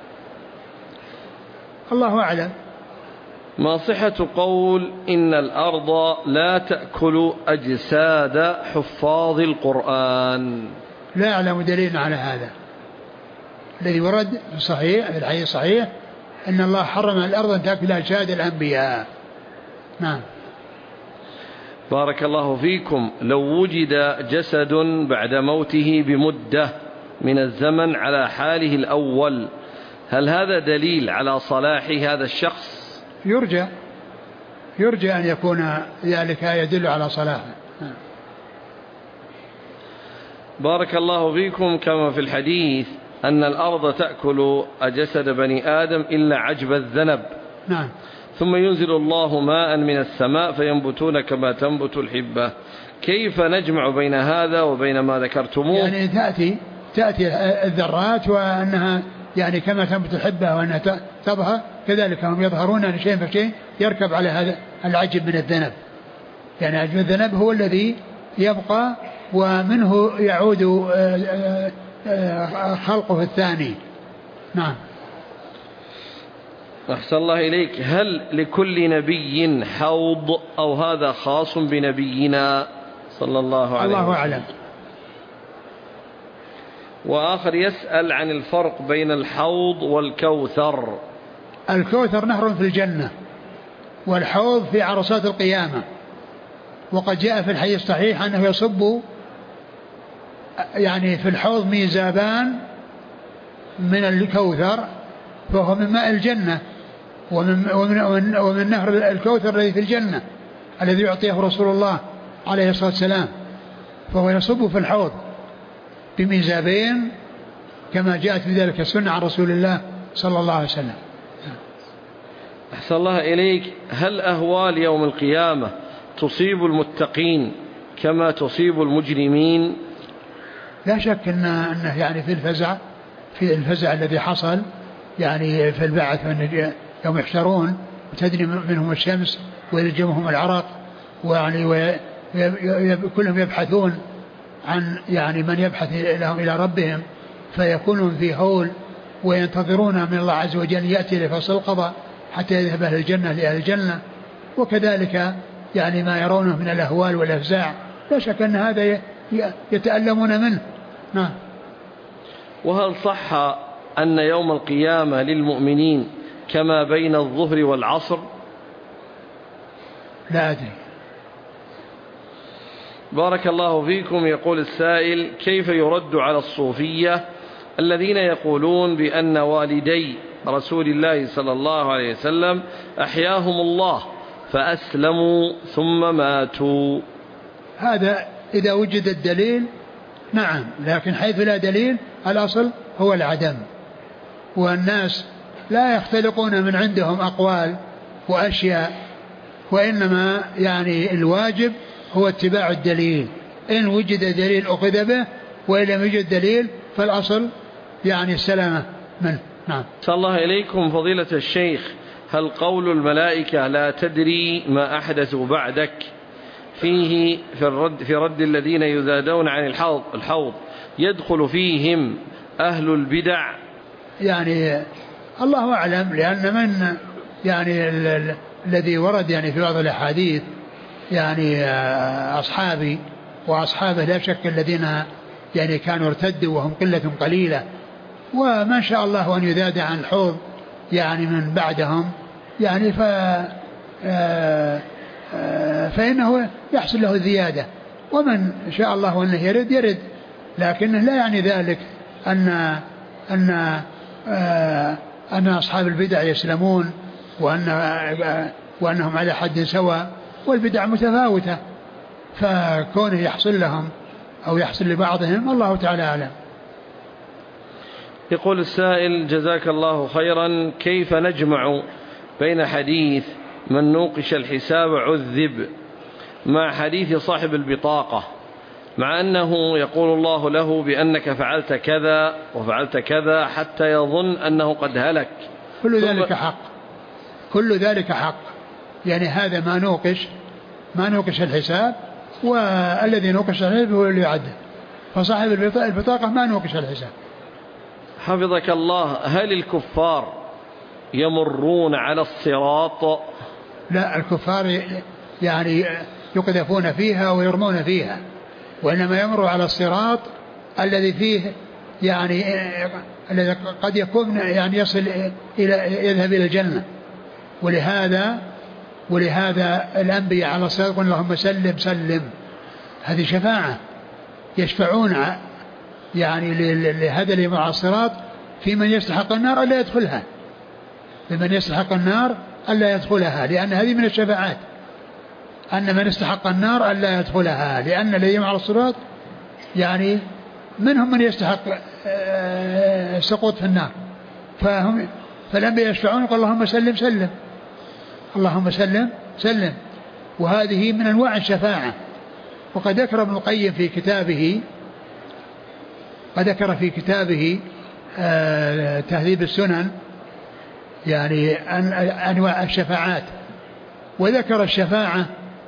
الله أعلم. ما صحة قول إن الأرض لا تأكل أجساد حفاظ القرآن؟ لا أعلم دليل على هذا. الذي ورد في الصحيح في الحديث الصحيح أن الله حرم الأرض أن تأكل أجساد الأنبياء. نعم. بارك الله فيكم، لو وجد جسد بعد موته بمدة من الزمن على حاله الأول، هل هذا دليل على صلاح هذا الشخص؟ يرجى يرجى أن يكون ذلك يدل على صلاحه. بارك الله فيكم، كما في الحديث أن الأرض تأكل جسد بني آدم إلا عجب الذنب. نعم. ثم ينزل الله ماء من السماء فينبتون كما تنبت الحبة، كيف نجمع بين هذا وبين ما ذكرتموه؟ يعني تأتي تأتي الذرات وأنها يعني كما تنبت الحبة وأنها تظهر، كذلك هم يظهرون شيء فشيء يركب على هذا العجب من الذنب. يعني عجب الذنب هو الذي يبقى ومنه يعود خلقه الثاني. نعم. أحسن الله إليك، هل لكل نبي حوض أو هذا خاص بنبينا صلى الله عليه وسلم؟ الله أعلم. وآخر يسأل عن الفرق بين الحوض والكوثر. الكوثر نهر في الجنة، والحوض في عرصات القيامة، وقد جاء في الحديث الصحيح أنه يصب يعني في الحوض ميزابان من الكوثر، فهو من ماء الجنة ومن, ومن, ومن نهر الكوثر الذي في الجنة الذي يعطيه رسول الله عليه الصلاة والسلام، فهو يصب في الحوض بميزابين كما جاءت بذلك السنة عن رسول الله صلى الله عليه وسلم. أحسن الله إليك، هل أهوال يوم القيامة تصيب المتقين كما تصيب المجرمين؟ لا شك إن أنه يعني في الفزع في الفزع الذي حصل يعني في البعث يوم يحشرون وتدني منهم الشمس ويلجمهم العرق، ويعني وكلهم يبحثون عن يعني من يبحث لهم إلى ربهم، فيكونون في هول وينتظرون من الله عز وجل يأتي لفصل القضاء حتى يذهب أهل الجنة لأهل الجنة، وكذلك يعني ما يرونه من الأهوال والأفزاع لا شك أن هذا يتألمون منه. نعم. وهل صح أن يوم القيامة للمؤمنين كما بين الظهر والعصر؟ لا أدري. بارك الله فيكم. يقول السائل: كيف يرد على الصوفية الذين يقولون بأن والدي رسول الله صلى الله عليه وسلم أحياهم الله فأسلموا ثم ماتوا؟ هذا إذا وجد الدليل نعم، لكن حيث لا دليل الأصل هو العدم، والناس لا يختلقون من عندهم أقوال وأشياء، وإنما يعني الواجب هو اتباع الدليل. إن وجد دليل أخذ به، وإن لم يوجد دليل فالأصل يعني السلامة منه. نعم. صلى الله إليكم فضيلة الشيخ، هل قول الملائكة لا تدري ما أحدثوا بعدك فيه في الرد, في رد الذين يزادون عن الحوض, الحوض يدخل فيهم أهل البدع؟ يعني الله أعلم، لأن من يعني ال ال الذي ورد يعني في بعض الأحاديث يعني أصحابي وأصحابه لا شك الذين يعني كانوا ارتدوا وهم قلة قليلة، وما شاء الله أن يزاد عن الحوض يعني من بعدهم يعني ف فإنه يحصل له الزيادة، ومن شاء الله أنه يرد يرد، لكنه لا يعني ذلك أن أن أن أصحاب البدع يسلمون وأن وأنهم على حد سواء، والبدع متفاوتة، فكونه يحصل لهم أو يحصل لبعضهم الله تعالى أعلم. يقول السائل: جزاك الله خيرا، كيف نجمع بين حديث من نوقش الحساب عذب مع حديث صاحب البطاقة، مع أنه يقول الله له بأنك فعلت كذا وفعلت كذا حتى يظن أنه قد هلك؟ كل ذلك حق، كل ذلك حق، يعني هذا ما نوقش ما نوقش الحساب، والذي نوقش الحساب هو اللي يعدل، فصاحب البطاقة ما نوقش الحساب. حفظك الله، هل الكفار يمرون على الصراط؟ لا، الكفار يعني يقذفون فيها ويرمون فيها، وإنما يمر على الصراط الذي فيه يعني الذي قد يكون يعني يصل إلى يذهب إلى الجنة. ولهذا ولهذا الأنبياء على الصراط يقول اللهم سلم سلم، هذه شفاعة، يشفعون يعني لهذا اللي مع الصراط في من يستحق النار ألا يدخلها، لمن يستحق النار ألا يدخلها، لأن هذه من الشفاعات، أن من استحق النار ألا يدخلها، لأن الذي مع الصراط يعني منهم من يستحق السقوط في النار، فهم فالأنبياء يشفعون يقول اللهم سلم سلم، اللهم سلم سلم، وهذه من أنواع الشفاعة. وقد ذكر ابن القيم في كتابه قد ذكر في كتابه تهذيب السنن يعني أنواع الشفاعات، وذكر الشفاعة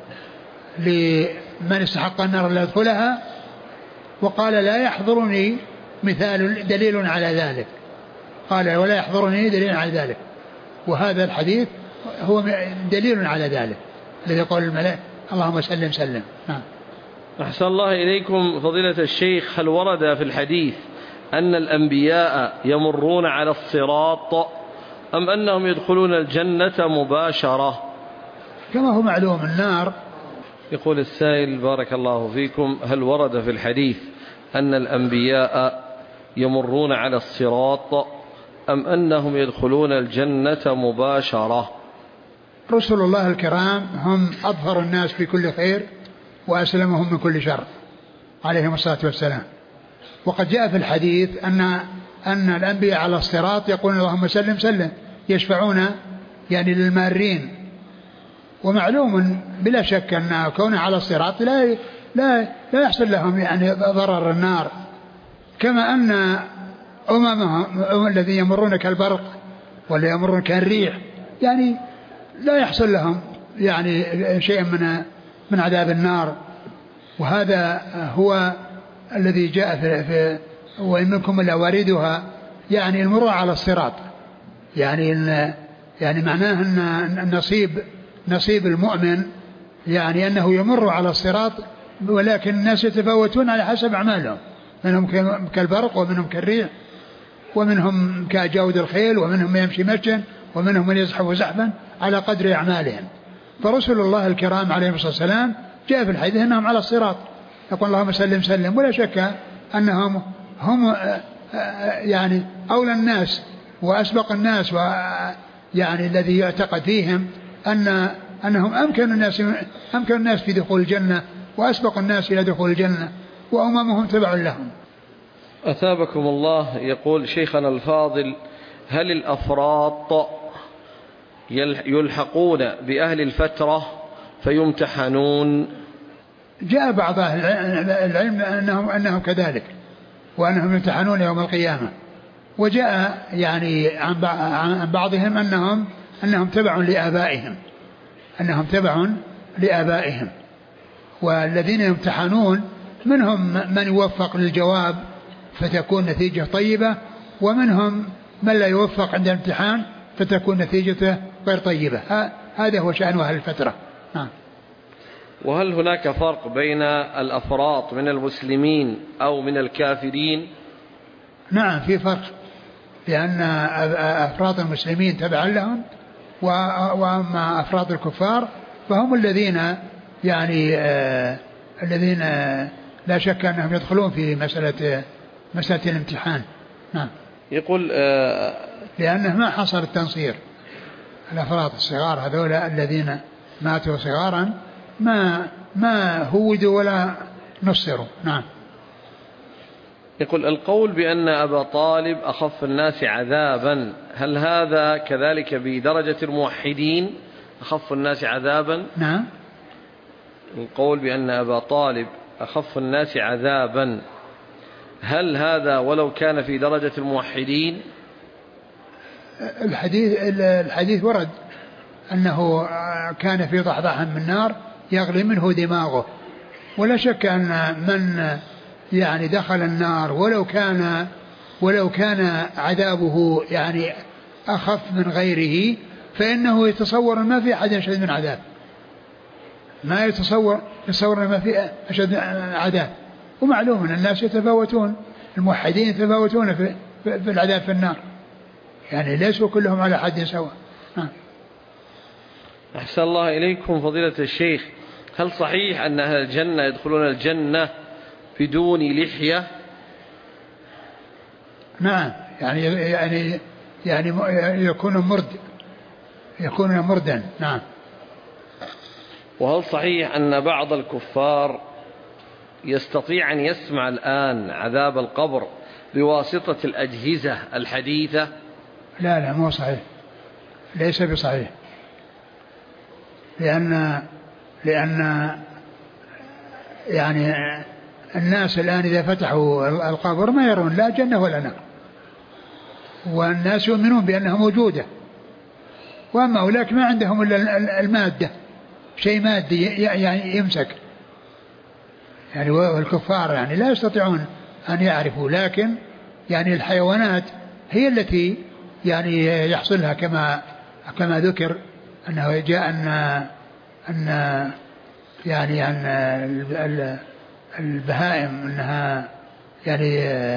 لمن استحق النار لا يدخلها، وقال لا يحضرني مثال دليل على ذلك، قال ولا يحضرني دليل على ذلك، وهذا الحديث هو دليل على ذلك الذي يقول الملائكة اللهم سلم سلم. نعم. أحسن الله إليكم فضيلة الشيخ، هل ورد في الحديث أن الأنبياء يمرون على الصراط أم أنهم يدخلون الجنة مباشرة؟ كما هو معلوم النار. يقول السائل بارك الله فيكم: هل ورد في الحديث أن الأنبياء يمرون على الصراط أم أنهم يدخلون الجنة مباشرة؟ رسل الله الكرام هم أظهر الناس في كل خير وأسلمهم من كل شر عليهم الصلاة والسلام. وقد جاء في الحديث أن أن الأنبياء على الصراط يقولون اللهم سلم سلم، يشفعون يعني للمارين. ومعلوم بلا شك أن كونه على الصراط لا لا لا يحصل لهم يعني ضرر النار، كما أن أممهم الذين يمرون كالبرق ولا يمرون كالريح يعني لا يحصل لهم يعني شيء من من عذاب النار. وهذا هو الذي جاء في, في وإن منكم إلا واردها، يعني المرور على الصراط، يعني إن يعني معناه أن النصيب نصيب المؤمن يعني أنه يمر على الصراط، ولكن الناس يتفاوتون على حسب أعمالهم، منهم كالبرق ومنهم كالريح ومنهم كجود الخيل ومنهم من يمشي مشيا ومنهم من يزحف زحفا على قدر أعمالهم. فرسل الله الكرام عليهم الصلاة والسلام جاء في الحديث أنهم على الصراط، يقول اللهم سلم سلم، ولا شك أنهم هم يعني أولى الناس وأسبق الناس، ويعني الذي يعتقد فيهم أن أنهم أمكن الناس أمكن الناس في دخول الجنة وأسبق الناس إلى دخول الجنة، وأممهم تبع لهم. أثابكم الله. يقول شيخنا الفاضل: هل الأفراط يلحقون بأهل الفترة فيمتحنون؟ جاء بعض أهل العلم أنهم, أنهم كذلك، وأنهم يمتحنون يوم القيامة، وجاء يعني عن بعضهم أنهم أنهم تبع لآبائهم أنهم تبع لآبائهم والذين يمتحنون منهم من يوفق للجواب فتكون نتيجة طيبة، ومنهم من لا يوفق عند الامتحان فتكون نتيجته غير طيبة. هذا هو شأن أهل الفترة. نعم. وهل هناك فرق بين الأفراط من المسلمين أو من الكافرين؟ نعم في فرق، لأن أفراط المسلمين تبعا لهم، وأما أفراط الكفار فهم الذين يعني آه الذين آه لا شك أنهم يدخلون في مسألة مسألة الامتحان. نعم. يقول آه لأنه ما حصل التنصير. الأفراط الصغار هذول الذين ماتوا صغارا ما ما هودوا ولا نصروا. نعم. يقول: القول بأن أبا طالب أخف الناس عذابا، هل هذا كذلك بدرجة الموحدين أخف الناس عذابا؟ نعم. القول بأن أبا طالب أخف الناس عذابا، هل هذا ولو كان في درجة الموحدين؟ الحديث الحديث ورد أنه كان في ضحضاح من نار يغلي منه دماغه، ولا شك أن من يعني دخل النار ولو كان ولو كان عذابه يعني أخف من غيره فإنه يتصور ما في أحد أشد من عذاب، ما يتصور يتصور ما في أشد عذاب. ومعلوم أن الناس يتفاوتون، الموحدين يتفاوتون في, في العذاب في النار، يعني ليسوا كلهم على حد سواء. أحسن الله إليكم فضيلة الشيخ، هل صحيح أن أهل الجنة يدخلون الجنة بدون لحية؟ نعم، يعني يعني يعني يكون مرد يكون مردا. نعم. وهل صحيح أن بعض الكفار يستطيع أن يسمع الآن عذاب القبر بواسطة الأجهزة الحديثة؟ لا لا مو صحيح، ليس بصحيح، لأن لأن يعني الناس الآن إذا فتحوا القبر ما يرون لا جنة ولا نار، والناس يؤمنون بأنها موجودة، وأما أولئك ما عندهم إلا المادة، شيء مادي يعني يمسك، يعني والكفار يعني لا يستطيعون أن يعرفوا، لكن يعني الحيوانات هي التي يعني يحصلها كما كما ذكر أنه جاء أن أن يعني أن البهائم أنها يعني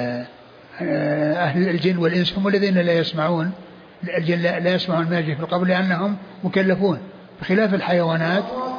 أهل الجن والإنس هم الذين لا يسمعون، الجن لا يسمعون ما يجري في القبر لأنهم مكلفون، بخلاف الحيوانات